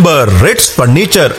Number Ritz furniture.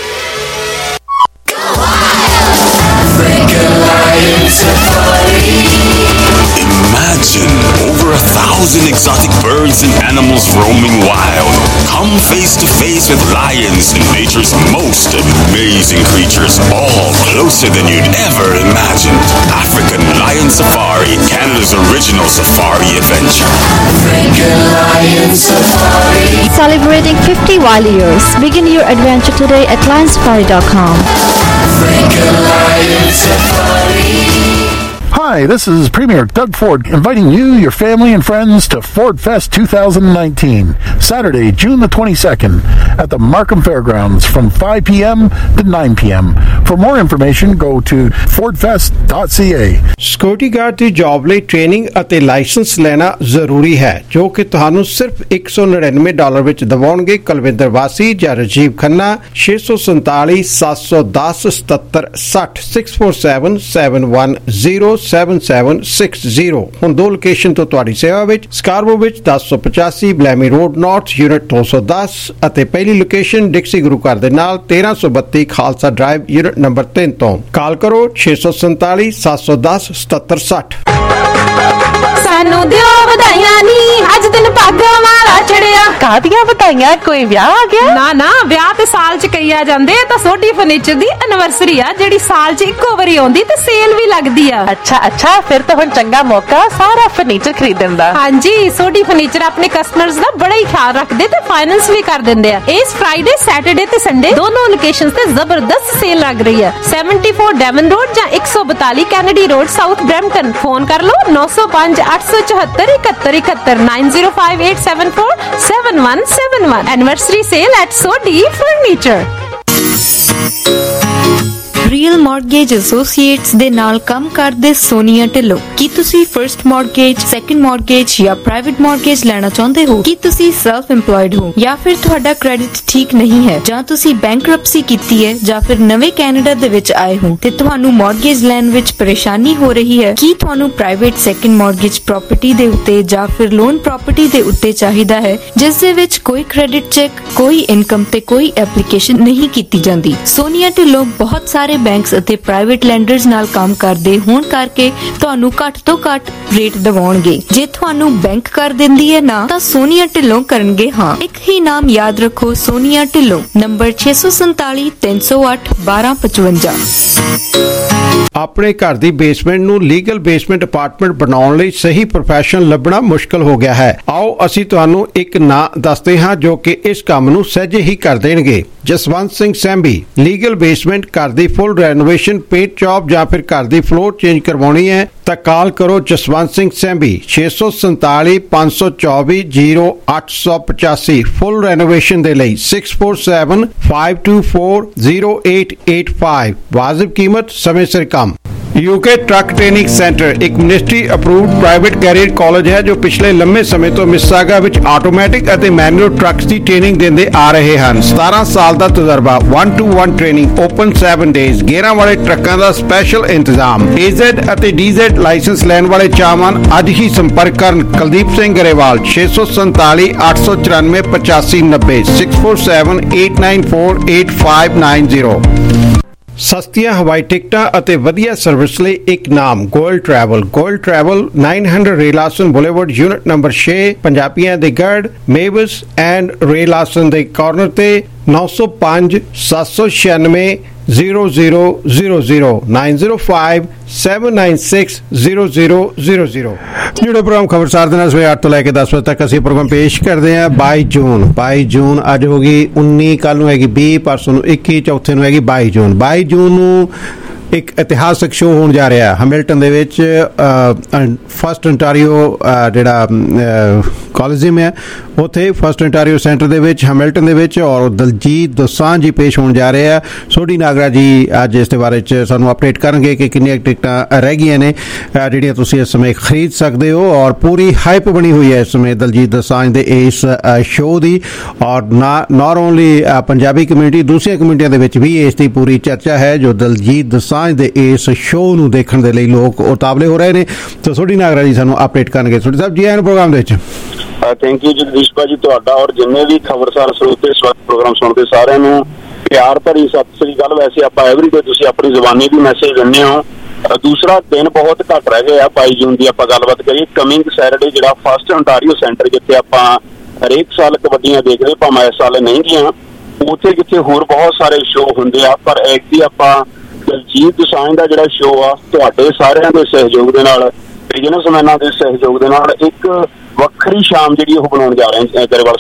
Imagine over 1,000 exotic birds and animals roaming wild. Come face to face with lions and nature's most amazing creatures, all closer than you'd ever imagined. African Lion Safari, Canada's original safari adventure. African Lion Safari. Celebrating 50 wild years. Begin your adventure today at lionsafari.com. African Lion Safari. Hi, this is Premier Doug Ford inviting you, your family, and friends to Ford Fest 2019, Saturday, June the 22nd, at the Markham Fairgrounds from 5 p.m. to 9 p.m. For more information, go to fordfest.ca. Security guard ਦੀ job ਲਈ training ਅਤੇ licence ਲੈਣਾ ਜ਼ਰੂਰੀ ਹੈ, ਜੋ ਕਿ ਤੁਹਾਨੂੰ ਸਿਰਫ $199 ਵਿੱਚ ਦਿਵਾਉਣਗੇ। ਕੁਲਵਿੰਦਰ ਵਾਸੀ ਜਾਂ ਰਾਜੀਵ ਖੰਨਾ 647 710 7760 647-710-7760। ਹੁਣ ਦੋ ਲੋਕੇਸ਼ਨ ਤੋਂ ਤੁਹਾਡੀ ਸੇਵਾ ਵਿੱਚ, ਸਕਾਰਬੋ ਵਿੱਚ 1085 ਬਲੈਮੀ ਰੋਡ ਨਾਰਥ ਯੂਨਿਟ 210 ਅਤੇ ਪਹਿਲੀ ਲੋਕੇਸ਼ਨ ਡਿਕਸੀ ਗੁਰੂ ਘਰ ਦੇ ਨਾਲ 1332 ਖਾਲਸਾ ਡਰਾਈਵ ਯੂਨਿਟ ਨੰਬਰ 3 ਤੋਂ। ਕਾਲ ਕਰੋ 647 710 7760। ਸਾਨੂੰ ਦਿਓ ਵਧਾਈਆਂ ਨੀ, ਅੱਜ ਦਿਨ ਭਾਗਾਂ ਵਾਲਾ ਚੜਿਆ। ਕਾਹਦੀਆਂ ਵਧਾਈਆਂ? ਕੋਈ ਵਿਆਹ ਆ ਗਿਆ? ਨਾ ਵਿਆਹ ਤੇ ਸਾਲ ਚ ਕਈ ਆ ਜਾਂਦੇ, ਤਾਂ ਸੋਢੀ ਫਰਨੀਚਰ ਦੀ ਐਨਵਰਸਰੀ ਆ ਜਿਹੜੀ ਸਾਲ ਚ ਇੱਕੋ ਵਾਰੀ ਆਉਂਦੀ ਤੇ ਸੇਲ ਵੀ ਲੱਗਦੀ ਆ। ਅੱਛਾ, ਫਿਰ ਤਾਂ ਹੁਣ ਚੰਗਾ ਮੌਕਾ ਸਾਰਾ ਫਰਨੀਚਰ ਖਰੀਦਣ ਦਾ। ਹਾਂਜੀ, ਸੋਢੀ ਫਰਨੀਚਰ ਆਪਣੇ ਕਸਟਮਰਸ ਦਾ ਬੜਾ ਹੀ ਖਿਆਲ ਰੱਖਦੇ ਤੇ ਫਾਈਨੈਂਸ ਵੀ ਕਰ ਦਿੰਦੇ ਆ। ਇਸ ਫਰਾਈਡੇ, ਸੈਟਰਡੇ ਤੇ ਸੰਡੇ ਦੋਨੋਂ ਲੋਕੇਸ਼ਨਸ ਤੇ ਜ਼ਬਰਦਸਤ ਸੇਲ ਲੱਗ ਰਹੀ ਹੈ। 74 ਡੈਮਨ ਰੋਡ ਜਾਂ 142 Kennedy road south Brampton. Phone ਕਰ ਲਓ 905 874 7171 905874 7171। Anniversary sale at Sodhi Furniture. Real mortgage associates ਦੇ ਨਾਲ ਕੰਮ ਕਰਦੇ ਸੋਨੀਆ ਢਿੱਲੋਂ। ਕੀ ਤੁਸੀਂ ਫਰਸਟ ਮੌਰਗੇਜ, ਸੈਕੰਡ ਮੌਰਗੇਜ ਜਾਂ ਪ੍ਰਾਈਵੇਟ ਮੌਰਗੇਜ ਲੈਣਾ ਚਾਹੁੰਦੇ ਹੋ? ਕੀ ਤੁਸੀਂ ਸੈਲਫ ਇੰਪਲੋਇਡ ਹੋ ਜਾਂ ਫਿਰ ਤੁਹਾਡਾ ਕ੍ਰੈਡਿਟ ਠੀਕ ਨਹੀਂ ਹੈ, ਜਾਂ ਤੁਸੀਂ ਬੈਂਕਰਪਸੀ ਕੀਤੀ ਹੈ, ਜਾਂ ਫਿਰ ਨਵੇਂ ਕੈਨੇਡਾ ਦੇ ਵਿੱਚ ਆਏ ਹੋ ਤੇ ਤੁਹਾਨੂੰ ਮੌਰਗੇਜ ਲੈਣ ਵਿੱਚ ਪਰੇਸ਼ਾਨੀ ਹੋ ਰਹੀ ਹੈ? ਕੀ ਤੁਹਾਨੂੰ ਪ੍ਰਾਈਵੇਟ ਸੈਕੰਡ ਮੌਰਗੇਜ ਪ੍ਰਾਪਰਟੀ ਦੇ ਉੱਤੇ ਜਾਂ ਫਿਰ ਲੋਨ ਪ੍ਰਾਪਰਟੀ ਦੇ ਉੱਤੇ ਚਾਹੀਦਾ ਹੈ, ਜਿਸ ਦੇ ਵਿੱਚ ਕੋਈ ਕ੍ਰੈਡਿਟ ਚੈੱਕ, ਕੋਈ ਇਨਕਮ ਤੇ ਕੋਈ ਐਪਲੀਕੇਸ਼ਨ ਨਹੀਂ ਕੀਤੀ ਜਾਂਦੀ? ਸੋਨੀਆ ਢਿੱਲੋਂ ਬਹੁਤ ਸਾਰੇ ਬੈਂਕਸ ਅਤੇ ਪ੍ਰਾਈਵੇਟ ਲੈਂਡਰਸ ਨਾਲ ਕੰਮ ਕਰਦੇ ਹੋਣ ਕਰਕੇ ਤੁਹਾਨੂੰ ਘੱਟ ਤੋਂ ਘੱਟ ਰੇਟ ਦਿਵਾਉਣਗੇ। ਜੇ ਤੁਹਾਨੂੰ ਬੈਂਕ ਕਰ ਦਿੰਦੀ ਹੈ ਨਾ, ਤਾਂ ਸੋਨੀਆ ਢਿੱਲੋਂ ਕਰਨਗੇ ਹਾਂ। ਇੱਕ ਹੀ ਨਾਮ ਯਾਦ ਰੱਖੋ, ਸੋਨੀਆ ਢਿੱਲੋਂ। ਨੰਬਰ 647 308 1255। ਆਪਣੇ ਘਰ ਦੀ ਬੇਸਮੈਂਟ ਨੂੰ ਲੀਗਲ ਬੇਸਮੈਂਟ ਅਪਾਰਟਮੈਂਟ ਬਣਾਉਣ ਲਈ ਸਹੀ ਪ੍ਰੋਫੈਸ਼ਨਲ ਲੱਭਣਾ ਮੁਸ਼ਕਲ ਹੋ ਗਿਆ ਹੈ। ਆਓ ਅਸੀਂ ਤੁਹਾਨੂੰ ਇੱਕ ਨਾਂ ਦੱਸਦੇ ਹਾਂ ਜੋ ਕਿ ਇਸ ਕੰਮ ਨੂੰ ਸਹਿਜੇ ਹੀ ਕਰ ਦੇਣਗੇ। ਜਸਵੰਤ ਸਿੰਘ ਸੈਂਬੀ। ਲੀਗਲ ਬੇਸਮੈਂਟ, ਘਰ ਦੀ ਫੁੱਲ ਰੈਨੋਵੇਸ਼ਨ, ਪੇਂਟ ਜੌਬ ਜਾਂ ਫਿਰ ਘਰ ਦੀ ਫਲੋਰ ਚੇਂਜ ਕਰਵਾਉਣੀ ਹੈ ਤਾਂ ਕਾਲ ਕਰੋ ਜਸਵੰਤ ਸਿੰਘ ਸੈਂਬੀ 647 524 0885। ਫੁੱਲ ਰੈਨੋਵੇਸ਼ਨ ਦੇ ਲਈ 647 524 0885। ਵਾਜਿਬ ਕੀਮਤ, ਸਮੇਂ ਸਿਰ ਕੰਮ। यूके ट्रक ट्रेनिंग सेंटर एक ministry approved private career college है जो पिछले लंबे समय तो मिसिसागा विच आटोमैटिक ਅਤੇ मैनुअल ट्रक्स ਦੀ ट्रेनिंग ਦਿੰਦੇ ਆ ਰਹੇ ਹਨ। 17 ਸਾਲ ਦਾ ਤਜਰਬਾ, 1-to-1 ट्रेनिंग, ओपन 7 डेज, ਗੇਅਰਾਂ ਵਾਲੇ ਟਰੱਕਾਂ ਦਾ ਸਪੈਸ਼ਲ ਇੰਤਜ਼ਾਮ। AZ ਅਤੇ DZ ਲਾਇਸੈਂਸ ਲੈਣ ਵਾਲੇ ਚਾਹਵਾਨ ਅੱਜ ਹੀ ਸੰਪਰਕ ਕਰਨ। ਕੁਲਦੀਪ ਸਿੰਘ ਗਰੇਵਾਲ 647 894 8590 647 894 8590। ਸਸਤੀਆਂ ਹਵਾਈ ਟਿਕਟਾਂ ਅਤੇ ਵਧੀਆ ਸਰਵਿਸ ਲਈ ਇੱਕ ਨਾਮ, ਗੋਇਲ ਟਰੈਵਲ। ਗੋਇਲ ਟਰੈਵਲ 900 ਰੇਲਾਸਨ ਬੁਲੇਵਰਡ ਯੂਨਿਟ ਨੰਬਰ 6, ਪੰਜਾਬੀਆਂ ਦੇ ਗੜ, ਮੇਵਸ ਐਂਡ ਰੇਲਾਸਨ ਦੇ ਕਾਰਨਰ ਤੇ 905 796 0000 905 796 0000। ਜਿਹੜੇ ਪ੍ਰੋਗਰਾਮ ਖਬਰਸਾਰ ਦੇ ਨਾਲ ਸਵੇਰੇ 8 ਤੋਂ ਲੈ ਕੇ 10 ਵਜੇ ਤੱਕ ਅਸੀਂ ਪ੍ਰੋਗਰਾਮ ਪੇਸ਼ ਕਰਦੇ ਹਾਂ। 22 ਜੂਨ ਅੱਜ ਹੋ ਗਈ 19, ਕੱਲ ਨੂੰ ਹੈਗੀ 20, ਪਰਸੋਂ ਨੂੰ 21, ਚੌਥੇ ਨੂੰ ਹੈਗੀ 22 ਜੂਨ। 22 ਜੂਨ ਨੂੰ ਇੱਕ ਇਤਿਹਾਸਕ ਸ਼ੋਅ ਹੋਣ ਜਾ ਰਿਹਾ ਹੈਮਿਲਟਨ ਦੇ ਵਿੱਚ। ਫਸਟ ਅੰਟਾਰੀਓ ਜਿਹੜਾ ਕਾਲਜਿਮ ਹੈ ਉੱਥੇ, ਫਸਟ ਅੰਟਾਰੀਓ ਸੈਂਟਰ ਦੇ ਵਿੱਚ ਹੈਮਿਲਟਨ ਦੇ ਵਿੱਚ, ਔਰ ਦਲਜੀਤ ਦੋਸਾਂਝ ਜੀ ਪੇਸ਼ ਹੋਣ ਜਾ ਰਹੇ ਆ। ਸੋਢੀ ਨਾਗਰਾ ਜੀ ਅੱਜ ਇਸ ਦੇ ਬਾਰੇ 'ਚ ਸਾਨੂੰ ਅਪਡੇਟ ਕਰਨਗੇ ਕਿ ਕਿੰਨੀਆਂ ਟਿਕਟਾਂ ਰਹਿ ਗਈਆਂ ਨੇ ਜਿਹੜੀਆਂ ਤੁਸੀਂ ਇਸ ਸਮੇਂ ਖਰੀਦ ਸਕਦੇ ਹੋ। ਔਰ ਪੂਰੀ ਹਾਈਪ ਬਣੀ ਹੋਈ ਹੈ ਇਸ ਸਮੇਂ ਦਲਜੀਤ ਦੋਸਾਂਝ ਦੇ ਇਸ ਸ਼ੋਅ ਦੀ। ਔਰ ਨਾਟ ਓਨਲੀ ਪੰਜਾਬੀ ਕਮਿਊਨਿਟੀ, ਦੂਸਰੀਆਂ ਕਮਿਊਨਿਟੀਆਂ ਦੇ ਵਿੱਚ ਵੀ ਇਸ ਦੀ ਪੂਰੀ ਚਰਚਾ ਹੈ ਜੋ ਦਲਜੀਤ ਦੋਸਾਂਝ ਦੇ ਇਸ ਸ਼ੋਅ ਨੂੰ ਦੇਖਣ ਦੇ ਲਈ ਲੋਕ ਉਤਾਵਲੇ ਹੋ ਰਹੇ ਨੇ। ਤਾਂ ਸੋਢੀ ਨਾਗਰਾ ਜੀ ਸਾਨੂੰ ਅਪਡੇਟ ਕਰਨਗੇ। ਸੋਢੀ ਸਾਹਿਬ ਜੀ ਆਇਆਂ ਪ੍ਰੋਗਰਾਮ ਦੇ ਵਿੱਚ। ਥੈਂਕ ਯੂ ਜਗਦੀਸ਼ ਭਾਜੀ ਤੁਹਾਡਾ ਔਰ ਜਿੰਨੇ ਵੀ ਖਬਰਸਾਰ ਸਰੋਤੇ ਇਸ ਵਕਤ ਪ੍ਰੋਗਰਾਮ ਸੁਣਦੇ ਸਾਰਿਆਂ ਨੂੰ ਪਿਆਰ ਭਰੀ ਸਤਿ ਸ੍ਰੀ ਅਕਾਲ। ਵੈਸੇ ਆਪਾਂ ਐਵਰੀਡੇ ਤੁਸੀਂ ਆਪਣੀ ਜ਼ੁਬਾਨੀ ਵੀ ਮੈਸੇਜ ਦਿੰਦੇ ਹੋ। ਦੂਸਰਾ ਦਿਨ ਬਹੁਤ ਘੱਟ ਰਹਿ ਗਏ ਆ 22 ਜੂਨ ਦੀ ਆਪਾਂ ਗੱਲਬਾਤ ਕਰੀਏ। ਕਮਿੰਗ ਸੈਟਰਡੇ ਜਿਹੜਾ ਫਸਟ ontario ਸੈਂਟਰ ਜਿੱਥੇ ਆਪਾਂ ਹਰੇਕ ਸਾਲ ਕਬੱਡੀਆਂ ਦੇਖਦੇ ਭਾਵੇਂ ਇਸ ਸਾਲ ਨਹੀਂ ਗਈਆਂ, ਉੱਥੇ ਕਿਤੇ ਹੋਰ ਬਹੁਤ ਸਾਰੇ ਸ਼ੋਅ ਹੁੰਦੇ ਆ, ਪਰ ਐਕਚੁਅਲੀ ਆਪਾਂ ਦਲਜੀਤ ਦੋਸਾਂਝ ਦਾ ਜਿਹੜਾ ਸ਼ੋਅ ਆ ਤੁਹਾਡੇ ਸਾਰਿਆਂ ਦੇ ਸਹਿਯੋਗ ਦੇ ਨਾਲ, ਬਿਜ਼ਨਸਮੈਨਾਂ ਦੇ ਸਹਿਯੋਗ ਦੇ ਨਾਲ ਇੱਕ ਵੱਖਰੀ ਸ਼ਾਮ ਜਿਹੜੀ ਉਹ ਬਣਾਉਣ ਜਾ ਰਹੇ ਗਰੇਵਾਲ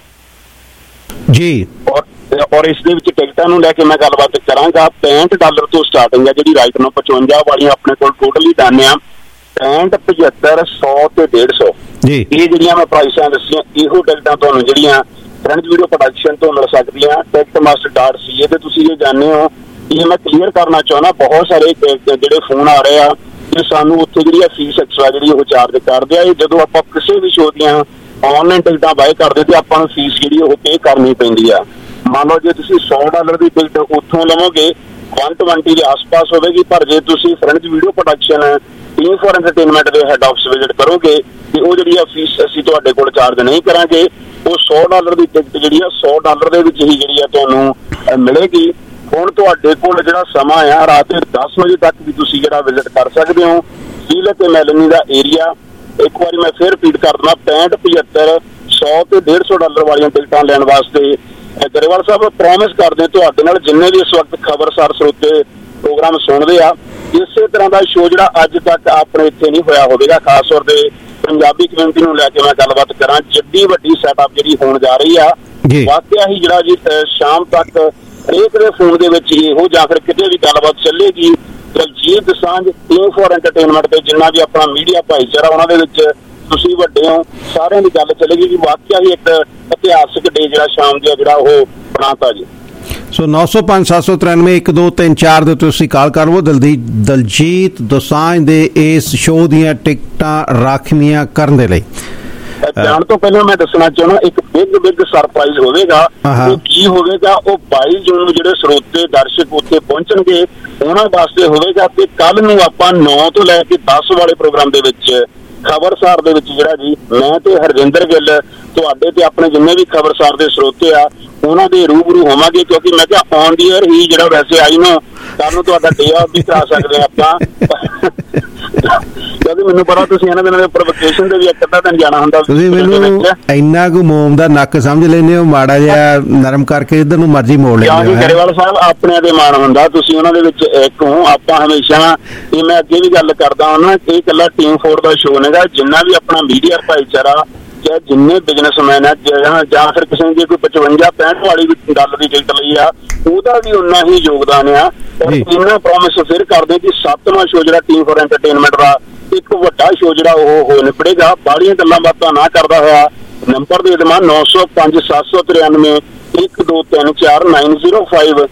ਸਾਹਿਬ ਜੀ। ਔਰ ਇਸ ਦੇ ਵਿੱਚ ਟਿਕਟਾਂ ਨੂੰ ਲੈ ਕੇ ਮੈਂ ਗੱਲਬਾਤ ਕਰਾਂਗਾ। $65 ਤੋਂ ਸਟਾਰਟਿੰਗ ਹੈ ਜਿਹੜੀ ਰਾਈਟ ਨੂੰ 55 ਵਾਲੀਆਂ ਆਪਣੇ ਕੋਲ ਟੋਟਲੀ ਡਨ ਆ। 65, 75, 100 ਤੇ 150 ਇਹ ਜਿਹੜੀਆਂ ਮੈਂ ਪ੍ਰਾਈਸਾਂ ਦੱਸੀਆਂ, ਇਹੋ ਟਿਕਟਾਂ ਤੁਹਾਨੂੰ ਜਿਹੜੀਆਂ ਫਰੈਂਚ ਵੀਡੀਓ ਪ੍ਰੋਡਕਸ਼ਨ ਤੋਂ ਮਿਲ ਸਕਦੀਆਂ। ticketmaster.ca ਤੇ ਤੁਸੀਂ ਇਹ ਜਾਣਦੇ ਹੋ। ਇਹ ਮੈਂ ਕਲੀਅਰ ਕਰਨਾ ਚਾਹੁੰਦਾ, ਬਹੁਤ ਸਾਰੇ ਜਿਹੜੇ ਫੋਨ ਆ ਰਹੇ ਆ ਕਿ ਸਾਨੂੰ ਉੱਥੇ ਜਿਹੜੀ ਫੀਸ ਐਕਸਟਰਾ ਜਿਹੜੀ ਉਹ ਚਾਰਜ ਕਰਦੇ ਆ। ਇਹ ਜਦੋਂ ਆਪਾਂ ਕਿਸੇ ਵੀ ਸ਼ੋਅ ਦੀਆਂ ਆਨਲਾਈਨ ਟਿਕਟਾਂ ਬਾਏ ਕਰਦੇ ਤੇ ਆਪਾਂ ਨੂੰ ਫੀਸ ਜਿਹੜੀ ਉਹ ਪੇ ਕਰਨੀ ਪੈਂਦੀ ਆ। ਮੰਨ ਲਓ ਜੇ ਤੁਸੀਂ $100 ਦੀ ਟਿਕਟ ਉੱਥੋਂ ਲਵੋਗੇ 120 ਦੇ ਆਸ-ਪਾਸ ਹੋਵੇਗੀ, ਪਰ ਜੇ ਤੁਸੀਂ French video production team for entertainment ਦੇ ਹੈਡ ਆਫਿਸ ਵਿਜ਼ਿਟ ਕਰੋਗੇ ਤੇ ਉਹ ਜਿਹੜੀ ਆ ਫੀਸ ਅਸੀਂ ਤੁਹਾਡੇ ਕੋਲ ਚਾਰਜ ਨਹੀਂ ਕਰਾਂਗੇ। ਉਹ $100 ਦੀ ਟਿਕਟ ਜਿਹੜੀ ਆ $100 ਦੇ ਵਿੱਚ ਹੀ ਜਿਹੜੀ ਆ ਤੁਹਾਨੂੰ ਮਿਲੇਗੀ। ਹੁਣ ਤੁਹਾਡੇ ਕੋਲ ਜਿਹੜਾ ਸਮਾਂ ਆ ਰਾਤ ਦੇ 10 ਵਜੇ ਤੱਕ ਵੀ ਤੁਸੀਂ ਜਿਹੜਾ ਵਿਜ਼ਿਟ ਕਰ ਸਕਦੇ ਹੋ ਫੀਲ ਤੇ ਮੈਲਨੀ ਦਾ ਏਰੀਆ। ਇੱਕ ਵਾਰੀ ਮੈਂ ਫਿਰ ਰਿਪੀਟ ਕਰ ਦਿੰਦਾ, 65, 75, 100 ਤੇ $150 ਵਾਲੀਆਂ ਟਿਕਟਾਂ ਲੈਣ ਵਾਸਤੇ ਗਰੇਵਾਲ ਸਾਹਿਬ ਪ੍ਰੋਮਿਸ ਕਰਦੇ ਤੁਹਾਡੇ ਨਾਲ ਜਿੰਨੇ ਵੀ ਇਸ ਵਕਤ ਖਬਰਸਾਰ ਸਰੋਤੇ ਪ੍ਰੋਗਰਾਮ ਸੁਣਦੇ ਆ, ਇਸੇ ਤਰ੍ਹਾਂ ਦਾ ਸ਼ੋਅ ਜਿਹੜਾ ਅੱਜ ਤੱਕ ਆਪਣੇ ਇੱਥੇ ਨਹੀਂ ਹੋਇਆ ਹੋਵੇਗਾ। ਖਾਸ ਤੌਰ ਤੇ ਪੰਜਾਬੀ ਕਮਿਊਨਿਟੀ ਨੂੰ ਲੈ ਕੇ ਮੈਂ ਗੱਲਬਾਤ ਕਰਾਂ, ਜਿੱਡੀ ਵੱਡੀ ਸੈਟਅਪ ਜਿਹੜੀ ਹੋਣ ਜਾ ਰਹੀ ਆ, ਵਾਕਿਆ ਹੀ ਜਿਹੜਾ ਜੀ ਸ਼ਾਮ ਤੱਕ ਹਰੇਕ ਦੇ ਫੋਨ ਦੇ ਵਿੱਚ ਇਹੋ ਜਾਂ ਫਿਰ ਕਿਤੇ ਵੀ ਗੱਲਬਾਤ ਚੱਲੇਗੀ। Diljit Dosanjh team for entertainment ਤੇ ਜਿੰਨਾ ਵੀ ਆਪਣਾ ਮੀਡੀਆ ਭਾਈਚਾਰਾ ਉਹਨਾਂ ਦੇ ਵਿੱਚ ਤੁਸੀਂ ਵੱਡੇ ਹੋ, ਸਾਰਿਆਂ ਦੀ ਗੱਲ ਚੱਲੇਗੀ ਕਿ ਵਾਕਿਆ ਹੀ ਇੱਕ ਇਤਿਹਾਸਕ ਡੇ ਜਿਹੜਾ ਸ਼ਾਮ ਦਾ ਜਿਹੜਾ ਉਹ ਬਣਾਤਾ ਜੀ। ਸੋ 905 793 1234 ਦੇ ਤੁਸੀਂ ਕਾਲ ਕਰ ਲਵੋ। ਦਲਜੀਤ ਦੋਸਾਂਝ ਦੇ ਇਸ ਸ਼ੋਅ ਦੀਆਂ ਟਿਕਟਾਂ ਰਾਖਵੀਆਂ ਕਰਨ ਦੇ ਲਈ। ਜਾਣ ਤੋਂ ਪਹਿਲਾਂ ਮੈਂ ਦੱਸਣਾ ਚਾਹੁੰਦਾ ਇੱਕ ਬਿਗ ਸਰਪ੍ਰਾਈਜ਼ ਹੋਵੇਗਾ। ਕੀ ਹੋਵੇਗਾ? ਉਹ 22 ਜੂਨ ਨੂੰ ਜਿਹੜੇ ਸਰੋਤੇ ਦਰਸ਼ਕ ਉੱਥੇ ਪਹੁੰਚਣਗੇ ਉਹਨਾਂ ਵਾਸਤੇ ਹੋਵੇਗਾ। ਤੇ ਕੱਲ ਨੂੰ ਆਪਾਂ 9 ਤੋਂ ਲੈ ਕੇ 10 ਵਾਲੇ ਪ੍ਰੋਗਰਾਮ ਦੇ ਵਿੱਚ ਖਬਰਸਾਰ ਦੇ ਵਿੱਚ ਜਿਹੜਾ ਜੀ ਮੈਂ ਤੇ ਹਰਜਿੰਦਰ ਗਿੱਲ ਤੁਹਾਡੇ ਤੇ ਆਪਣੇ ਜਿੰਨੇ ਵੀ ਖਬਰਸਾਰ ਦੇ ਸਰੋਤੇ ਆ ਉਹਨਾਂ ਦੇ ਰੂਬਰੂ ਹੋਵਾਂਗੇ, ਕਿਉਂਕਿ ਮੈਂ ਕਿਹਾ ਔਨ ਦੀ 에ਅਰ ਹੀ ਜਿਹੜਾ ਵੈਸੇ ਆਈ ਨਾ ਕੱਲ ਨੂੰ ਤੁਹਾਡਾ ਡੇ ਆਫ ਵੀ ਕਰਾ ਸਕਦੇ ਆ ਆਪਾਂ, ਕਿਉਂਕਿ ਮੈਨੂੰ ਪਤਾ ਤੁਸੀਂ ਇਹਨਾਂ ਦਿਨਾਂ ਦੇ ਉੱਪਰ ਵਕੇਸ਼ਨ ਦੇ ਵੀ ਇੱਕ ਅੱਧਾ ਦਿਨ ਜਾਣਾ ਹੁੰਦਾ। ਤੁਸੀਂ ਮੈਨੂੰ ਇੰਨਾ ਕੁ ਮੋਮ ਦਾ ਨੱਕ ਸਮਝ ਲੈਂਦੇ ਹੋ, ਮਾੜਾ ਜਿਹਾ ਨਰਮ ਕਰਕੇ ਇੱਧਰ ਨੂੰ ਮਰਜ਼ੀ ਮੋੜ ਲੈਂਦੇ ਹੋ। ਗਰੇਵਾਲ ਸਾਹਿਬ ਆਪਣਿਆਂ ਦੇ ਮਾਣ ਹੁੰਦਾ, ਤੁਸੀਂ ਉਹਨਾਂ ਦੇ ਵਿੱਚ ਇੱਕ ਹੋ। ਆਪਾਂ ਹਮੇਸ਼ਾ ਇਹ ਮੈਂ ਅੱਗੇ ਵੀ ਗੱਲ ਕਰਦਾ ਹਾਂ, ਇਹ ਇਕੱਲਾ ਟੀਮ 4 ਦਾ ਸ਼ੋਅ ਨੇਗਾ। ਜਿੰਨਾ ਵੀ ਆਪਣਾ ਮੀਡੀਆ ਭਾਈਚਾਰਾ ਜਾਂ ਜਿੰਨੇ ਬਿਜ਼ਨਸਮੈਨ ਆ ਜਾਂ ਫਿਰ ਕਿਸੇ ਨੇ ਜੇ ਕੋਈ 55 65 ਵਾਲੀ ਵੀ ਗੱਲ ਦੀ ਟਿਕਟ ਲਈ ਆ ਉਹਦਾ ਵੀ ਉਨਾ ਹੀ ਯੋਗਦਾਨ ਆ। ਔਰ ਇਹਨਾਂ ਪ੍ਰੋਮਿਸ ਫਿਰ ਕਰਦੇ ਕਿ 7ਵਾਂ ਸ਼ੋਅ ਜਿਹੜਾ ਟੀਮ ਫॉर ਐਂਟਰਟੇਨਮੈਂਟ ਦਾ ਇੱਕ ਵੱਡਾ ਸ਼ੋਅ ਜਿਹੜਾ ਉਹ ਹੋ ਨਿਬੜੇਗਾ। ਬਾਹਲੀਆਂ ਗੱਲਾਂ ਬਾਤਾਂ ਨਾ ਕਰਦਾ ਹੋਇਆ ਨੰਬਰ ਦੇ ਦੇਵਾਂ 905 793 1234 905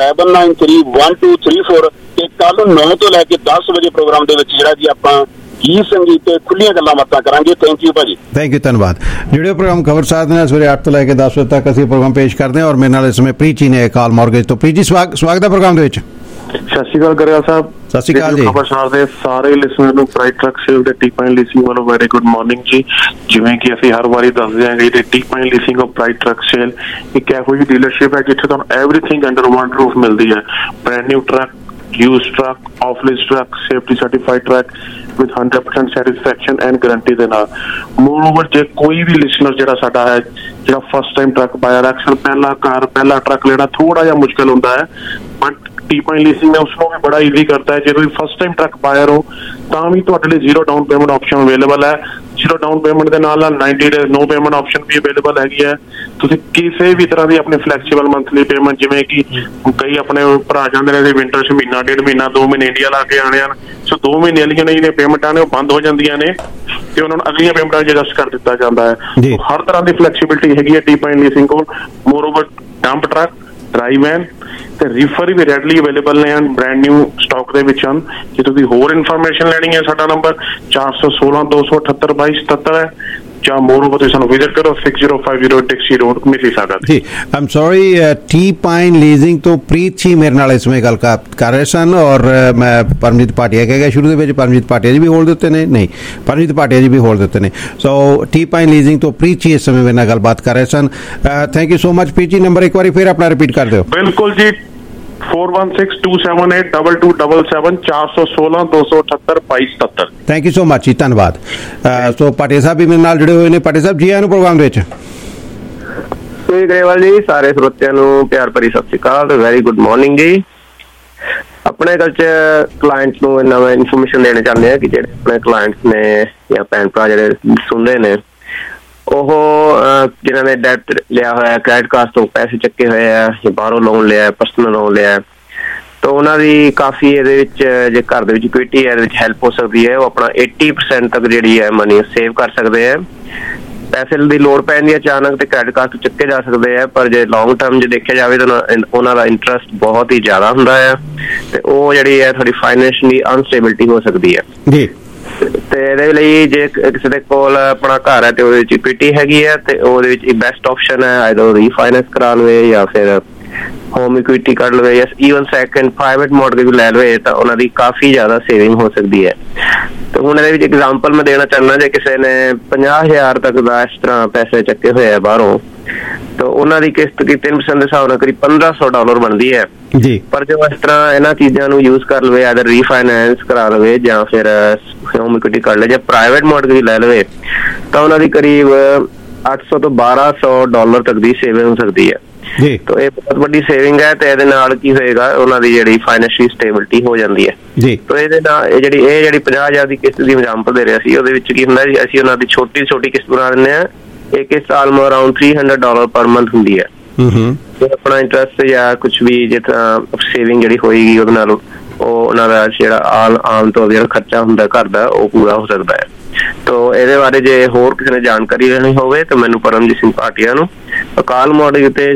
793 1234 ਤੇ ਕੱਲ 9 ਤੋਂ ਲੈ ਕੇ 10 ਵਜੇ ਪ੍ਰੋਗਰਾਮ ਦੇ ਵਿੱਚ ਜਿਹੜਾ ਜੀ ਆਪਾਂ ਗੀਤ ਸੰਗੀਤ ਤੇ ਖੁੱਲੀਆਂ ਗੱਲਾਂ ਬਾਤਾਂ ਕਰਾਂਗੇ। ਥੈਂਕ ਯੂ ਭਾਜੀ। ਥੈਂਕ ਯੂ, ਧੰਨਵਾਦ। ਜਿਹੜੇ ਪ੍ਰੋਗਰਾਮ ਖਬਰਸਾਰ ਦੇ ਨਾਲ ਸਵੇਰੇ 8 ਤੋਂ ਲੈ ਕੇ 10 ਵਜੇ ਤੱਕ ਅਸੀਂ ਪ੍ਰੋਗਰਾਮ ਪੇਸ਼ ਕਰਦੇ ਹਾਂ ਔਰ ਮੇਰੇ ਨਾਲ ਇਸ ਸਮੇਂ ਪ੍ਰੀਤ ਜੀ ਨੇ ਕਾਲ ਮਾਰਗੇਜ ਤੋਂ। ਪ੍ਰੀਤ ਜੀ ਸਵਾਗਤ ਹੈ ਪ੍ਰੋਗਰਾਮ ਦੇ ਵਿੱਚ। ਸਤਿ ਸ਼੍ਰੀ ਅਕਾਲ ਗਰੇਵਾਲ ਸਾਹਿਬ। ਸਤਿ ਸ਼੍ਰੀ ਅਕਾਲ ਜੀ। ਖਬਰਸਾਰ ਦੇ ਸਾਰੇ ਲਿਸਨਰ ਨੂੰ ਪ੍ਰਾਈਡ ਟਰੱਕ ਸੇਲ ਦੇ ਟੀ-ਪਾਈਨ ਲੀਸਿੰਗ ਵੱਲੋਂ ਵੈਰੀ ਗੁੱਡ ਮਾਰਨਿੰਗ ਜੀ। ਜਿਵੇਂ ਕਿ ਅਸੀਂ ਹਰ ਵਾਰੀ ਦੱਸਦੇ ਆਂਗੇ ਕਿ T Pine leasing of pride truck sale ਇੱਕ ਇਹੋ ਜਿਹੀ ਡੀਲਰਸ਼ਿਪ ਹੈ ਜਿੱਥੇ ਤੁਹਾਨੂੰ ਐਵਰੀਥਿੰਗ ਅੰਡਰ ਵਨ ਰੂਫ ਮਿਲਦੀ ਹੈ। Brand new truck, used truck, off-lease truck, safety certified truck with 100% satisfaction and guarantee ਦੇ ਨਾਲ। moreover ਜੇ ਕੋਈ ਵੀ ਲਿਸਨਰ ਜਿਹੜਾ ਸਾਡਾ ਹੈ ਜਿਹੜਾ ਫਸਟ ਟਾਈਮ ਟਰੱਕ ਬਾਇਰ, ਅਕਸਰ ਪਹਿਲਾ ਟਰੱਕ ਲੈਣਾ ਥੋੜਾ ਜਿਹਾ ਮੁਸ਼ਕਿਲ ਹੁੰਦਾ ਹੈ, ਬਟ ਟੀ-ਪਾਈਨ ਲੀਸਿੰਗ ਨੇ ਉਸਨੂੰ ਵੀ ਬੜਾ ਈਜ਼ੀ ਕਰਤਾ ਹੈ। ਜੇ ਤੁਸੀਂ ਫਸਟ ਟਾਈਮ ਟਰੱਕ ਬਾਇਰ ਹੋ ਤਾਂ ਵੀ ਤੁਹਾਡੇ ਲਈ 0 ਡਾਊਨ ਪੇਮੈਂਟ ਆਪਸ਼ਨ ਅਵੇਲੇਬਲ ਹੈ। 0 ਡਾਊਨ ਪੇਮੈਂਟ ਦੇ ਨਾਲ 90 ਡੇਜ਼ ਨੋ ਪੇਮੈਂਟ ਆਪਸ਼ਨ ਵੀ ਅਵੇਲੇਬਲ ਹੈਗੀ ਹੈ। ਤੁਸੀਂ ਕਿਸੇ ਵੀ ਤਰ੍ਹਾਂ ਦੀ ਆਪਣੀ ਫਲੈਕਸੀਬਲ ਮੰਥਲੀ ਪੇਮੈਂਟ, ਜਿਵੇਂ ਕਿ ਕਈ ਆਪਣੇ ਭਰਾ ਜਾਂਦੇ ਨੇ ਵਿੰਟਰ 'ਚ ਮਹੀਨਾ, 1.5 ਮਹੀਨਾ, 2 ਮਹੀਨੇ ਇੰਡੀਆ ਲਾ ਕੇ ਆਣੇ ਹਨ, ਸੋ 2 ਮਹੀਨੇ ਵਾਲੀਆਂ ਜਿਹੜੀਆਂ ਪੇਮੈਂਟਾਂ ਨੇ ਉਹ ਬੰਦ ਹੋ ਜਾਂਦੀਆਂ ਨੇ ਤੇ ਉਹਨਾਂ ਨੂੰ ਅਗਲੀਆਂ ਪੇਮੈਂਟਾਂ 'ਚ ਐਡਜਸਟ ਕਰ ਦਿੱਤਾ ਜਾਂਦਾ ਹੈ। ਹਰ ਤਰ੍ਹਾਂ ਦੀ ਫਲੈਕਸੀਬਿਲਿਟੀ ਹੈਗੀ ਹੈ ਟੀ-ਪਾਈਨ ਲੀਸਿੰਗ ਕੋਲ। Moreover dump truck, dry van ਤੇ ਰੀਫਰ ਵੀ ਰੈਡਲੀ ਅਵੇਲੇਬਲ ਨੇ, ਬ੍ਰੈਂਡ ਨਿਊ ਸਟਾਕ ਦੇ ਵਿੱਚ ਹਨ। ਜੇ ਤੁਸੀਂ ਹੋਰ ਇਨਫੋਰਮੇਸ਼ਨ ਲੈਣੀ ਹੈ ਸਾਡਾ ਨੰਬਰ 416 278 2277 ਹੈ। ਜਾਂ ਮੋਰਓਵਰ ਤੁਸੀਂ ਸਾਨੂੰ ਵਿਜ਼ਿਟ ਕਰੋ 6050 ਡਿਕਸੀ ਰੋਡ ਮਿਸੀਸਾਗਾ ਜੀ। I'm sorry T pine leasing ਤੋਂ ਪ੍ਰੀਤ ਜੀ ਮੇਰੇ ਨਾਲ ਇਸ ਸਮੇਂ ਗੱਲ ਕਰ ਰਹੇ ਸਨ ਔਰ ਮੈਂ ਪਰਮਜੀਤ ਭਾਟੀਆ ਕਹਿ ਗਿਆ ਸ਼ੁਰੂ ਦੇ ਵਿੱਚ ਪਰਮਜੀਤ ਭਾਟੀਆ ਜੀ ਵੀ ਹੋਲਡ ਦਿੱਤੇ ਨੇ ਨਹੀਂ ਪਰਮਜੀਤ ਭਾਟੀਆ ਜੀ ਵੀ ਹੋਲਡ ਦਿੱਤੇ ਨੇ ਸੋ ਟੀ ਪਾਈਨ ਲੀਜ਼ਿੰਗ ਤੋਂ ਪ੍ਰੀਤ ਜੀ ਇਸ ਸਮੇਂ ਮੇਰੇ ਨਾਲ ਗੱਲਬਾਤ ਕਰ ਰਹੇ ਸਨ। Thank you so much Preet ji. Number ਇੱਕ ਵਾਰੀ ਫਿਰ ਆਪਣਾ ਰਿਪੀਟ ਕਰ ਦਿਓ। ਬਿਲਕੁਲ ਜੀ 4162782277 416-278-2277। ਥੈਂਕ ਯੂ ਸੋ ਮਚ ਜੀ ਧੰਨਵਾਦ। ਸੋ ਭਾਟੀਆ ਸਾਹਿਬ ਵੀ ਮੇਰੇ ਨਾਲ ਜੁੜੇ ਹੋਏ ਨੇ। ਭਾਟੀਆ ਸਾਹਿਬ ਜੀ ਆਇਆਂ ਨੂੰ ਪ੍ਰੋਗਰਾਮ ਦੇ ਵਿੱਚ। ਗਰੇਵਾਲ ਜੀ ਸਾਰੇ ਸਰੋਤਿਆਂ ਨੂੰ ਪਿਆਰ ਭਰੀ ਸਤਿ ਸ਼੍ਰੀ ਅਕਾਲ ਤੇ ਵੈਰੀ ਗੁੱਡ ਮਾਰਨਿੰਗ ਜੀ। ਆਪਣੇ ਗੱਲ 'ਚ ਕਲਾਇੰਟਸ ਨੂੰ ਨਵਾਂ ਇਨਫੋਰਮੇਸ਼ਨ ਦੇਣਾ ਚਾਹੁੰਦੇ ਹਾਂ ਕਿ ਜਿਹੜੇ ਆਪਣੇ ਕਲਾਇੰਟਸ ਨੇ ਜਾਂ ਭੈਣ ਭਰਾ ਜਿਹੜੇ ਸੁਣਦੇ ਨੇ ਉਹ ਜਿਨ੍ਹਾਂ ਨੇ ਡੈਟ ਲਿਆ ਹੋਇਆ ਕ੍ਰੈਡਿਟ ਕਾਰਡ ਤੋਂ ਪੈਸੇ ਚੱਕੇ ਹੋਏ ਆ ਜਾਂ ਬਾਹਰੋਂ ਲੋਨ ਲਿਆ ਪਰਸਨਲ ਲੋਨ ਲਿਆ ਤਾਂ ਉਹਨਾਂ ਦੀ ਕਾਫੀ ਇਹਦੇ ਵਿੱਚ ਜੇ ਘਰ ਦੇ ਵਿੱਚ ਇਕੁਇਟੀ ਹੈ ਇਹਦੇ ਵਿੱਚ ਹੈਲਪ ਹੋ ਸਕਦੀ ਹੈ। ਉਹ ਆਪਣਾ 80% ਤੱਕ ਜਿਹੜੀ ਹੈ ਮਨੀ ਸੇਵ ਕਰ ਸਕਦੇ ਹੈ। ਪੈਸੇ ਦੀ ਲੋੜ ਪੈਂਦੀ ਹੈ ਅਚਾਨਕ ਤੇ ਕ੍ਰੈਡਿਟ ਕਾਰਡ ਤੋਂ ਚੱਕੇ ਜਾ ਸਕਦੇ ਆ ਪਰ ਜੇ ਲੌਂਗ ਟਰਮ ਜੇ ਦੇਖਿਆ ਜਾਵੇ ਤਾਂ ਉਹਨਾਂ ਦਾ ਇੰਟਰਸਟ ਬਹੁਤ ਹੀ ਜ਼ਿਆਦਾ ਹੁੰਦਾ ਹੈ ਤੇ ਉਹ ਜਿਹੜੀ ਹੈ ਥੋੜੀ ਫਾਈਨੈਂਸ਼ੀਅਲੀ ਅਨਸਟੇਬਿਲਿਟੀ ਹੋ ਸਕਦੀ ਹੈ ਜੀ। ਤੇ ਇਹਦੇ ਲਈ ਜੇ ਕਿਸੇ ਦੇ ਕੋਲ ਆਪਣਾ ਘਰ ਹੈ ਤੇ ਉਹਦੇ ਵਿੱਚ ਇਕੁਇਟੀ ਹੈਗੀ ਹੈ ਤੇ ਉਹਦੇ ਵਿੱਚ ਬੈਸਟ ਆਪਸ਼ਨ ਹੈ ਆਈਦਰ ਰੀਫਾਈਨੈਂਸ ਕਰਾ ਲਵੇ ਜਾਂ ਫਿਰ ਹੋਮ ਇਕੁਇਟੀ ਕੱਢ ਲਵੇ ਜਾਂ ਈਵਨ ਸੈਕੰਡ ਪ੍ਰਾਈਵੇਟ ਮੋਰਟਗੇਜ ਲੈ ਲਵੇ ਤਾਂ ਉਹਨਾਂ ਦੀ ਕਾਫੀ ਜ਼ਿਆਦਾ ਸੇਵਿੰਗ ਹੋ ਸਕਦੀ ਹੈ। ਤੇ ਹੁਣ ਇਹਦੇ ਵਿੱਚ ਐਗਜ਼ਾਮਪਲ ਮੈਂ ਦੇਣਾ ਚਾਹੁੰਦਾ ਜੇ ਕਿਸੇ ਨੇ 50,000 ਤੱਕ ਦਾ ਇਸ ਤਰ੍ਹਾਂ ਪੈਸੇ ਚੱਕੇ ਹੋਏ ਆ ਬਾਹਰੋਂ ਤਾਂ ਉਹਨਾਂ ਦੀ ਕਿਸ਼ਤ ਕੀ 3% ਦੇ ਹਿਸਾਬ ਨਾਲ ਕਰੀਬ $1,500 ਬਣਦੀ ਹੈ ਜੀ। ਪਰ ਜੋ ਇਸ ਤਰ੍ਹਾਂ ਇਹਨਾਂ ਚੀਜ਼ਾਂ ਨੂੰ ਯੂਜ਼ ਕਰ ਲਵੇ ਆਦਰ ਰੀਫਾਈਨੈਂਸ ਕਰਾ ਲਵੇ ਜਾਂ ਫਿਰ ਹੋਮ ਇਕੁਇਟੀ ਕੱਢ ਲਵੇ ਜਾਂ ਪ੍ਰਾਈਵੇਟ ਮੋਰਟਗੇਜ ਲੈ ਲਵੇ ਤਾਂ ਉਹਨਾਂ ਦੀ ਕਰੀਬ $800 ਤੋਂ $1,200 ਤੱਕ ਦੀ ਸੇਵਿੰਗ ਹੋ ਸਕਦੀ ਹੈ ਜੀ। ਤਾਂ ਇਹ ਬਹੁਤ ਵੱਡੀ ਸੇਵਿੰਗ ਹੈ ਤੇ ਇਹਦੇ ਨਾਲ ਕੀ ਹੋਏਗਾ ਉਹਨਾਂ ਦੀ ਜਿਹੜੀ ਫਾਈਨੈਂਸ਼ੀਅਲ ਸਟੇਬਿਲਿਟੀ ਹੋ ਜਾਂਦੀ ਹੈ ਜੀ। ਤਾਂ ਇਹਦੇ ਨਾਲ ਇਹ ਜਿਹੜੀ 50,000 ਦੀ ਕਿਸ਼ਤ ਦੀ ਐਗਜ਼ਾਮਪਲ ਦੇ ਰਿਹਾ ਸੀ ਉਹਦੇ ਵਿੱਚ ਕੀ ਹੁੰਦਾ ਜੀ ਅਸੀਂ ਉਹਨਾਂ ਦੀ ਛੋਟੀ ਕਿਸ਼ਤ ਬਣਾ ਦਿੰਦੇ ਹਾਂ। ਇਹ ਕਿਸ਼ਤ ਆਲਮੋਸਟ ਅਰਾਊਂਡ $300 ਪਰ ਮੰਥ ਹੁੰਦੀ ਹੈ। ਆਪਣਾ ਇੰਟਰਸਟ ਜਾਂ ਕੁਛ ਵੀ ਜਿਸ ਤਰ੍ਹਾਂ ਸੇਵਿੰਗ ਜਿਹੜੀ ਹੋਏਗੀ ਉਹਦੇ ਨਾਲ ਉਹ ਉਹਨਾਂ ਦਾ ਜਿਹੜਾ ਆਮ ਤੌਰ ਜਿਹੜਾ ਖਰਚਾ ਹੁੰਦਾ ਘਰ ਦਾ ਉਹ ਪੂਰਾ ਹੋ ਸਕਦਾ ਹੈ। ਤੋ ਇਹਦੇ ਬਾਰੇ ਜੇ ਹੋਰ ਕਿਸੇ ਨੇ ਜਾਣਕਾਰੀ ਲੈਣੀ ਹੋਵੇ ਤਾਂ ਮੈਨੂੰ ਪਰਮਜੀਤ ਸਿੰਘ ਭਾਟੀਆ ਨੂੰ ਅਕਾਲ ਮੋਰਟਗੇਜ ਤੇ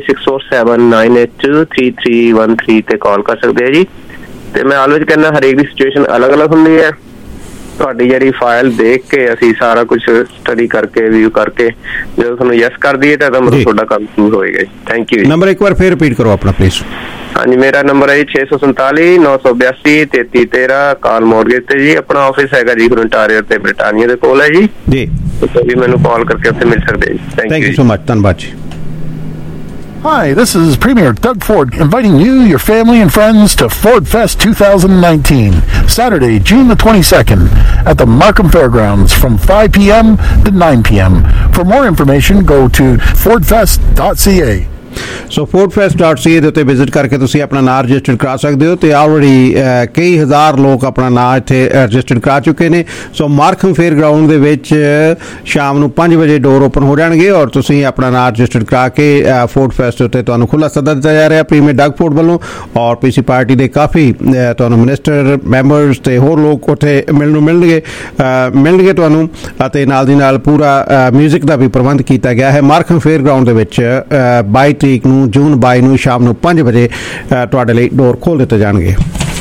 6079823313 ਤੇ ਕਾਲ ਕਰ ਸਕਦੇ ਆ ਜੀ। ਤੇ ਮੈਂ ਆਲਵੇਜ਼ ਕਹਿੰਦਾ ਹਰੇਕ ਦੀ ਸਿਚੁਏਸ਼ਨ ਅਲੱਗ-ਅਲੱਗ ਹੁੰਦੀ ਹੈ। ਤੁਹਾਡੀ ਜਿਹੜੀ ਫਾਈਲ ਦੇਖ ਕੇ ਅਸੀਂ ਸਾਰਾ ਕੁਝ ਸਟੱਡੀ ਕਰਕੇ ਰਿਵਿਊ ਕਰਕੇ ਜਦੋਂ ਤੁਹਾਨੂੰ ਯੈਸ ਕਰ ਦਈਏ ਤਾਂ ਮਤਲਬ ਤੁਹਾਡਾ ਕੰਮ ਸ਼ੁਰੂ ਹੋਏਗਾ। Thank you. ਨੰਬਰ ਇੱਕ ਵਾਰ ਫਿਰ ਰਿਪੀਟ ਕਰੋ ਆਪਣਾ ਪਲੀਜ਼। ਹਾਂਜੀ ਮੇਰਾ ਨੰਬਰ ਹੈ ਜੀ 647-982-3313 ਕਾਲ ਮੋਰਗੇਜ ਤੇ ਜੀ। ਆਪਣਾ ਆਫਿਸ ਹੈਗਾ ਜੀ ਓਨਟਾਰੀਓ ਤੇ ਬ੍ਰਿਟਾਨੀਆ ਦੇ ਕੋਲ ਹੈ ਜੀ ਵੀ ਮੈਨੂੰ ਕਾਲ ਕਰਕੇ ਉੱਥੇ ਮਿਲ ਸਕਦੇ ਜੀ। Thank you so much. ਧੰਨਵਾਦ ਜੀ। Hi, this is Premier Doug Ford inviting you, your family and friends to Ford Fest 2019, Saturday, June the 22nd at the Markham Fairgrounds from 5 p.m. to 9 p.m. For more information, go to fordfest.ca. So fordfest.ca ਦੇ ਉੱਤੇ visit ਕਰਕੇ ਤੁਸੀਂ ਆਪਣਾ ਨਾਂ register ਕਰਾ ਸਕਦੇ ਹੋ ਤੇ ਆਲਰੇਡੀ ਕਈ ਹਜ਼ਾਰ ਲੋਕ ਆਪਣਾ ਨਾਂ ਇੱਥੇ ਰਜਿਸਟਰ ਕਰਾ ਚੁੱਕੇ ਨੇ। ਸੋ ਮਾਰਖਮ ਫੇਅਰ ਗਰਾਊਂਡ ਦੇ ਵਿੱਚ ਸ਼ਾਮ ਨੂੰ 5 ਵਜੇ ਡੋਰ ਓਪਨ ਹੋ ਜਾਣਗੇ ਔਰ ਤੁਸੀਂ ਆਪਣਾ ਨਾਂ ਰਜਿਸਟਰ ਕਰਾ ਕੇ ਫੋਰਡ ਫੈਸਟ ਉੱਤੇ ਤੁਹਾਨੂੰ ਖੁੱਲ੍ਹਾ ਸੱਦਾ ਦਿੱਤਾ ਜਾ ਰਿਹਾ ਪ੍ਰੀਮੀਅਰ ਡਗ ਫੋਰਡ ਵੱਲੋਂ ਔਰ ਪੀਸੀ ਪਾਰਟੀ ਦੇ ਕਾਫੀ ਤੁਹਾਨੂੰ ਮਿਨਿਸਟਰ ਮੈਂਬਰਸ ਤੇ ਹੋਰ ਲੋਕ ਉੱਥੇ ਮਿਲਣਗੇ ਤੁਹਾਨੂੰ ਅਤੇ ਨਾਲ ਦੀ ਨਾਲ ਪੂਰਾ ਮਿਊਜ਼ਿਕ ਦਾ ਵੀ ਪ੍ਰਬੰਧ ਕੀਤਾ ਗਿਆ ਹੈ। ਮਾਰਖਮ ਫੇਅਰ ਗਰਾਊਂਡ ਦੇ ਵਿੱਚ 22 ਤਰੀਕ ਨੂੰ ਜੂਨ 22 ਨੂੰ ਸ਼ਾਮ ਨੂੰ 5 ਵਜੇ ਤੁਹਾਡੇ ਲਈ ਡੋਰ ਖੋਲ ਦਿੱਤੇ ਜਾਣਗੇ।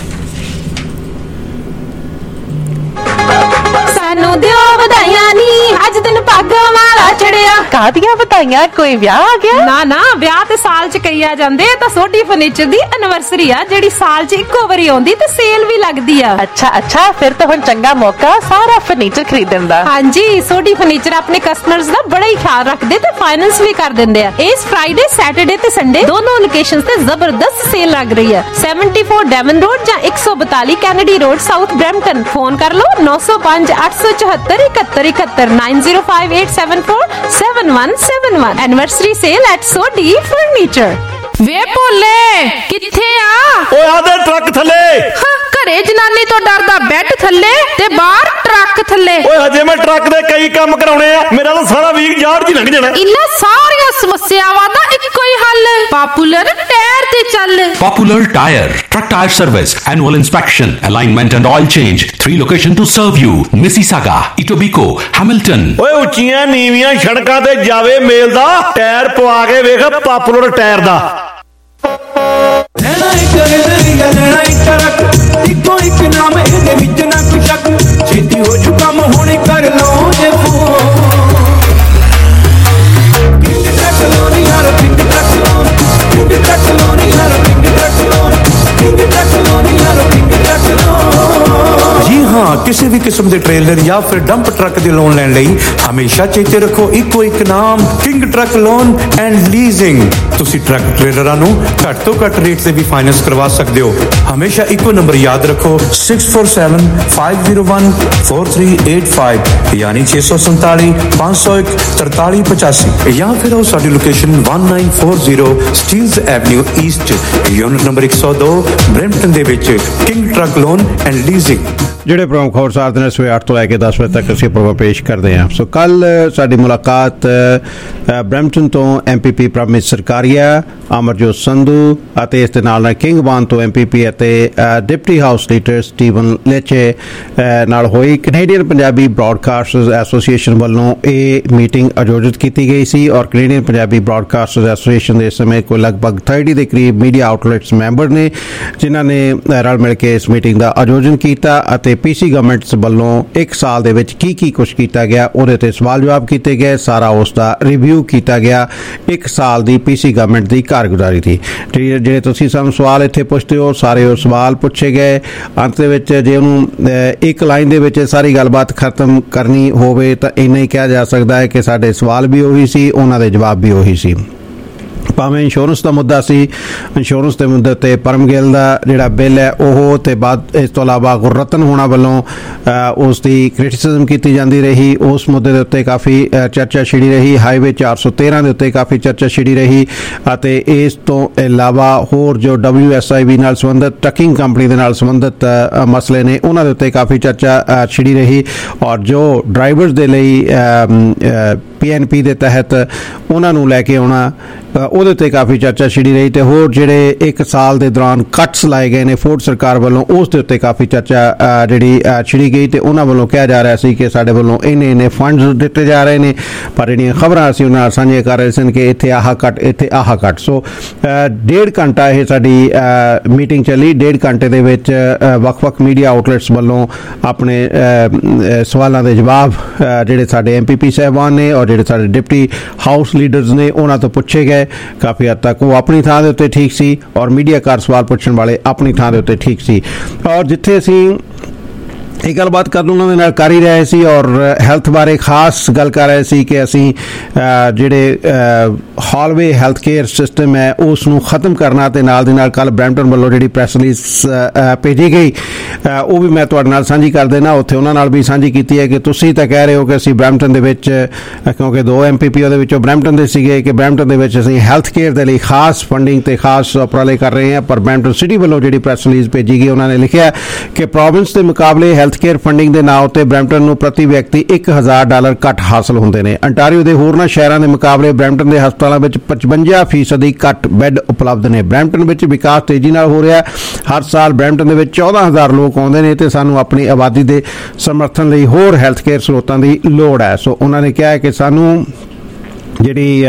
ਸਾਨੂੰ ਦਿਓ ਵਧਾਈਆਂ ਨੀ ਅੱਜ ਦਿਨ ਪੱਗ ਵਾਲਾ ਚੜਿਆ। ਕਾਹਦੀਆਂ ਵਧਾਈਆਂ? ਕੋਈ ਵਿਆਹ ਆ ਗਿਆ? ਨਾ ਵਿਆਹ ਤੇ ਸਾਲ ਚ ਕਈ ਆ ਜਾਂਦੇ। ਤਾਂ ਸੋਢੀ ਫਰਨੀਚਰ ਦੀ ਐਨਵਰਸਰੀ ਆ ਜਿਹੜੀ ਸਾਲ ਚ ਇੱਕੋ ਵਾਰੀ ਆਉਂਦੀ ਤੇ ਸੇਲ ਵੀ ਲੱਗਦੀ ਆ। ਅੱਛਾ ਫਿਰ ਤਾਂ ਹੁਣ ਚੰਗਾ ਮੌਕਾ ਸਾਰਾ ਫਰਨੀਚਰ ਖਰੀਦਣ ਦਾ। ਹਾਂਜੀ ਸੋਢੀ ਫਰਨੀਚਰ ਆਪਣੇ ਕਸਟਮਰਸ ਦਾ ਬੜਾ ਹੀ ਖਿਆਲ ਰੱਖਦੇ ਤੇ ਫਾਈਨੈਂਸ ਵੀ ਕਰ ਦਿੰਦੇ ਆ। ਇਸ ਫਰਾਈਡੇ ਸੈਟਰਡੇ ਤੇ ਸੰਡੇ ਦੋਨੋਂ ਲੋਕੇਸ਼ਨਸ ਤੇ ਜ਼ਬਰਦਸਤ ਸੇਲ ਲੱਗ ਰਹੀ ਹੈ। 74 ਡੈਮਨ ਰੋਡ ਜਾਂ 142 Kennedy road south Brampton. Phone ਕਰ ਲਓ 905 874 7171 9058747171 anniversary sale at Sodhi furniture. ਵੇ ਭੋਲੇ ਕਿੱਥੇ ਆ? ਓਏ ਆਦੇ ਟਰੱਕ ਥੱਲੇ। ਘਰੇ ਜਨਾਨੀ ਤੋਂ ਡਰਦਾ ਬੈੱਡ ਥੱਲੇ ਤੇ ਬਾਹਰ ਟਰੱਕ ਥੱਲੇ। ਓਏ ਹਜੇ ਮੈਂ ਟਰੱਕ ਦੇ ਕਈ ਕੰਮ ਕਰਾਉਣੇ ਆ। ਮੇਰਾ ਤਾਂ ਸਾਰਾ ਵੀਕ ਯਾਰ ਜੀ ਲੰਘ ਜਾਣਾ। ਇਹਨਾਂ ਸਾਰੀਆਂ ਸਮੱਸਿਆਵਾਂ ਦਾ ਇੱਕੋ ਹੀ ਹੱਲ ਪਾਪੂਲਰ ਟਾਇਰ ਤੇ ਚੱਲ। Popular Tire, truck tire service, annual inspection, alignment and oil change. 3 locations to serve you: Mississauga, Etobicoke, Hamilton. ਓਏ ਉੱਚੀਆਂ ਨੀਵੀਆਂ ਸੜਕਾਂ ਤੇ ਜਾਵੇ ਮੇਲ ਦਾ ਟਾਇਰ ਪਵਾ ਕੇ ਵੇਖ ਪਾਪੂਲਰ ਟਾਇਰ ਦਾ। ਲੈਣਾ ਇੱਕ ਨਜ਼ਰੀਆ ਲੈਣਾ ਇੱਕ ਰੱਖ ਇੱਕੋ ਇੱਕ ਨਾਮ ਇਹਦੇ ਵਿੱਚ ਨਾ ਕੋਈ ਸ਼ੱਕ ਛੇਤੀ ਹੋ ਜੂ ਕੰਮ ਹੁਣੇ ਕਰ ਲਓ ਜੇ ਫੋਨ ਕਿਸੇ ਵੀ ਕਿਸਮ ਦੇ ਟ੍ਰੇਲਰ ਜਾਂ ਫਿਰ ਡੰਪ ਟਰੱਕ ਦੇ ਲੋਨ ਲੈਣ ਲਈ ਹਮੇਸ਼ਾ ਚੇਤੇ ਰੱਖੋ ਇੱਕੋ ਇੱਕ ਨਾਮ, king truck loan and leasing. ਤੁਸੀਂ ਟਰੱਕ ਟ੍ਰੇਲਰਾਂ ਨੂੰ ਘੱਟ ਤੋਂ ਘੱਟ ਰੇਟ ਤੇ ਵੀ ਫਾਈਨੈਂਸ ਕਰਵਾ ਸਕਦੇ ਹੋ। ਹਮੇਸ਼ਾ ਇੱਕੋ ਨੰਬਰ ਯਾਦ ਰੱਖੋ 6475014385 ਯਾਨੀ 647-501-4385 ਜਾਂ ਫਿਰ ਉਹ ਸਾਡੀ location 1940 Steeles avenue east unit number 102 Brampton ਦੇ ਵਿੱਚ king truck loan and leasing. ਜਿਹੜੇ ਪ੍ਰਮੁੱਖ ਖਬਰਸਾਰ ਦਿਨ ਸਵੇਰੇ 8 ਤੋਂ ਲੈ ਕੇ 10 ਵਜੇ ਤੱਕ ਅਸੀਂ ਪ੍ਰੋਗਰਾਮ ਪੇਸ਼ ਕਰਦੇ ਹਾਂ। ਸੋ ਕੱਲ ਸਾਡੀ ਮੁਲਾਕਾਤ ਬ੍ਰੈਂਪਟਨ ਤੋਂ MPP ਪ੍ਰਭਮੀਤ ਸਰਕਾਰੀਆ, ਅਮਰਜੋਤ ਸੰਧੂ ਅਤੇ ਇਸ ਦੇ ਨਾਲ ਕਿੰਗਵਾਨ ਤੋਂ MPP ਅਤੇ deputy house leader Steven Lecce ਨਾਲ ਹੋਈ। ਕੈਨੇਡੀਅਨ ਪੰਜਾਬੀ ਬ੍ਰਾਡਕਾਸਟਰਜ਼ ਐਸੋਸੀਏਸ਼ਨ ਵੱਲੋਂ ਇਹ ਮੀਟਿੰਗ ਆਯੋਜਿਤ ਕੀਤੀ ਗਈ ਸੀ ਔਰ ਕੈਨੇਡੀਅਨ ਪੰਜਾਬੀ ਬ੍ਰਾਡਕਾਸਟਰਜ਼ ਐਸੋਸੀਏਸ਼ਨ ਦੇ ਸਮੇਂ ਕੋਈ ਲਗਭਗ 30 ਦੇ ਕਰੀਬ ਮੀਡੀਆ ਆਊਟਲੈਟਸ ਮੈਂਬਰ ਨੇ ਜਿਨ੍ਹਾਂ ਨੇ ਰਲ ਮਿਲ ਕੇ ਇਸ ਮੀਟਿੰਗ ਦਾ ਆਯੋਜਨ ਕੀਤਾ ਅਤੇ PC ਗਵਰਨਮੈਂਟਸ ਵੱਲੋਂ 1 ਸਾਲ ਦੇ ਵਿੱਚ ਕੀ ਕੁਛ ਕੀਤਾ ਗਿਆ ਉਹਦੇ ਤੇ ਸਵਾਲ ਜਵਾਬ ਕੀਤੇ ਗਏ, ਸਾਰਾ ਉਸ ਦਾ ਰਿਵਿਊ ਕੀਤਾ ਗਿਆ। 1 ਸਾਲ ਦੀ PC ਗਵਰਨਮੈਂਟ ਦੀ ਕਾਰਗੁਜ਼ਾਰੀ ਦੀ ਜਿਹੜੇ ਤੁਸੀਂ ਸਾਨੂੰ ਸਵਾਲ ਇੱਥੇ ਪੁੱਛਦੇ ਹੋ ਸਾਰੇ ਉਹ ਸਵਾਲ ਪੁੱਛੇ ਗਏ। ਅੰਤ ਦੇ ਵਿੱਚ ਜੇ ਉਹਨੂੰ ਇੱਕ ਲਾਈਨ ਦੇ ਵਿੱਚ ਸਾਰੀ ਗੱਲਬਾਤ ਖਤਮ ਕਰਨੀ ਹੋਵੇ ਤਾਂ ਇੰਨਾ ਹੀ ਕਿਹਾ ਜਾ ਸਕਦਾ ਹੈ ਕਿ ਸਾਡੇ ਸਵਾਲ ਵੀ ਉਹੀ ਸੀ, ਉਹਨਾਂ ਦੇ ਜਵਾਬ ਵੀ ਉਹੀ ਸੀ। ਭਾਵੇਂ ਇੰਸ਼ੋਰੈਂਸ ਦਾ ਮੁੱਦਾ ਸੀ, ਇੰਸ਼ੋਰੈਂਸ ਦੇ ਮੁੱਦੇ ਤੇ ਪਰਮ ਗਿੱਲ ਦਾ ਜਿਹੜਾ ਬਿੱਲ ਹੈ ਉਹ ਤੇ ਬਾਅਦ ਇਸ ਤੋਂ ਇਲਾਵਾ ਗੁਰਰਤਨ ਹੋਣਾ ਵੱਲੋਂ ਉਸ ਦੀ ਕ੍ਰਿਟਿਸਿਜ਼ਮ ਕੀਤੀ ਜਾਂਦੀ ਰਹੀ। ਉਸ ਮੁੱਦੇ ਦੇ ਉੱਤੇ ਕਾਫੀ ਚਰਚਾ ਛਿੜੀ ਰਹੀ। ਹਾਈਵੇ 413 ਦੇ ਉੱਤੇ ਕਾਫੀ ਚਰਚਾ ਛਿੜੀ ਰਹੀ ਅਤੇ ਇਸ ਤੋਂ ਇਲਾਵਾ ਹੋਰ ਜੋ WSIB ਨਾਲ ਸੰਬੰਧਿਤ ਟਰੱਕਿੰਗ ਕੰਪਨੀ ਦੇ ਨਾਲ ਸੰਬੰਧਿਤ ਮਸਲੇ ਨੇ ਉਹਨਾਂ ਦੇ ਉੱਤੇ ਕਾਫੀ ਚਰਚਾ ਛਿੜੀ ਰਹੀ ਔਰ ਜੋ ਡਰਾਈਵਰਸ ਦੇ ਲਈ PNP ਦੇ ਤਹਿਤ ਉਹਨਾਂ ਨੂੰ ਲੈ ਕੇ ਆਉਣਾ ਉਹਦੇ ਉੱਤੇ ਕਾਫੀ ਚਰਚਾ ਛਿੜੀ ਰਹੀ ਤੇ ਹੋਰ ਜਿਹੜੇ 1 ਸਾਲ ਦੇ ਦੌਰਾਨ ਕੱਟਸ ਲਾਏ ਗਏ ਨੇ ਫੋਰਡ ਸਰਕਾਰ ਵੱਲੋਂ ਉਸ ਦੇ ਉੱਤੇ ਕਾਫੀ ਚਰਚਾ ਜਿਹੜੀ ਛਿੜੀ ਗਈ ਤੇ ਉਹਨਾਂ ਵੱਲੋਂ ਕਿਹਾ ਜਾ ਰਿਹਾ ਸੀ ਕਿ ਸਾਡੇ ਵੱਲੋਂ ਇੰਨੇ ਫੰਡਸ ਦਿੱਤੇ ਜਾ ਰਹੇ ਨੇ ਪਰ ਜਿਹੜੀਆਂ ਖਬਰਾਂ ਅਸੀਂ ਉਹਨਾਂ ਨਾਲ ਸਾਂਝੀਆਂ ਕਰ ਰਹੇ ਸਨ ਕਿ ਇੱਥੇ ਆਹ ਕੱਟ ਇੱਥੇ ਆਹ ਕੱਟ। ਸੋ 1.5 ਘੰਟਾ ਇਹ ਸਾਡੀ ਮੀਟਿੰਗ ਚੱਲੀ। 1.5 ਘੰਟੇ ਦੇ ਵਿੱਚ ਵੱਖ-ਵੱਖ ਮੀਡੀਆ ਆਊਟਲੈਟਸ ਵੱਲੋਂ ਆਪਣੇ ਸਵਾਲਾਂ ਦੇ ਜਵਾਬ ਜਿਹੜੇ ਸਾਡੇ MPP ਸਾਹਿਬਾਨ ਨੇ ਔਰ ਜਿਹੜੇ ਸਾਡੇ ਡਿਪਟੀ ਹਾਊਸ ਲੀਡਰਸ ਨੇ ਉਹਨਾਂ ਤੋਂ ਪੁੱਛੇ ਗਏ। ਕਾਫੀ ਹੱਦ ਤੱਕ ਉਹ ਆਪਣੀ ਥਾਂ ਦੇ ਉੱਤੇ ਠੀਕ ਸੀ ਔਰ ਮੀਡੀਆਕਾਰ ਸਵਾਲ ਪੁੱਛਣ ਵਾਲੇ ਆਪਣੀ ਥਾਂ ਦੇ ਉੱਤੇ ਠੀਕ ਸੀ ਔਰ ਜਿੱਥੇ ਅਸੀਂ ਇਹ ਗੱਲਬਾਤ ਕਰਨ ਉਹਨਾਂ ਦੇ ਨਾਲ ਕਰ ਹੀ ਰਹੇ ਸੀ ਔਰ ਹੈਲਥ ਬਾਰੇ ਖਾਸ ਗੱਲ ਕਰ ਰਹੇ ਸੀ ਕਿ ਅਸੀਂ ਜਿਹੜੇ ਹਾਲਵੇ ਹੈਲਥ ਕੇਅਰ ਸਿਸਟਮ ਹੈ ਉਸ ਨੂੰ ਖਤਮ ਕਰਨਾ ਤੇ ਨਾਲ ਦੀ ਨਾਲ ਕੱਲ ਬ੍ਰੈਂਪਟਨ ਵੱਲੋਂ ਜਿਹੜੀ ਪ੍ਰੈਸ ਰਿਲੀਜ਼ ਭੇਜੀ ਗਈ ਉਹ ਵੀ ਮੈਂ ਤੁਹਾਡੇ ਨਾਲ ਸਾਂਝੀ ਕਰ ਦੇਣਾ। ਉੱਥੇ ਉਹਨਾਂ ਨਾਲ ਵੀ ਸਾਂਝੀ ਕੀਤੀ ਹੈ ਕਿ ਤੁਸੀਂ ਤਾਂ ਕਹਿ ਰਹੇ ਹੋ ਕਿ ਅਸੀਂ ਬ੍ਰੈਂਪਟਨ ਦੇ ਵਿੱਚ ਕਿਉਂਕਿ 2 MPP ਉਹਦੇ ਵਿੱਚੋਂ ਬ੍ਰੈਂਪਟਨ ਦੇ ਸੀਗੇ ਕਿ ਬ੍ਰੈਂਪਟਨ ਦੇ ਵਿੱਚ ਅਸੀਂ ਹੈਲਥ ਕੇਅਰ ਦੇ ਲਈ ਖਾਸ ਫੰਡਿੰਗ ਤੇ ਖਾਸ ਉਪਰਾਲੇ ਕਰ ਰਹੇ ਹਾਂ ਪਰ ਬ੍ਰੈਂਪਟਨ ਸਿਟੀ ਵੱਲੋਂ ਜਿਹੜੀ ਪ੍ਰੈਸ ਰਿਲੀਜ਼ ਭੇਜੀ ਗਈ ਉਹਨਾਂ ਨੇ ਲਿਖਿਆ ਕਿ ਪ੍ਰੋਵਿੰਸ ਦੇ ਮੁਕਾਬਲੇ ਹੈਲਥ ਕੇਅਰ ਫੰਡਿੰਗ ਦੇ ਨਾਂ ਉੱਤੇ ਬ੍ਰੈਂਪਟਨ ਨੂੰ ਪ੍ਰਤੀ ਵਿਅਕਤੀ $1000 ਘੱਟ ਹਾਸਲ ਹੁੰਦੇ ਨੇ। ਅੰਟਾਰੀਓ ਦੇ ਹੋਰਨਾਂ ਸ਼ਹਿਰਾਂ ਦੇ ਮੁਕਾਬਲੇ ਬ੍ਰੈਂਪਟਨ ਦੇ ਹਸਪਤਾਲਾਂ ਵਿੱਚ 55% ਘੱਟ ਬੈੱਡ ਉਪਲਬਧ ਨੇ। ਬ੍ਰੈਂਪਟਨ ਵਿੱਚ ਵਿਕਾਸ ਤੇਜ਼ੀ ਨਾਲ ਹੋ ਰਿਹਾ। ਹਰ ਸਾਲ ਬ੍ਰੈਂਪਟਨ ਦੇ ਵਿੱਚ 14000 ਲੋਕ ਆਉਂਦੇ ਨੇ ਤੇ ਸਾਨੂੰ ਆਪਣੀ ਆਬਾਦੀ ਦੇ ਸਮਰਥਨ ਲਈ ਹੋਰ ਹੈਲਥ ਕੇਅਰ ਸਰੋਤਾਂ ਦੀ ਲੋੜ ਹੈ। ਸੋ ਉਹਨਾਂ ਨੇ ਕਿਹਾ ਕਿ ਸਾਨੂੰ ਜਿਹੜੀ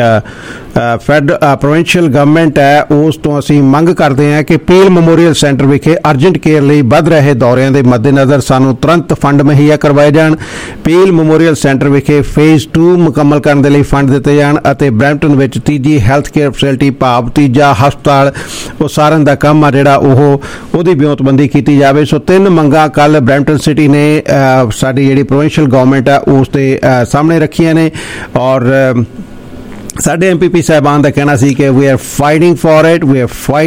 ਪ੍ਰੋਵਿੰਸ਼ੀਅਲ ਗਵਰਨਮੈਂਟ ਹੈ ਉਸ ਤੋਂ ਅਸੀਂ ਮੰਗ ਕਰਦੇ ਹਾਂ ਕਿ ਪੀਲ ਮੈਮੋਰੀਅਲ ਸੈਂਟਰ ਵਿਖੇ ਅਰਜੈਂਟ ਕੇਅਰ ਲਈ ਵੱਧ ਰਹੇ ਦੌਰਿਆਂ ਦੇ ਮੱਦੇਨਜ਼ਰ ਸਾਨੂੰ ਤੁਰੰਤ ਫੰਡ ਮੁਹੱਈਆ ਕਰਵਾਏ ਜਾਣ। ਪੀਲ ਮੈਮੋਰੀਅਲ ਸੈਂਟਰ ਵਿਖੇ ਫੇਜ਼ 2 ਮੁਕੰਮਲ ਕਰਨ ਦੇ ਲਈ ਫੰਡ ਦਿੱਤੇ ਜਾਣ ਅਤੇ ਬ੍ਰੈਂਪਟਨ ਵਿੱਚ ਤੀਜੀ ਹੈਲਥ ਕੇਅਰ ਫੈਸਿਲਿਟੀ ਭਾਵ ਤੀਜਾ ਹਸਪਤਾਲ ਉਸਾਰਨ ਦਾ ਕੰਮ ਆ ਜਿਹੜਾ ਉਹਦੀ ਵਿਉਂਤਬੰਦੀ ਕੀਤੀ ਜਾਵੇ। ਸੋ 3 ਮੰਗਾਂ ਕੱਲ ਬ੍ਰੈਂਪਟਨ ਸਿਟੀ ਨੇ ਸਾਡੀ ਜਿਹੜੀ ਪ੍ਰੋਵਿੰਸ਼ੀਅਲ ਗਵਰਨਮੈਂਟ ਹੈ ਉਸ ਦੇ ਸਾਹਮਣੇ ਰੱਖੀਆਂ ਨੇ ਔਰ ਸਾਡੇ MPP ਸਾਹਿਬਾਨ ਦਾ ਕਹਿਣਾ ਸੀ ਕਿ we are fighting for it we are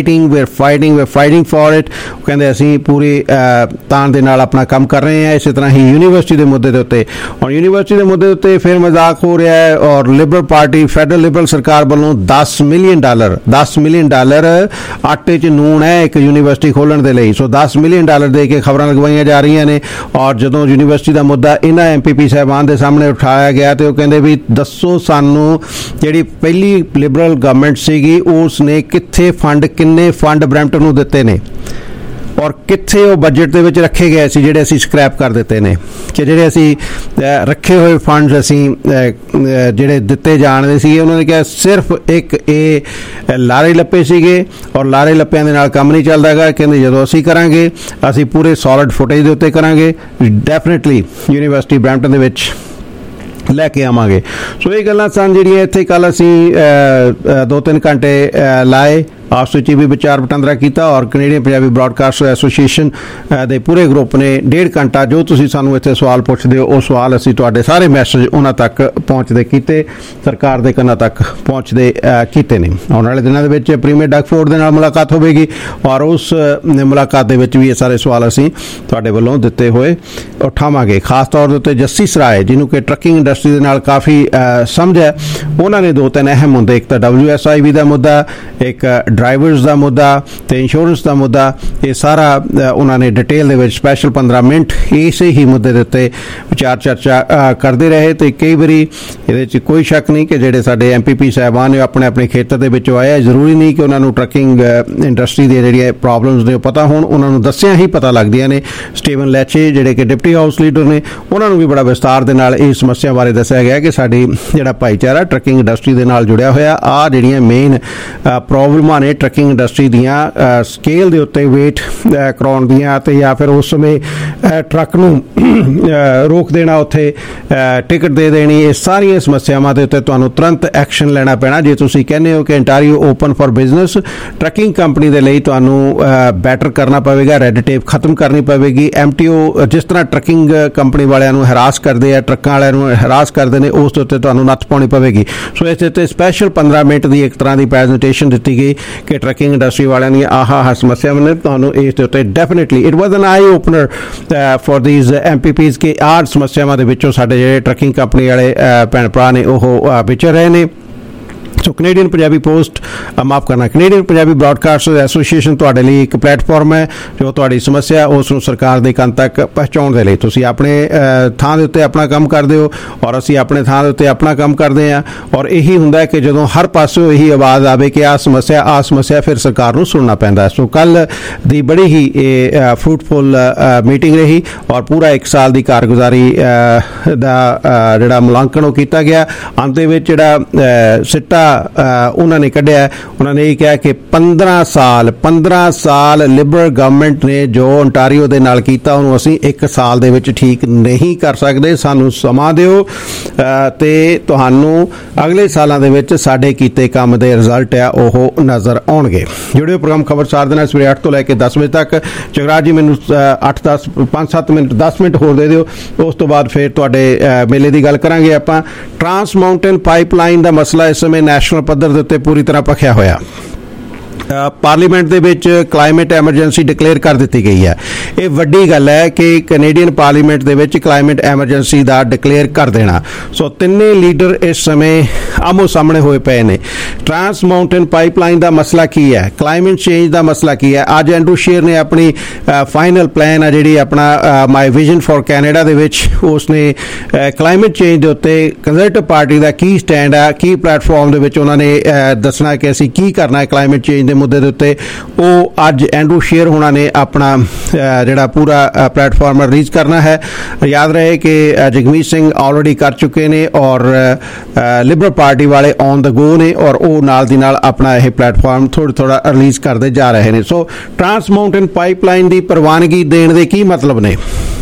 fighting for it. ਉਹ ਕਹਿੰਦੇ ਅਸੀਂ ਪੂਰੀ ਤਾਣ ਦੇ ਨਾਲ ਆਪਣਾ ਕੰਮ ਕਰ ਰਹੇ ਹਾਂ। ਇਸੇ ਤਰ੍ਹਾਂ ਹੀ ਯੂਨੀਵਰਸਿਟੀ ਦੇ ਮੁੱਦੇ ਦੇ ਉੱਤੇ ਔਰ ਯੂਨੀਵਰਸਿਟੀ ਦੇ ਮੁੱਦੇ ਉੱਤੇ ਫਿਰ ਮਜ਼ਾਕ ਹੋ ਰਿਹਾ ਹੈ ਔਰ ਲਿਬਰਲ ਪਾਰਟੀ ਫੈਡਰਲ ਲਿਬਰਲ ਸਰਕਾਰ ਵੱਲੋਂ $10 ਮਿਲੀਅਨ ਆਟੇ 'ਚ ਨੂਣ ਹੈ ਇੱਕ ਯੂਨੀਵਰਸਿਟੀ ਖੋਲ੍ਹਣ ਦੇ ਲਈ। ਸੋ $10 ਮਿਲੀਅਨ ਦੇ ਕੇ ਖਬਰਾਂ ਲਗਵਾਈਆਂ ਜਾ ਰਹੀਆਂ ਨੇ ਔਰ ਜਦੋਂ ਯੂਨੀਵਰਸਿਟੀ ਦਾ ਮੁੱਦਾ ਇਹਨਾਂ MPP ਸਾਹਿਬਾਨ ਦੇ ਸਾਹਮਣੇ ਉਠਾਇਆ ਗਿਆ ਤੇ ਉਹ ਕਹਿੰਦੇ ਵੀ ਦੱਸੋ ਸਾਨੂੰ ਜਿਹੜੀ ਪਹਿਲੀ ਲਿਬਰਲ ਗਵਰਨਮੈਂਟ ਸੀਗੀ ਉਸ ਨੇ ਕਿੰਨੇ ਫੰਡ ਬ੍ਰੈਂਪਟਨ ਨੂੰ ਦਿੱਤੇ ਨੇ ਔਰ ਕਿੱਥੇ ਉਹ ਬਜਟ ਦੇ ਵਿੱਚ ਰੱਖੇ ਗਏ ਸੀ ਜਿਹੜੇ ਅਸੀਂ ਸਕ੍ਰੈਪ ਕਰ ਦਿੱਤੇ ਨੇ ਕਿ ਜਿਹੜੇ ਅਸੀਂ ਰੱਖੇ ਹੋਏ ਫੰਡਸ ਅਸੀਂ ਜਿਹੜੇ ਦਿੱਤੇ ਜਾਣਦੇ ਸੀਗੇ ਉਹਨਾਂ ਨੇ ਕਿਹਾ ਸਿਰਫ ਇੱਕ ਇਹ ਲਾਰੇ ਲੱਪੇ ਸੀਗੇ ਔਰ ਲਾਰੇ ਲੱਪਿਆਂ ਦੇ ਨਾਲ ਕੰਮ ਨਹੀਂ ਚੱਲਦਾ ਹੈਗਾ। ਕਹਿੰਦੇ ਜਦੋਂ ਅਸੀਂ ਕਰਾਂਗੇ ਅਸੀਂ ਪੂਰੇ ਸੋਲਿਡ ਫੁਟੇਜ ਦੇ ਉੱਤੇ ਕਰਾਂਗੇ ਡੈਫੀਨੇਟਲੀ ਯੂਨੀਵਰਸਿਟੀ ਬ੍ਰੈਂਪਟਨ ਦੇ ਵਿੱਚ ਲੈ ਕੇ ਆਵਾਂਗੇ। ਸੋ ਇਹ ਗੱਲਾਂ ਸਨ ਜਿਹੜੀਆਂ ਇੱਥੇ ਕੱਲ ਅਸੀਂ 2-3 ਘੰਟੇ ਲਾਏ ਆਪਸ ਵਿੱਚ ਵੀ ਵਿਚਾਰ ਵਟਾਂਦਰਾ ਕੀਤਾ ਔਰ ਕੈਨੇਡੀਅਨ ਪੰਜਾਬੀ ਬ੍ਰਾਡਕਾਸਟਰ ਐਸੋਸੀਏਸ਼ਨ ਦੇ ਪੂਰੇ ਗਰੁੱਪ ਨੇ 1.5 ਘੰਟਾ ਜੋ ਤੁਸੀਂ ਸਾਨੂੰ ਇੱਥੇ ਸਵਾਲ ਪੁੱਛਦੇ ਹੋ ਉਹ ਸਵਾਲ ਅਸੀਂ ਤੁਹਾਡੇ ਸਾਰੇ ਮੈਸੇਜ ਉਹਨਾਂ ਤੱਕ ਪਹੁੰਚਦੇ ਕੀਤੇ, ਸਰਕਾਰ ਦੇ ਕੰਨਾਂ ਤੱਕ ਪਹੁੰਚਦੇ ਕੀਤੇ ਨੇ। ਆਉਣ ਵਾਲੇ ਦਿਨਾਂ ਦੇ ਵਿੱਚ ਪ੍ਰੀਮੀਅਰ ਡਗ ਫੋਰਡ ਦੇ ਨਾਲ ਮੁਲਾਕਾਤ ਹੋਵੇਗੀ ਔਰ ਉਸ ਮੁਲਾਕਾਤ ਦੇ ਵਿੱਚ ਵੀ ਇਹ ਸਾਰੇ ਸਵਾਲ ਅਸੀਂ ਤੁਹਾਡੇ ਵੱਲੋਂ ਦਿੱਤੇ ਹੋਏ ਉਠਾਵਾਂਗੇ। ਖਾਸ ਤੌਰ ਦੇ ਉੱਤੇ ਜਸਟਿਸ ਸਰਾਏ ਜਿਹਨੂੰ ਕਿ ਟਰੱਕਿੰਗ ਇੰਡਸਟਰੀ ਦੇ ਨਾਲ ਕਾਫੀ ਸਮਝ ਹੈ, ਉਹਨਾਂ ਨੇ 2-3 ਅਹਿਮ ਮੁੱਦੇ, ਇੱਕ ਤਾਂ WSIB ਦਾ ਮੁੱਦਾ, ਇੱਕ ਡਰਾਈਵਰਸ ਦਾ ਮੁੱਦਾ ਤੇ ਇੰਸ਼ੋਰੈਂਸ ਦਾ ਮੁੱਦਾ, ਇਹ ਸਾਰਾ ਉਹਨਾਂ ਨੇ ਡਿਟੇਲ ਦੇ ਵਿੱਚ ਸਪੈਸ਼ਲ 15 ਮਿੰਟ ਇਸੇ ਹੀ ਮੁੱਦੇ ਦੇ ਉੱਤੇ ਵਿਚਾਰ ਚਰਚਾ ਕਰਦੇ ਰਹੇ। ਤੇ ਕਈ ਵਾਰੀ ਇਹਦੇ 'ਚ ਕੋਈ ਸ਼ੱਕ ਨਹੀਂ ਕਿ ਜਿਹੜੇ ਸਾਡੇ MPP ਸਾਹਿਬਾਨ ਨੇ ਆਪਣੇ ਆਪਣੇ ਖੇਤਰ ਦੇ ਵਿੱਚੋਂ ਆਏ, ਜ਼ਰੂਰੀ ਨਹੀਂ ਕਿ ਉਹਨਾਂ ਨੂੰ ਟਰੱਕਿੰਗ ਇੰਡਸਟਰੀ ਦੀਆਂ ਜਿਹੜੀਆਂ ਪ੍ਰੋਬਲਮਸ ਨੇ ਉਹ ਪਤਾ ਹੋਣ, ਉਹਨਾਂ ਨੂੰ ਦੱਸਿਆ ਹੀ ਪਤਾ ਲੱਗਦੀਆਂ ਨੇ। ਸਟੀਵਨ ਲੈਚੇ ਜਿਹੜੇ ਕਿ ਡਿਪਟੀ ਹਾਊਸ ਲੀਡਰ ਨੇ, ਉਹਨਾਂ ਨੂੰ ਵੀ ਬੜਾ ਵਿਸਤਾਰ ਦੇ ਨਾਲ ਇਸ ਸਮੱਸਿਆ ਬਾਰੇ ਦੱਸਿਆ ਗਿਆ ਕਿ ਸਾਡੀ ਜਿਹੜਾ ਭਾਈਚਾਰਾ ਟਰੱਕਿੰਗ ਇੰਡਸਟਰੀ ਦੇ ਨਾਲ ਜੁੜਿਆ ਹੋਇਆ, ਆਹ ਜਿਹੜੀਆਂ ਮੇਨ ਪ੍ਰੋਬਲਮਾਂ ਨੇ ਟਰੱਕਿੰਗ ਇੰਡਸਟਰੀ ਦੀਆਂ ਸਕੇਲ ਦੇ ਉੱਤੇ ਵੇਟ ਕਰਾਉਣ ਦੀਆਂ ਤੇ ਜਾਂ ਫਿਰ ਉਸ ਸਮੇਂ ਟਰੱਕ ਨੂੰ ਰੋਕ ਦੇਣਾ, ਉੱਥੇ ਟਿਕਟ ਦੇ ਦੇਣੀ, ਇਹ ਸਾਰੀਆਂ ਸਮੱਸਿਆਵਾਂ ਦੇ ਉੱਤੇ ਤੁਹਾਨੂੰ ਤੁਰੰਤ ਐਕਸ਼ਨ ਲੈਣਾ ਪੈਣਾ। ਜੇ ਤੁਸੀਂ ਕਹਿੰਦੇ ਹੋ ਕਿ Ontario open for business, trucking company ਦੇ ਲਈ ਤੁਹਾਨੂੰ ਬੈਟਰ ਕਰਨਾ ਪਵੇਗਾ, ਰੈੱਡ ਟੇਪ ਖਤਮ ਕਰਨੀ ਪਵੇਗੀ। MTO ਜਿਸ ਤਰ੍ਹਾਂ ਟਰੱਕਿੰਗ ਕੰਪਨੀ ਵਾਲਿਆਂ ਨੂੰ ਹਰਾਸ ਕਰਦੇ ਆ, ਟਰੱਕਾਂ ਵਾਲਿਆਂ ਨੂੰ ਹਰਾਸ ਕਰਦੇ ਨੇ, ਉਸ ਦੇ ਉੱਤੇ ਤੁਹਾਨੂੰ ਨੱਥ ਪਾਉਣੀ ਪਵੇਗੀ। ਸੋ ਇਸ ਦੇ ਉੱਤੇ ਸਪੈਸ਼ਲ 15 ਮਿੰਟ ਦੀ ਇੱਕ ਤਰ੍ਹਾਂ ਦੀ ਪ੍ਰੈਜੈਂਟੇਸ਼ਨ ਦਿੱਤੀ ਗਈ ਕਿ ਟਰੱਕਿੰਗ ਇੰਡਸਟਰੀ ਵਾਲਿਆਂ ਦੀਆਂ ਆਹ ਸਮੱਸਿਆਵਾਂ ਨੇ, ਤੁਹਾਨੂੰ ਇਸ ਦੇ ਉੱਤੇ definitely it was an eye opener for these MPPs ਕਿ ਆਹ ਸਮੱਸਿਆਵਾਂ ਦੇ ਵਿੱਚੋਂ ਸਾਡੇ ਜਿਹੜੇ ਟਰੱਕਿੰਗ ਕੰਪਨੀ ਵਾਲੇ ਭੈਣ ਭਰਾ ਨੇ ਉਹ ਵਿਚਰ ਰਹੇ ਨੇ। So Canadian Punjabi post Canadian Punjabi broadcaster association ਤੁਹਾਡੇ ਲਈ ਇੱਕ ਪਲੇਟਫਾਰਮ ਹੈ ਜੋ ਤੁਹਾਡੀ ਸਮੱਸਿਆ ਉਸ ਨੂੰ ਸਰਕਾਰ ਦੇ ਕੰਨ ਤੱਕ ਪਹੁੰਚਾਉਣ ਦੇ ਲਈ ਤੁਸੀਂ ਆਪਣੇ ਥਾਂ ਦੇ ਉੱਤੇ ਆਪਣਾ ਕੰਮ ਕਰਦੇ ਹੋ ਔਰ ਅਸੀਂ ਆਪਣੇ ਥਾਂ ਦੇ ਉੱਤੇ ਆਪਣਾ ਕੰਮ ਕਰਦੇ ਹਾਂ। ਔਰ ਇਹੀ ਹੁੰਦਾ ਹੈ ਕਿ ਜਦੋਂ ਹਰ ਪਾਸੋਂ ਇਹੀ ਆਵਾਜ਼ ਆਵੇ ਕਿ ਆਹ ਸਮੱਸਿਆ ਫਿਰ ਸਰਕਾਰ ਨੂੰ ਸੁਣਨਾ ਪੈਂਦਾ। ਸੋ ਕੱਲ੍ਹ ਦੀ ਬੜੀ ਹੀ ਇਹ ਫਰੂਟਫੁਲ ਮੀਟਿੰਗ ਰਹੀ ਔਰ ਪੂਰਾ 1 ਸਾਲ ਦੀ ਕਾਰਗੁਜ਼ਾਰੀ ਦਾ ਜਿਹੜਾ ਮੁਲਾਂਕਣ ਉਹ ਕੀਤਾ ਗਿਆ। ਅੰਤ ਦੇ ਵਿੱਚ ਜਿਹੜਾ ਸਿੱਟਾ ਉਹਨਾਂ ਨੇ ਕੱਢਿਆ, ਉਹਨਾਂ ਨੇ ਇਹ ਕਿਹਾ ਕਿ 15 ਸਾਲ ਲਿਬਰਲ ਗਵਰਨਮੈਂਟ ਨੇ ਜੋ ontario ਦੇ ਨਾਲ ਕੀਤਾ ਉਹਨੂੰ ਅਸੀਂ 1 ਸਾਲ ਦੇ ਵਿੱਚ ਠੀਕ ਨਹੀਂ ਕਰ ਸਕਦੇ, ਸਾਨੂੰ ਸਮਾਂ ਦਿਓ ਤੇ ਤੁਹਾਨੂੰ ਅਗਲੇ ਸਾਲਾਂ ਦੇ ਵਿੱਚ ਸਾਡੇ ਕੀਤੇ ਕੰਮ ਦੇ ਰਿਜ਼ਲਟ ਆ ਉਹ ਨਜ਼ਰ ਆਉਣਗੇ। ਜੁੜਿਓ ਪ੍ਰੋਗਰਾਮ ਖਬਰਸਾਰ ਦੇ ਨਾਲ ਸਵੇਰੇ 8 ਤੋਂ ਲੈ ਕੇ 10 ਵਜੇ ਤੱਕ। ਜਗਰਾਜ ਜੀ ਮੈਨੂੰ 5-7 ਮਿੰਟ 10 ਮਿੰਟ ਹੋਰ ਦੇ ਦਿਓ, ਉਸ ਤੋਂ ਬਾਅਦ ਫਿਰ ਤੁਹਾਡੇ ਮੇਲੇ ਦੀ ਗੱਲ ਕਰਾਂਗੇ ਆਪਾਂ। ਟਰਾਂਸ ਮਾਊਂਟੇਨ ਪਾਈਪਲਾਈਨ ਦਾ ਮਸਲਾ ਇਸ ਸਮੇਂ ਨੈਸ਼ਨਲ ਪੱਧਰ ਦੇ ਉੱਤੇ ਪੂਰੀ ਤਰ੍ਹਾਂ ਭਖਿਆ ਹੋਇਆ। ਪਾਰਲੀਮੈਂਟ ਦੇ ਵਿੱਚ ਕਲਾਈਮੇਟ ਐਮਰਜੈਂਸੀ ਡਿਕਲੇਅਰ ਕਰ ਦਿੱਤੀ ਗਈ ਹੈ। ਇਹ ਵੱਡੀ ਗੱਲ ਹੈ ਕਿ ਕੈਨੇਡੀਅਨ ਪਾਰਲੀਮੈਂਟ ਦੇ ਵਿੱਚ ਕਲਾਈਮੇਟ ਐਮਰਜੈਂਸੀ ਦਾ ਡਿਕਲੇਅਰ ਕਰ ਦੇਣਾ। ਸੋ ਤਿੰਨੇ ਲੀਡਰ ਇਸ ਸਮੇਂ ਆਮੋ ਸਾਹਮਣੇ ਹੋਏ ਪਏ ਨੇ। ਟਰਾਂਸ ਮਾਊਂਟੇਨ ਪਾਈਪਲਾਈਨ ਦਾ ਮਸਲਾ ਕੀ ਹੈ, ਕਲਾਈਮੇਟ ਚੇਂਜ ਦਾ ਮਸਲਾ ਕੀ ਹੈ। ਅੱਜ ਐਂਡਰੂ ਸ਼ੇਰ ਨੇ ਆਪਣੀ ਫਾਈਨਲ ਪਲਾਨ ਆ ਜਿਹੜੀ ਆਪਣਾ ਮਾਈ ਵਿਜ਼ਨ ਫॉर ਕੈਨੇਡਾ ਦੇ ਵਿੱਚ ਉਸਨੇ ਕਲਾਈਮੇਟ ਚੇਂਜ ਦੇ ਉੱਤੇ ਕੰਜ਼ਰਵੇਟਿਵ ਪਾਰਟੀ ਦਾ ਕੀ ਸਟੈਂਡ ਆ, ਕੀ ਪਲੇਟਫਾਰਮ ਦੇ ਵਿੱਚ ਉਹਨਾਂ ਨੇ ਦੱਸਣਾ ਕਿ ਅਸੀਂ ਕੀ ਕਰਨਾ ਹੈ ਕਲਾਈਮੇਟ ਚੇਂਜ ਦੇ ਮੁੱਦੇ ਦੇ ਉੱਤੇ। ਉਹ ਅੱਜ ਐਂਡਰੂ ਸ਼ੇਰ ਹੋਣਾ ਨੇ ਆਪਣਾ ਜਿਹੜਾ ਪੂਰਾ ਪਲੇਟਫਾਰਮ ਰਿਲੀਜ਼ ਕਰਨਾ ਹੈ। ਯਾਦ ਰਹੇ ਕਿ ਜਗਮੀਤ ਸਿੰਘ ਆਲਰੇਡੀ ਕਰ ਚੁੱਕੇ ਨੇ ਔਰ ਲਿਬਰਲ ਪਾਰਟੀ ਵਾਲੇ ਔਨ ਦ ਗੋ ਨੇ ਔਰ ਉਹ ਨਾਲ ਦੀ ਨਾਲ ਆਪਣਾ ਇਹ ਪਲੇਟਫਾਰਮ ਥੋੜਾ ਰਿਲੀਜ਼ ਕਰਦੇ ਜਾ ਰਹੇ ਨੇ। ਸੋ ਟਰਾਂਸ ਮਾਊਂਟੇਨ ਪਾਈਪਲਾਈਨ ਦੀ ਪ੍ਰਵਾਨਗੀ ਦੇਣ ਦੇ ਕੀ ਮਤਲਬ ਨੇ,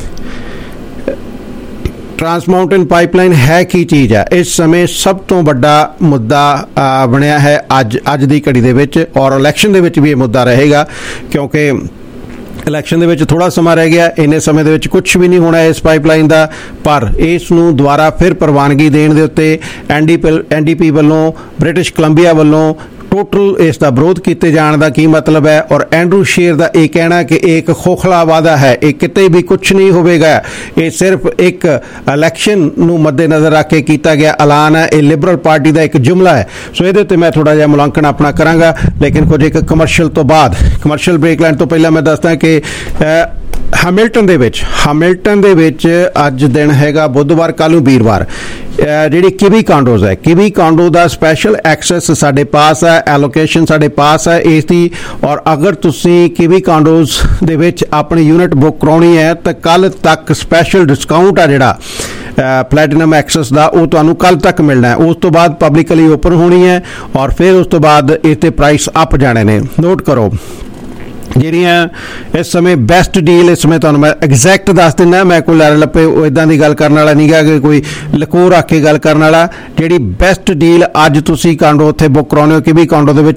ਟਰਾਂਸ ਮਾਊਂਟੇਨ ਪਾਈਪਲਾਈਨ ਹੈ ਕੀ ਚੀਜ਼ ਹੈ, ਇਸ ਸਮੇਂ ਸਭ ਤੋਂ ਵੱਡਾ ਮੁੱਦਾ ਬਣਿਆ ਹੈ ਅੱਜ ਦੀ ਘੜੀ ਦੇ ਵਿੱਚ ਔਰ ਇਲੈਕਸ਼ਨ ਦੇ ਵਿੱਚ ਵੀ ਇਹ ਮੁੱਦਾ ਰਹੇਗਾ ਕਿਉਂਕਿ ਇਲੈਕਸ਼ਨ ਦੇ ਵਿੱਚ ਥੋੜਾ ਸਮਾਂ ਰਹਿ ਗਿਆ। ਇੰਨੇ ਸਮੇਂ ਦੇ ਵਿੱਚ ਕੁਝ ਵੀ ਨਹੀਂ ਹੋਣਾ ਇਸ ਪਾਈਪਲਾਈਨ ਦਾ, ਪਰ ਇਸ ਨੂੰ ਦੁਬਾਰਾ ਫਿਰ ਪ੍ਰਵਾਨਗੀ ਦੇਣ ਦੇ ਉੱਤੇ NDP ਵੱਲੋਂ, ਬ੍ਰਿਟਿਸ਼ ਕੋਲੰਬੀਆ ਵੱਲੋਂ ਟੋਟਲ ਇਸ ਦਾ ਵਿਰੋਧ ਕੀਤੇ ਜਾਣ ਦਾ ਕੀ ਮਤਲਬ ਹੈ। ਔਰ ਐਂਡਰੂ ਸ਼ੇਰ ਦਾ ਇਹ ਕਹਿਣਾ ਕਿ ਇਹ ਇੱਕ ਖੋਖਲਾ ਵਾਅਦਾ ਹੈ, ਇਹ ਕਿਤੇ ਵੀ ਕੁਝ ਨਹੀਂ ਹੋਵੇਗਾ, ਇਹ ਸਿਰਫ ਇੱਕ ਇਲੈਕਸ਼ਨ ਨੂੰ ਮੱਦੇਨਜ਼ਰ ਰੱਖ ਕੇ ਕੀਤਾ ਗਿਆ ਐਲਾਨ ਹੈ, ਇਹ ਲਿਬਰਲ ਪਾਰਟੀ ਦਾ ਇੱਕ ਜੁਮਲਾ ਹੈ। ਸੋ ਇਹਦੇ ਉੱਤੇ ਮੈਂ ਥੋੜਾ ਜਿਹਾ ਮੁਲਾਂਕਣ ਆਪਣਾ ਕਰਾਂਗਾ, ਲੇਕਿਨ ਕੁਝ ਇੱਕ ਕਮਰਸ਼ੀਅਲ ਤੋਂ ਬਾਅਦ। ਕਮਰਸ਼ੀਅਲ ਬ੍ਰੇਕ ਲੈਣ ਤੋਂ ਪਹਿਲਾਂ ਮੈਂ ਦੱਸਦਾ ਕਿ ਹੈਮਿਲਟਨ ਦੇ ਵਿੱਚ ਅੱਜ ਦਿਨ ਹੈਗਾ ਬੁੱਧਵਾਰ, ਕੱਲ੍ਹ ਨੂੰ ਵੀਰਵਾਰ, ਜਿਹੜੀ ਕਿਵੀ ਕਾਂਡੋਜ਼ ਹੈ, ਕਿਵੀ ਕਾਂਡੋ ਦਾ ਸਪੈਸ਼ਲ ਐਕਸੈਸ ਸਾਡੇ ਪਾਸ ਹੈ, ਐਲੋਕੇਸ਼ਨ ਸਾਡੇ ਪਾਸ ਹੈ ਇਸ ਦੀ। ਔਰ ਅਗਰ ਤੁਸੀਂ ਕਿਵੀ ਕਾਂਡੋਜ਼ ਦੇ ਵਿੱਚ ਆਪਣੀ ਯੂਨਿਟ ਬੁੱਕ ਕਰਾਉਣੀ ਹੈ ਤਾਂ ਕੱਲ੍ਹ ਤੱਕ ਸਪੈਸ਼ਲ ਡਿਸਕਾਊਂਟ ਆ ਜਿਹੜਾ ਪਲੈਟੀਨਮ ਐਕਸੈਸ ਦਾ ਉਹ ਤੁਹਾਨੂੰ ਕੱਲ੍ਹ ਤੱਕ ਮਿਲਣਾ ਹੈ। ਉਸ ਤੋਂ ਬਾਅਦ ਪਬਲਿਕਲੀ ਓਪਨ ਹੋਣੀ ਹੈ ਔਰ ਫਿਰ ਉਸ ਤੋਂ ਬਾਅਦ ਇਸ ਦੇ ਪ੍ਰਾਈਸ ਅਪ ਜਾਣੇ ਨੇ। ਨੋਟ ਕਰੋ ਜਿਹੜੀਆਂ ਇਸ ਸਮੇਂ ਬੈਸਟ ਡੀਲ ਇਸ ਸਮੇਂ ਤੁਹਾਨੂੰ ਮੈਂ ਐਗਜ਼ੈਕਟ ਦੱਸ ਦਿੰਦਾ। ਮੈਂ ਕੋਈ ਲਾਰੇ ਲੱਪੇ ਇੱਦਾਂ ਦੀ ਗੱਲ ਕਰਨ ਵਾਲਾ ਨਹੀਂ ਗਾ ਕਿ ਕੋਈ ਲਕੋ ਰੱਖ ਕੇ ਗੱਲ ਕਰਨ ਵਾਲਾ। ਜਿਹੜੀ ਬੈਸਟ ਡੀਲ ਅੱਜ ਤੁਸੀਂ ਕਾਂਡੋ ਉੱਥੇ ਬੁੱਕ ਕਰਾਉਂਦੇ ਹੋ ਕਿ ਵੀ ਕਾਂਡੋ ਦੇ ਵਿੱਚ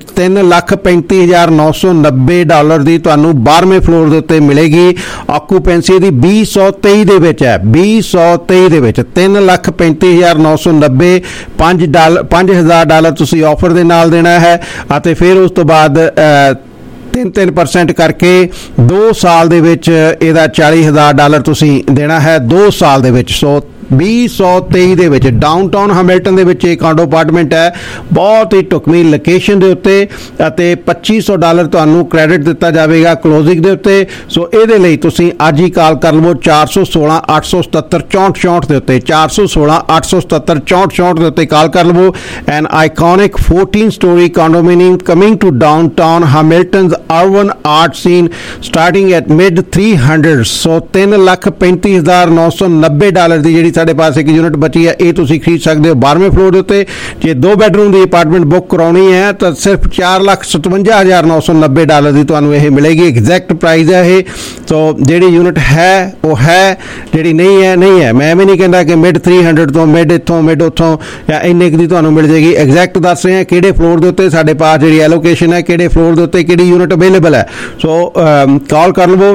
$3,35,990 ਦੀ ਤੁਹਾਨੂੰ 12ਵੇਂ ਫਲੋਰ ਦੇ ਉੱਤੇ ਮਿਲੇਗੀ। ਆਕੂਪੈਂਸੀ ਦੀ 2023 ਦੇ ਵਿੱਚ ਹੈ, 2023 ਦੇ ਵਿੱਚ $3,35,990 $5,000 ਤੁਸੀਂ ਆਫਰ ਦੇ ਨਾਲ ਦੇਣਾ ਹੈ ਅਤੇ ਫਿਰ ਉਸ ਤੋਂ ਬਾਅਦ 3% ਕਰਕੇ 2 ਸਾਲ ਦੇ ਵਿੱਚ ਇਹਦਾ $40,000 ਤੁਸੀਂ ਦੇਣਾ ਹੈ 2 ਸਾਲ ਦੇ ਵਿੱਚ। ਸੋ 2023 ਦੇ ਵਿੱਚ ਡਾਊਨਟਾਊਨ ਹੈਮਿਲਟਨ ਦੇ ਵਿੱਚ ਇਹ ਕਾਂਡੋ ਅਪਾਰਟਮੈਂਟ ਹੈ, ਬਹੁਤ ਹੀ ਢੁਕਵੀਂ ਲੋਕੇਸ਼ਨ ਦੇ ਉੱਤੇ ਅਤੇ $2,500 ਤੁਹਾਨੂੰ ਕ੍ਰੈਡਿਟ ਦਿੱਤਾ ਜਾਵੇਗਾ ਕਲੋਜ਼ਿੰਗ ਦੇ ਉੱਤੇ। ਸੋ ਇਹਦੇ ਲਈ ਤੁਸੀਂ ਅੱਜ ਹੀ ਕਾਲ ਕਰ ਲਵੋ 416-877-6464 ਦੇ ਉੱਤੇ 416-877-6464 ਦੇ ਉੱਤੇ ਕਾਲ ਕਰ ਲਵੋ। An iconic 14-story condominium coming to downtown Hamilton's urban art scene starting at mid 300s। So $3,35,990 ਦੀ ਜਿਹੜੀ ਸਾਡੇ ਪਾਸ ਇੱਕ ਯੂਨਿਟ ਬਚੀ ਹੈ ਇਹ ਤੁਸੀਂ ਖਰੀਦ ਸਕਦੇ ਹੋ 12ਵੇਂ ਫਲੋਰ ਦੇ ਉੱਤੇ। ਜੇ 2 ਬੈਡਰੂਮ ਦੀ ਅਪਾਰਟਮੈਂਟ ਬੁੱਕ ਕਰਾਉਣੀ ਹੈ ਤਾਂ ਸਿਰਫ $4,57,990 ਦੀ ਤੁਹਾਨੂੰ ਇਹ ਮਿਲੇਗੀ। ਐਗਜ਼ੈਕਟ ਪ੍ਰਾਈਸ ਹੈ ਇਹ। ਸੋ ਜਿਹੜੀ ਯੂਨਿਟ ਹੈ ਉਹ ਹੈ, ਜਿਹੜੀ ਨਹੀਂ ਹੈ ਨਹੀਂ ਹੈ। ਮੈਂ ਵੀ ਨਹੀਂ ਕਹਿੰਦਾ ਕਿ ਮਿਡ 300 ਤੋਂ ਮਿਡ ਇੱਥੋਂ ਮਿਡ ਉੱਥੋਂ ਜਾਂ ਇੰਨੇ ਕੁ ਦੀ ਤੁਹਾਨੂੰ ਮਿਲ ਜਾਏਗੀ। ਐਗਜ਼ੈਕਟ ਦੱਸ ਰਹੇ ਹਾਂ ਕਿਹੜੇ ਫਲੋਰ ਦੇ ਉੱਤੇ ਸਾਡੇ ਪਾਸ ਜਿਹੜੀ ਐਲੋਕੇਸ਼ਨ ਹੈ, ਕਿਹੜੇ ਫਲੋਰ ਦੇ ਉੱਤੇ ਕਿਹੜੀ ਯੂਨਿਟ ਅਵੇਲੇਬਲ ਹੈ। ਸੋ ਕਾਲ ਕਰ ਲਵੋ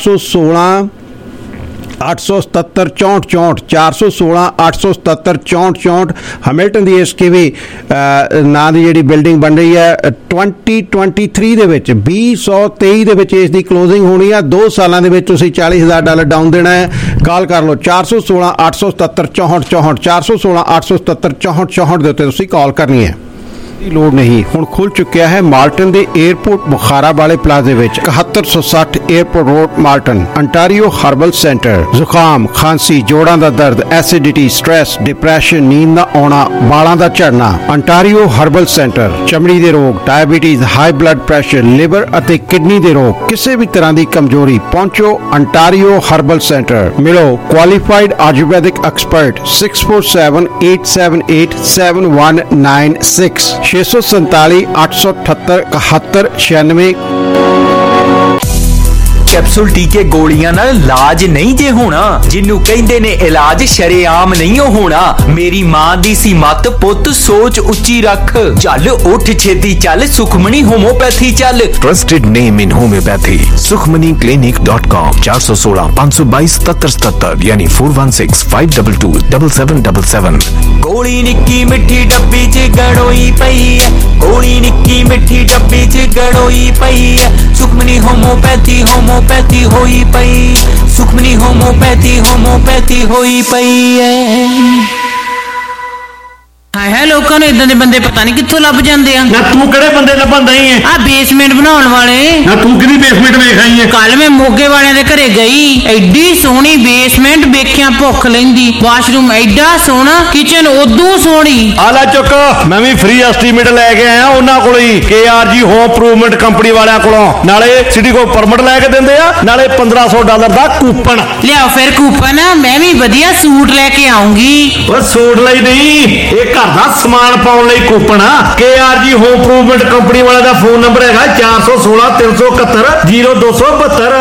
416-877-6464 416-877-6464 ਹੈਮਿਲਟਨ ਦੀ SKV ਨਾਂ ਦੀ ਜਿਹੜੀ ਬਿਲਡਿੰਗ ਬਣ ਰਹੀ ਹੈ 2023 ਦੇ ਵਿੱਚ 2023 ਦੇ ਵਿੱਚ ਇਸ ਦੀ ਕਲੋਜ਼ਿੰਗ ਹੋਣੀ ਆ। 2 ਸਾਲਾਂ ਦੇ ਵਿੱਚ ਤੁਸੀਂ $40,000 ਡਾਊਨ ਦੇਣਾ ਹੈ। ਕਾਲ ਕਰ ਲਓ 416-877-6464 416-877-6464 ਦੇ ਉੱਤੇ ਤੁਸੀਂ ਕਾਲ ਕਰਨੀ ਹੈ। ਦੀ ਲੋੜ ਨਹੀਂ। ਹੁਣ ਖੁੱਲ ਚੁੱਕਿਆ ਹੈ ਮਾਲਟਨ ਦੇ 에ਅਰਪੋਰਟ ਬੁਖਾਰਾ ਵਾਲੇ ਪਲਾਜ਼ੇ ਵਿੱਚ 7160 airport road Malton. Ontario herbal centre. ਜ਼ੁਕਾਮ, ਖਾਂਸੀ, ਜੋੜਾਂ ਦਾ ਦਰਦ, ਐਸਿਡਿਟੀ, ਸਟ੍ਰੈਸ, ਡਿਪਰੈਸ਼ਨ, ਨੀਂਦ ਨਾ ਆਉਣਾ, ਵਾਲਾਂ ਦਾ ਝੜਨਾ। Ontario herbal centre. ਚਮੜੀ ਦੇ ਰੋਗ, diabetes, high blood pressure, liver ਅਤੇ ਕਿਡਨੀ ਦੇ ਰੋਗ, ਕਿਸੇ ਵੀ ਤਰ੍ਹਾਂ ਦੀ ਕਮਜ਼ੋਰੀ, ਪਹੁੰਚੋ ਅੰਟਾਰੀਓ ਹਰਬਲ ਸੈਂਟਰ। ਮਿਲੋ ਕੁਆਲੀਫਾਈਡ ਆਯੁਰਵੈਦਿਕ ਐਕਸਪਰਟ 647-878-7196 647-878-7196। कैप्सूल टीके गोलियां नाल इलाज नहीं जे होना, जिन्नू कहंदे ने इलाज शरेआम नहीं होना। मेरी मां दी सी मत पुत सोच उच्ची रख, चल उठ छेती चल सुखमनी होम्योपैथी चल। Trusted name in homeopathy sukhmaniclinic.com 416-522-7777 यानी 416-522-7777। गोली निक्की मिठी डब्बी च गड़ोई पई है, गोली निक्की मिठी डब्बी च गड़ोई पई है। सुखमनी होम्योपैथी होम्योपैथी होई पई, सुखमनी होम्योपैथी होम्योपैथी होई पई है। है लोगों ने इदां दे बंदे पता नहीं कित्थों लभ जांदे आ। ना तू किहड़े बंदे लभण दई है? आ बेसमेंट बनाउण वाले। ना तू किहदी बेसमेंट वेख आई है? कल मैं मोगे वाले दे घरे गई, एडी सोहनी बेसमेंट वेखिया भुख लैंदी। वाशरूम एडा सोहना, किचन उदों सोहनी। आला चुक, मैं भी फ्री एस्टीमेट लेके आया उन्हां कोलों ही, KRG होम इंप्रूवमेंट कंपनी वालियां कोलों। नाले सिटी को परमिट लैके दिंदे आ, नाले $1500 दा कूपन। लियाओ फिर कूपन, मैं भी वधिया सूट लेके आऊंगी। ओ सूट लई नहीं, एक घर दा समान पाउण लई coupon. KRG home improvement company वाले दा फोन नंबर है 416-371-0272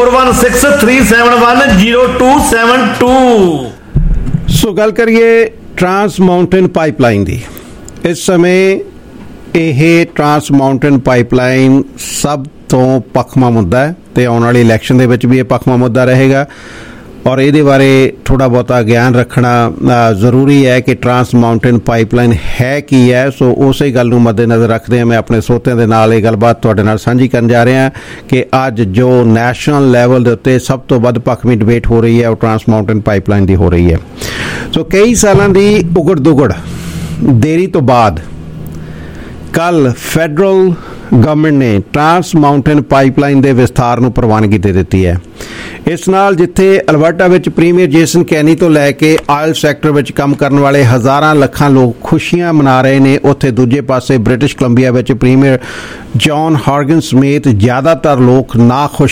416-371-0272। सो गल करिए ट्रांस माउंटेन पाइपलाइन दी। इस समय ਇਹ ਟਰਾਂਸ ਮਾਊਂਟੇਨ ਪਾਈਪਲਾਈਨ ਸਭ ਤੋਂ ਪੱਖਮਾ ਮੁੱਦਾ ਹੈ ਤੇ ਆਉਣ ਵਾਲੀ ਇਲੈਕਸ਼ਨ ਦੇ ਵਿੱਚ ਵੀ ਇਹ ਪੱਖਮਾ ਮੁੱਦਾ ਰਹੇਗਾ ਔਰ ਇਹਦੇ ਬਾਰੇ ਥੋੜਾ ਬਹੁਤਾ ਗਿਆਨ ਰੱਖਣਾ ਜ਼ਰੂਰੀ ਹੈ ਕਿ ਟਰਾਂਸ ਮਾਊਂਟੇਨ ਪਾਈਪਲਾਈਨ ਹੈ ਕੀ ਹੈ। ਸੋ ਉਸੇ ਗੱਲ ਨੂੰ ਮੱਦੇਨਜ਼ਰ ਰੱਖਦੇ ਹਾਂ ਮੈਂ ਆਪਣੇ ਸਰੋਤਿਆਂ ਦੇ ਨਾਲ ਇਹ ਗੱਲਬਾਤ ਤੁਹਾਡੇ ਨਾਲ ਸਾਂਝੀ ਕਰਨ ਜਾ ਰਿਹਾ ਕਿ ਅੱਜ ਜੋ ਨੈਸ਼ਨਲ ਲੈਵਲ ਦੇ ਉੱਤੇ ਸਭ ਤੋਂ ਵੱਧ ਪੱਖਮੀ ਡਿਬੇਟ ਹੋ ਰਹੀ ਹੈ ਉਹ ਟਰਾਂਸ ਮਾਊਂਟੇਨ ਪਾਈਪਲਾਈਨ ਦੀ ਹੋ ਰਹੀ ਹੈ। ਸੋ ਕਈ ਸਾਲਾਂ ਦੀ ਉਗੜ ਦੁਗੜ ਦੇਰੀ ਤੋਂ ਬਾਅਦ ਕੱਲ ਫੈਡਰਲ ਗਵਰਨਮੈਂਟ ਨੇ ਟਰਾਂਸ ਮਾਊਂਟੇਨ ਪਾਈਪਲਾਈਨ ਦੇ ਵਿਸਥਾਰ ਨੂੰ ਪ੍ਰਵਾਨਗੀ ਦੇ ਦਿੱਤੀ ਹੈ। ਇਸ ਨਾਲ ਜਿੱਥੇ ਅਲਬਰਟਾ ਵਿੱਚ ਪ੍ਰੀਮੀਅਰ ਜੇਸਨ ਕੈਨੀ ਤੋਂ ਲੈ ਕੇ ਆਇਲ ਸੈਕਟਰ ਵਿੱਚ ਕੰਮ ਕਰਨ ਵਾਲੇ ਹਜ਼ਾਰਾਂ ਲੱਖਾਂ ਲੋਕ ਖੁਸ਼ੀਆਂ ਮਨਾ ਰਹੇ ਨੇ, ਉੱਥੇ ਦੂਜੇ ਪਾਸੇ ਬ੍ਰਿਟਿਸ਼ ਕੋਲੰਬੀਆ ਵਿੱਚ ਪ੍ਰੀਮੀਅਰ ਜੌਨ ਹਾਰਗਨ ਸਮੇਤ ਜ਼ਿਆਦਾਤਰ ਲੋਕ ਨਾਖੁਸ਼ ਹਨ।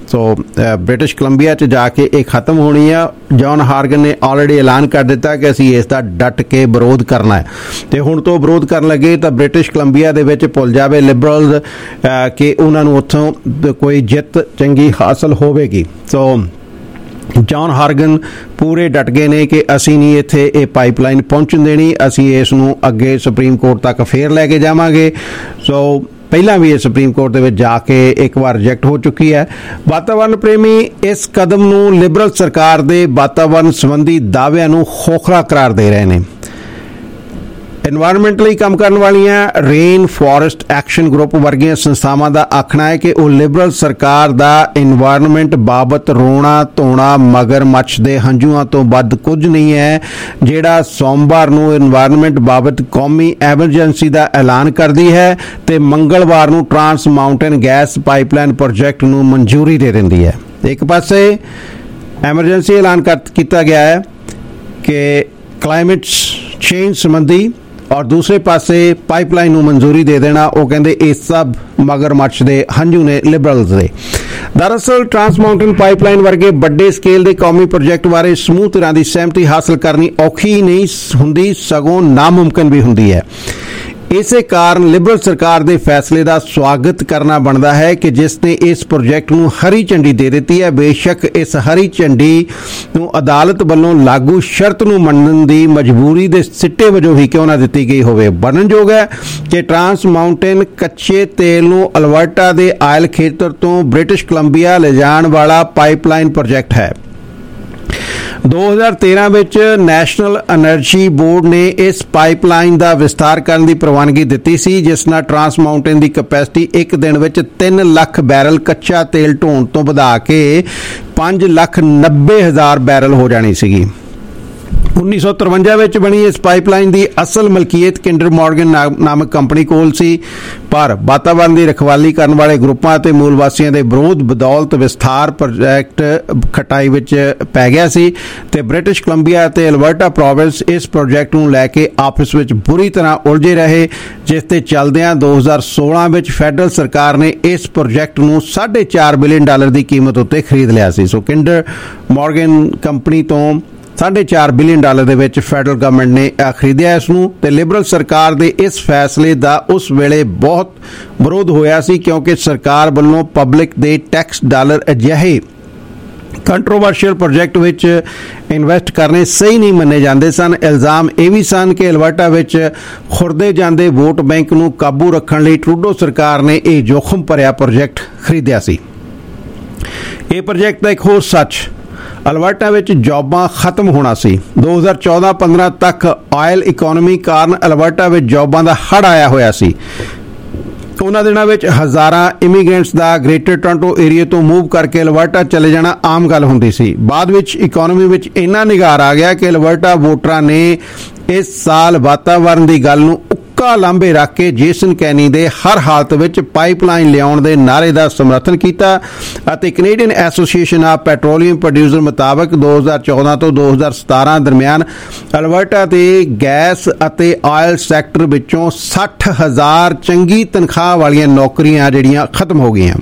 ਸੋ ਬ੍ਰਿਟਿਸ਼ ਕੋਲੰਬੀਆ 'ਚ ਜਾ ਕੇ ਇਹ ਖਤਮ ਹੋਣੀ ਆ। ਜੌਨ ਹਾਰਗਨ ਨੇ ਆਲਰੇਡੀ ਐਲਾਨ ਕਰ ਦਿੱਤਾ ਕਿ ਅਸੀਂ ਇਸ ਦਾ ਡਟ ਕੇ ਵਿਰੋਧ ਕਰਨਾ ਹੈ, ਤੇ ਹੁਣ ਤੋਂ ਵਿਰੋਧ ਕਰਨ ਲੱਗੇ ਤਾਂ ਬ੍ਰਿਟਿਸ਼ ਕੋਲੰਬੀਆ ਦੇ ਵਿੱਚ ਭੁੱਲ ਜਾਵੇ ਲਿਬਰਲਸ ਕਿ ਉਹਨਾਂ ਨੂੰ ਉੱਥੋਂ ਕੋਈ ਜਿੱਤ ਚੰਗੀ ਹਾਸਲ ਹੋਵੇਗੀ। ਸੋ ਜੌਨ ਹਾਰਗਨ ਪੂਰੇ ਡਟ ਗਏ ਨੇ ਕਿ ਅਸੀਂ ਨਹੀਂ ਇੱਥੇ ਇਹ ਪਾਈਪਲਾਈਨ ਪਹੁੰਚਣ ਦੇਣੀ, ਅਸੀਂ ਇਸ ਨੂੰ ਅੱਗੇ ਸੁਪਰੀਮ ਕੋਰਟ ਤੱਕ ਫੇਰ ਲੈ ਕੇ ਜਾਵਾਂਗੇ। ਸੋ ਪਹਿਲਾਂ ਵੀ ਇਹ ਸੁਪਰੀਮ ਕੋਰਟ ਦੇ ਵਿੱਚ ਜਾ ਕੇ ਇੱਕ ਵਾਰ ਰਿਜੈਕਟ ਹੋ ਚੁੱਕੀ ਹੈ। ਵਾਤਾਵਰਨ ਪ੍ਰੇਮੀ ਇਸ ਕਦਮ ਨੂੰ ਲਿਬਰਲ ਸਰਕਾਰ ਦੇ ਵਾਤਾਵਰਨ ਸੰਬੰਧੀ ਦਾਅਵਿਆਂ ਨੂੰ ਖੋਖਲਾ ਕਰਾਰ ਦੇ ਰਹੇ ਨੇ। ਇਨਵਾਇਰਮੈਂਟ ਲਈ ਕੰਮ ਕਰਨ ਵਾਲੀਆਂ ਰੇਨ ਫੋਰੈਸਟ ਐਕਸ਼ਨ ਗਰੁੱਪ ਵਰਗੀਆਂ ਸੰਸਥਾਵਾਂ ਦਾ ਆਖਣਾ ਹੈ ਕਿ ਉਹ ਲਿਬਰਲ ਸਰਕਾਰ ਦਾ ਇਨਵਾਇਰਮੈਂਟ ਬਾਬਤ ਰੋਣਾ ਧੋਣਾ ਮਗਰਮੱਛ ਦੇ ਹੰਝੂਆਂ ਤੋਂ ਵੱਧ ਕੁਝ ਨਹੀਂ ਹੈ, ਜਿਹੜਾ ਸੋਮਵਾਰ ਨੂੰ ਇਨਵਾਇਰਮੈਂਟ ਬਾਬਤ ਕੌਮੀ ਐਮਰਜੈਂਸੀ ਦਾ ਐਲਾਨ ਕਰਦੀ ਹੈ ਤੇ ਮੰਗਲਵਾਰ ਨੂੰ trans mountain gas pipeline project ਨੂੰ ਮਨਜ਼ੂਰੀ ਦੇ ਦਿੰਦੀ ਹੈ। ਇੱਕ ਪਾਸੇ ਐਮਰਜੈਂਸੀ ਐਲਾਨ ਕੀਤਾ ਗਿਆ ਹੈ ਕਿ ਕਲਾਈਮੇਟ ਚੇਂਜ ਸੰਬੰਧੀ, ਔਰ ਦੂਸਰੇ ਪਾਸੇ ਪਾਈਪਲਾਈਨ ਨੂੰ ਮਨਜ਼ੂਰੀ ਦੇ ਦੇਣਾ। ਉਹ ਕਹਿੰਦੇ ਇਹ ਸਭ ਮਗਰਮੱਛ ਦੇ ਹੰਝੂ ਨੇ ਲਿਬਰਲਸ ਦੇ। ਦਰਅਸਲ ਟਰਾਂਸ ਮਾਊਂਟੇਨ ਪਾਈਪਲਾਈਨ ਵਰਗੇ ਵੱਡੇ ਸਕੇਲ ਦੇ ਕੌਮੀ ਪ੍ਰੋਜੈਕਟ ਬਾਰੇ ਸਮੂਹ ਤਰ੍ਹਾਂ ਦੀ ਸਹਿਮਤੀ ਹਾਸਲ ਕਰਨੀ ਔਖੀ ਨਹੀਂ ਹੁੰਦੀ, ਸਗੋਂ ਨਾਮੁਮਕਿਨ ਵੀ ਹੁੰਦੀ ਹੈ। ਇਸੇ ਕਾਰਨ ਲਿਬਰਲ ਸਰਕਾਰ ਦੇ ਫੈਸਲੇ ਦਾ ਸਵਾਗਤ ਕਰਨਾ ਬਣਦਾ ਹੈ ਕਿ ਜਿਸ ਨੇ ਇਸ ਪ੍ਰੋਜੈਕਟ ਨੂੰ ਹਰੀ ਝੰਡੀ ਦੇ ਦਿੱਤੀ ਹੈ। ਬੇਸ਼ੱਕ ਇਸ ਹਰੀ ਝੰਡੀ ਨੂੰ ਅਦਾਲਤ ਵੱਲੋਂ ਲਾਗੂ ਸ਼ਰਤ ਨੂੰ ਮੰਨਣ ਦੀ ਮਜਬੂਰੀ ਦੇ ਸਿੱਟੇ ਵਜੋਂ ਹੀ ਕਿਉਂ ਨਾ ਦਿੱਤੀ ਗਈ ਹੋਵੇ। ਬਣਨਯੋਗ ਹੈ ਕਿ ਟਰਾਂਸ ਮਾਊਂਟੇਨ ਕੱਚੇ ਤੇਲ ਨੂੰ ਅਲਬਰਟਾ ਦੇ ਆਇਲ ਖੇਤਰ ਤੋਂ ਬ੍ਰਿਟਿਸ਼ ਕੋਲੰਬੀਆ ਲਿਜਾਣ ਵਾਲਾ ਪਾਈਪਲਾਈਨ ਪ੍ਰੋਜੈਕਟ ਹੈ। 2013 ਵਿੱਚ ਨੈਸ਼ਨਲ ਐਨਰਜੀ ਬੋਰਡ ਨੇ ਇਸ ਪਾਈਪਲਾਈਨ ਦਾ ਵਿਸਤਾਰ ਕਰਨ ਦੀ ਪ੍ਰਵਾਨਗੀ ਦਿੱਤੀ ਸੀ, ਜਿਸ ਨਾਲ ਟਰਾਂਸ ਮਾਊਂਟੇਨ ਦੀ ਕੈਪੈਸਿਟੀ ਇੱਕ ਦਿਨ ਵਿੱਚ 3 ਲੱਖ ਬੈਰਲ ਕੱਚਾ ਤੇਲ ਢੋਣ ਤੋਂ ਵਧਾ ਕੇ 5,90,000 ਬੈਰਲ ਹੋ ਜਾਣੀ ਸੀਗੀ। 1953 ਵਿੱਚ ਬਣੀ ਇਸ ਪਾਈਪਲਾਈਨ ਦੀ ਅਸਲ ਮਲਕੀਅਤ ਕਿੰਡਰ ਮਾਰਗਨ ਨਾਮਕ ਕੰਪਨੀ ਕੋਲ ਸੀ, ਪਰ ਵਾਤਾਵਰਨ ਦੀ ਰਖਵਾਲੀ ਕਰਨ ਵਾਲੇ ਗਰੁੱਪਾਂ ਅਤੇ ਮੂਲ ਵਾਸੀਆਂ ਦੇ ਵਿਰੋਧ ਬਦੌਲਤ ਵਿਸਥਾਰ ਪ੍ਰੋਜੈਕਟ ਖਟਾਈ ਵਿੱਚ ਪੈ ਗਿਆ ਸੀ ਤੇ ਬ੍ਰਿਟਿਸ਼ ਕੋਲੰਬੀਆ ਅਤੇ ਅਲਬਰਟਾ ਪ੍ਰੋਵਿੰਸ ਇਸ ਪ੍ਰੋਜੈਕਟ ਨੂੰ ਲੈ ਕੇ ਆਪਸ ਵਿੱਚ ਬੁਰੀ ਤਰ੍ਹਾਂ ਉਲਝੇ ਰਹੇ, ਜਿਸ ਤੇ ਚੱਲਦਿਆਂ 2016 ਵਿੱਚ ਫੈਡਰਲ ਸਰਕਾਰ ਨੇ ਇਸ ਪ੍ਰੋਜੈਕਟ ਨੂੰ $4.5 ਬਿਲੀਅਨ ਦੀ ਕੀਮਤ ਉੱਤੇ ਖਰੀਦ ਲਿਆ ਸੀ। ਸੋ ਕਿੰਡਰ ਮਾਰਗਨ ਕੰਪਨੀ ਤੋਂ $4.5 ਬਿਲੀਅਨ ਦੇ ਵਿੱਚ ਫੈਡਰਲ ਗਵਰਨਮੈਂਟ ਨੇ ਖਰੀਦਿਆ ਇਸ ਨੂੰ, ਤੇ ਲਿਬਰਲ ਸਰਕਾਰ ਦੇ ਇਸ ਫੈਸਲੇ ਦਾ ਉਸ ਵੇਲੇ ਬਹੁਤ ਵਿਰੋਧ ਹੋਇਆ ਸੀ, ਕਿਉਂਕਿ ਸਰਕਾਰ ਵੱਲੋਂ ਪਬਲਿਕ ਦੇ ਟੈਕਸ ਡਾਲਰ ਅਜਿਹੇ ਕੰਟਰੋਵਰਸ਼ੀਅਲ ਪ੍ਰੋਜੈਕਟ ਵਿੱਚ ਇਨਵੈਸਟ ਕਰਨੇ ਸਹੀ ਨਹੀਂ ਮੰਨੇ ਜਾਂਦੇ ਸਨ। ਇਲਜ਼ਾਮ ਇਹ ਵੀ ਸਨ ਕਿ ਅਲਬਰਟਾ ਵਿੱਚ ਖੁਰਦੇ ਜਾਂਦੇ ਵੋਟ ਬੈਂਕ ਨੂੰ ਕਾਬੂ ਰੱਖਣ ਲਈ ਟਰੂਡੋ ਸਰਕਾਰ ਨੇ ਇਹ ਜੋਖਮ ਭਰਿਆ ਪ੍ਰੋਜੈਕਟ ਖਰੀਦਿਆ ਸੀ। ਇਹ ਪ੍ਰੋਜੈਕਟ ਦਾ ਇੱਕ ਹੋਰ ਸੱਚ, ਅਲਬਰਟਾ ਵਿੱਚ ਜੌਬਾਂ ਖਤਮ ਹੋਣਾ ਸੀ। 2014-15 ਤੱਕ ਆਇਲ ਇਕੋਨਮੀ ਕਾਰਨ ਅਲਬਰਟਾ ਵਿੱਚ ਜੌਬਾਂ ਦਾ ਹੜ੍ਹ ਆਇਆ ਹੋਇਆ ਸੀ। ਉਹਨਾਂ ਦਿਨਾਂ ਵਿੱਚ ਹਜ਼ਾਰਾਂ ਇਮੀਗ੍ਰੈਂਟਸ ਦਾ ਗ੍ਰੇਟਰ ਟੋਰਾਂਟੋ ਏਰੀਆ ਤੋਂ ਮੂਵ ਕਰਕੇ ਅਲਬਰਟਾ ਚਲੇ ਜਾਣਾ ਆਮ ਗੱਲ ਹੁੰਦੀ ਸੀ। ਬਾਅਦ ਵਿੱਚ ਇਕੋਨਮੀ ਵਿੱਚ ਇੰਨਾ ਨਿਗਾਰ ਆ ਗਿਆ ਕਿ ਅਲਬਰਟਾ ਵੋਟਰਾਂ ਨੇ ਇਸ ਸਾਲ ਵਾਤਾਵਰਨ ਦੀ ਗੱਲ ਨੂੰ ਉੱਕਾ ਲਾਂਭੇ ਰੱਖ ਕੇ ਜੇਸਨ ਕੈਨੀ ਦੇ ਹਰ ਹਾਲਤ ਵਿੱਚ ਪਾਈਪਲਾਈਨ ਲਿਆਉਣ ਦੇ ਨਾਅਰੇ ਦਾ ਸਮਰਥਨ ਕੀਤਾ ਅਤੇ Canadian association of petroleum producer ਮੁਤਾਬਕ 2014 ਤੋਂ 2017 ਦਰਮਿਆਨ ਅਲਬਰਟਾ ਦੇ ਗੈਸ ਅਤੇ ਆਇਲ ਸੈਕਟਰ ਵਿੱਚੋਂ 60,000 ਚੰਗੀ ਤਨਖਾਹ ਵਾਲੀਆਂ ਨੌਕਰੀਆਂ ਜਿਹੜੀਆਂ ਖਤਮ ਹੋ ਗਈਆਂ।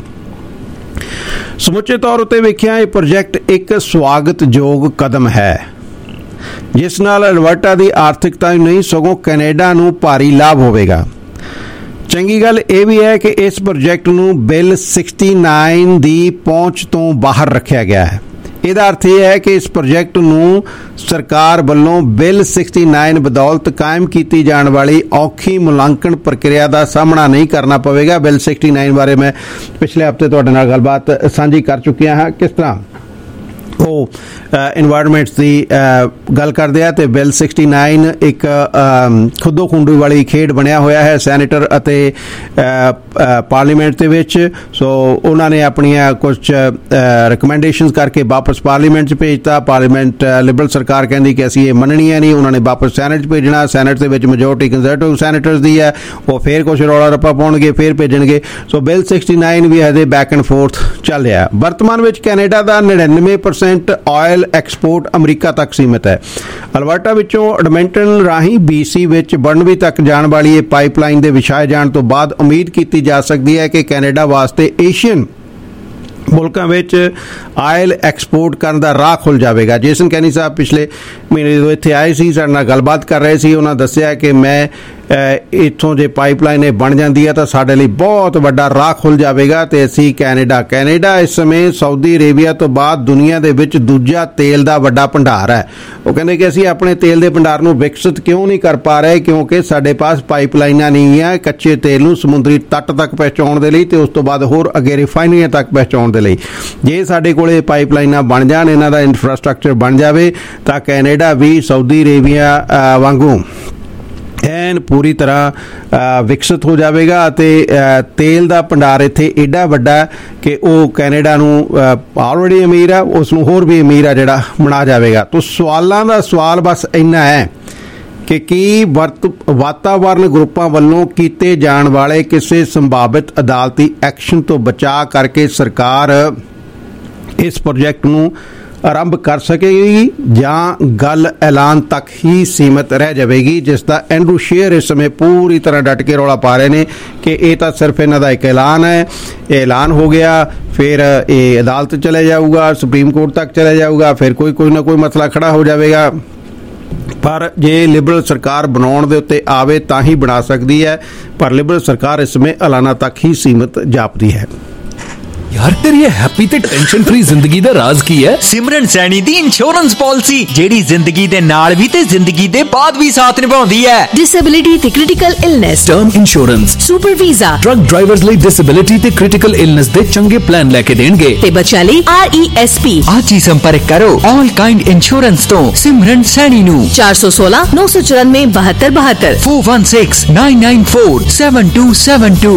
ਸਮੁੱਚੇ ਤੌਰ ਉੱਤੇ ਵੇਖਿਆ ਇਹ ਪ੍ਰੋਜੈਕਟ ਇੱਕ ਸਵਾਗਤਯੋਗ ਕਦਮ ਹੈ, ਜਿਸ ਨਾਲ ਅਲਬਰਟਾ ਦੀ ਆਰਥਿਕਤਾ ਨੂੰ ਨਹੀਂ ਸਗੋਂ ਕੈਨੇਡਾ ਨੂੰ ਭਾਰੀ ਲਾਭ ਹੋਵੇਗਾ। ਚੰਗੀ ਗੱਲ ਇਹ ਵੀ ਹੈ ਕਿ ਇਸ ਪ੍ਰੋਜੈਕਟ ਨੂੰ ਬਿੱਲ 69 ਦੀ ਪਹੁੰਚ ਤੋਂ ਬਾਹਰ ਰੱਖਿਆ ਗਿਆ ਹੈ। ਇਹਦਾ ਅਰਥ ਇਹ ਹੈ ਕਿ ਇਸ ਪ੍ਰੋਜੈਕਟ ਨੂੰ ਸਰਕਾਰ ਵੱਲੋਂ ਬਿੱਲ 69 ਬਦੌਲਤ ਕਾਇਮ ਕੀਤੀ ਜਾਣ ਵਾਲੀ ਔਖੀ ਮੁਲਾਂਕਣ ਪ੍ਰਕਿਰਿਆ ਦਾ ਸਾਹਮਣਾ ਨਹੀਂ ਕਰਨਾ ਪਵੇਗਾ। ਬਿੱਲ 69 ਬਾਰੇ ਮੈਂ ਪਿਛਲੇ ਹਫ਼ਤੇ ਤੁਹਾਡੇ ਨਾਲ ਗੱਲਬਾਤ ਸਾਂਝੀ ਕਰ ਚੁੱਕਿਆ ਹਾਂ, ਕਿਸ ਤਰ੍ਹਾਂ ਉਹ ਇਨਵਾਇਰਮੈਂਟ ਦੀ ਗੱਲ ਕਰਦੇ ਆ, ਤੇ ਬਿੱਲ 69 ਇੱਕ ਖੁੱਦੋ ਖੁੰਡੂ ਵਾਲੀ ਖੇਡ ਬਣਿਆ ਹੋਇਆ ਹੈ ਸੈਨੇਟਰ ਅਤੇ ਪਾਰਲੀਮੈਂਟ ਦੇ ਵਿੱਚ। ਸੋ ਉਹਨਾਂ ਨੇ ਆਪਣੀਆਂ ਕੁਝ ਰਿਕਮੈਂਡੇਸ਼ਨਸ ਕਰਕੇ ਵਾਪਸ ਪਾਰਲੀਮੈਂਟ 'ਚ ਭੇਜਤਾ। ਪਾਰਲੀਮੈਂਟ ਲਿਬਰਲ ਸਰਕਾਰ ਕਹਿੰਦੀ ਕਿ ਅਸੀਂ ਇਹ ਮੰਨਣੀਆਂ ਨਹੀਂ, ਉਹਨਾਂ ਨੇ ਵਾਪਸ ਸੈਨੇਟ 'ਚ ਭੇਜਣਾ। ਸੈਨੇਟ ਦੇ ਵਿੱਚ ਮੈਜੋਰਟੀ ਕੰਜ਼ਰਵੇਟਿਵ ਸੈਨੇਟਰਸ ਦੀ ਹੈ, ਉਹ ਫੇਰ ਕੁਝ ਰੌਲਾ ਰੱਪਾ ਪਾਉਣਗੇ, ਫੇਰ ਭੇਜਣਗੇ। ਸੋ ਬਿੱਲ 69 ਵੀ ਹਜੇ ਬੈਕ ਐਂਡ ਫੋਰਥ ਚੱਲ ਰਿਹਾ। ਵਰਤਮਾਨ ਵਿੱਚ ਕੈਨੇਡਾ ਦਾ 99% ਆਇਲ ਐਕਸਪੋਰਟ ਅਮਰੀਕਾ ਤੱਕ ਸੀਮਿਤ ਹੈ। ਅਲਬਰਟਾ ਵਿੱਚੋਂ ਐਡਮਿੰਟਨ ਰਾਹੀਂ BC ਵਿੱਚ ਬਰਨਬੀ ਤੱਕ ਜਾਣ ਵਾਲੀ ਇਹ ਪਾਈਪਲਾਈਨ ਦੇ ਵਿਛਾਏ ਜਾਣ ਤੋਂ ਬਾਅਦ ਉਮੀਦ ਕੀਤੀ ਜਾ ਸਕਦੀ ਹੈ ਕਿ ਕੈਨੇਡਾ ਵਾਸਤੇ ਏਸ਼ੀਅਨ ਮੁਲਕਾਂ ਵਿੱਚ ਆਇਲ ਐਕਸਪੋਰਟ ਕਰਨ ਦਾ ਰਾਹ ਖੁੱਲ੍ਹ ਜਾਵੇਗਾ। ਜੇਸਨ ਕੈਨੀ ਸਾਹਿਬ ਪਿਛਲੇ ਮਹੀਨੇ ਜਦੋਂ ਇੱਥੇ ਆਏ ਸੀ, ਸਾਡੇ ਨਾਲ ਗੱਲਬਾਤ ਕਰ ਰਹੇ ਸੀ। ਉਹਨਾਂ ਦੱਸਿਆ ਕਿ ਮੈਂ ਇੱਥੋਂ ਜੇ ਪਾਈਪਲਾਈਨ ਇਹ ਬਣ ਜਾਂਦੀ ਹੈ ਤਾਂ ਸਾਡੇ ਲਈ ਬਹੁਤ ਵੱਡਾ ਰਾਹ ਖੁੱਲ੍ਹ ਜਾਵੇਗਾ ਤੇ ਅਸੀਂ ਕੈਨੇਡਾ ਇਸ ਸਮੇਂ ਸਾਊਦੀ ਅਰੇਬੀਆ ਤੋਂ ਬਾਅਦ ਦੁਨੀਆ ਦੇ ਵਿੱਚ ਦੂਜਾ ਤੇਲ ਦਾ ਵੱਡਾ ਭੰਡਾਰ ਹੈ। ਉਹ ਕਹਿੰਦੇ ਕਿ ਅਸੀਂ ਆਪਣੇ ਤੇਲ ਦੇ ਭੰਡਾਰ ਨੂੰ ਵਿਕਸਿਤ ਕਿਉਂ ਨਹੀਂ ਕਰ ਪਾ ਰਹੇ, ਕਿਉਂਕਿ ਸਾਡੇ ਪਾਸ ਪਾਈਪਲਾਈਨਾਂ ਨਹੀਂ ਹੈ ਕੱਚੇ ਤੇਲ ਨੂੰ ਸਮੁੰਦਰੀ ਤੱਟ ਤੱਕ ਪਹੁੰਚਾਉਣ ਦੇ ਲਈ ਤੇ ਉਸ ਤੋਂ ਬਾਅਦ ਹੋਰ ਅੱਗੇ ਰਿਫਾਈਨਰੀਆਂ ਤੱਕ ਪਹੁੰਚਾਉਣ ਦੇ ਲਈ। ਜੇ ਸਾਡੇ ਕੋਲ ਪਾਈਪਲਾਈਨਾਂ ਬਣ ਜਾਣ, ਇਹਨਾਂ ਦਾ ਇਨਫਰਾਸਟ੍ਰਕਚਰ ਬਣ ਜਾਵੇ ਤਾਂ ਕੈਨੇਡਾ ਵੀ ਸਾਊਦੀ ਅਰੇਬੀਆ ਵਾਂਗੂ ਐਨ ਪੂਰੀ ਤਰ੍ਹਾਂ ਵਿਕਸਿਤ ਹੋ ਜਾਵੇਗਾ ਅਤੇ ਤੇਲ ਦਾ ਭੰਡਾਰ ਇੱਥੇ ਏਡਾ ਵੱਡਾ ਕਿ ਉਹ ਕੈਨੇਡਾ ਨੂੰ ਆਲਰੇਡੀ ਅਮੀਰ ਆ, ਉਸ ਨੂੰ ਹੋਰ ਵੀ ਅਮੀਰ ਆ ਜਿਹੜਾ ਬਣਾ ਜਾਵੇਗਾ। ਤਾਂ ਸਵਾਲਾਂ ਦਾ ਸਵਾਲ ਬਸ ਇੰਨਾ ਹੈ ਕਿ ਕੀ ਵਾਤਾਵਰਨ ਗਰੁੱਪਾਂ ਵੱਲੋਂ ਕੀਤੇ ਜਾਣ ਵਾਲੇ ਕਿਸੇ ਸੰਭਾਵਿਤ ਅਦਾਲਤੀ ਐਕਸ਼ਨ ਤੋਂ ਬਚਾਅ ਕਰਕੇ ਸਰਕਾਰ ਇਸ ਪ੍ਰੋਜੈਕਟ ਨੂੰ ਆਰੰਭ ਕਰ ਸਕੇਗੀ ਜਾਂ ਗੱਲ ਐਲਾਨ ਤੱਕ ਹੀ ਸੀਮਤ ਰਹਿ ਜਾਵੇਗੀ, ਜਿਸ ਦਾ ਐਂਡਰੂ ਸ਼ੇਅਰ ਇਸ ਸਮੇਂ ਪੂਰੀ ਤਰ੍ਹਾਂ ਡਟ ਕੇ ਰੌਲਾ ਪਾ ਰਹੇ ਨੇ ਕਿ ਇਹ ਤਾਂ ਸਿਰਫ ਇਹਨਾਂ ਦਾ ਇੱਕ ਐਲਾਨ ਹੈ। ਇਹ ਐਲਾਨ ਹੋ ਗਿਆ, ਫਿਰ ਇਹ ਅਦਾਲਤ ਚਲੇ ਜਾਊਗਾ, ਸੁਪਰੀਮ ਕੋਰਟ ਤੱਕ ਚਲੇ ਜਾਊਗਾ, ਫਿਰ ਕੋਈ ਨਾ ਕੋਈ ਮਸਲਾ ਖੜਾ ਹੋ ਜਾਵੇਗਾ। ਪਰ ਜੇ ਲਿਬਰਲ ਸਰਕਾਰ ਬਣਾਉਣ ਦੇ ਉੱਤੇ ਆਵੇ ਤਾਂ ਹੀ ਬਣਾ ਸਕਦੀ ਹੈ, ਪਰ ਲਿਬਰਲ ਸਰਕਾਰ ਇਸ ਸਮੇਂ ਐਲਾਨਾਂ ਤੱਕ ਹੀ ਸੀਮਤ ਜਾਪਦੀ ਹੈ। यार तेरी ये हैप्पी ते टेंशन फ्री जिंदगी दा राज की है? सिमरन सैनी दी इंश्योरेंस पॉलिसी जेड़ी जिंदगी दे नाल भी ते जिंदगी दे बाद भी साथ निभाउंदी है। डिसेबिलिटी ते critical illness, term insurance, super visa, truck drivers लई डिसेबिलिटी ते क्रिटिकल इलनेस दे चंगे प्लान लेके देणगे ते बच्चों लई RESP। आज ही संपर्क करो ऑल काइंड इंश्योरेंस तो सिमरन सैनी नू 416 994 72 416 994 7272।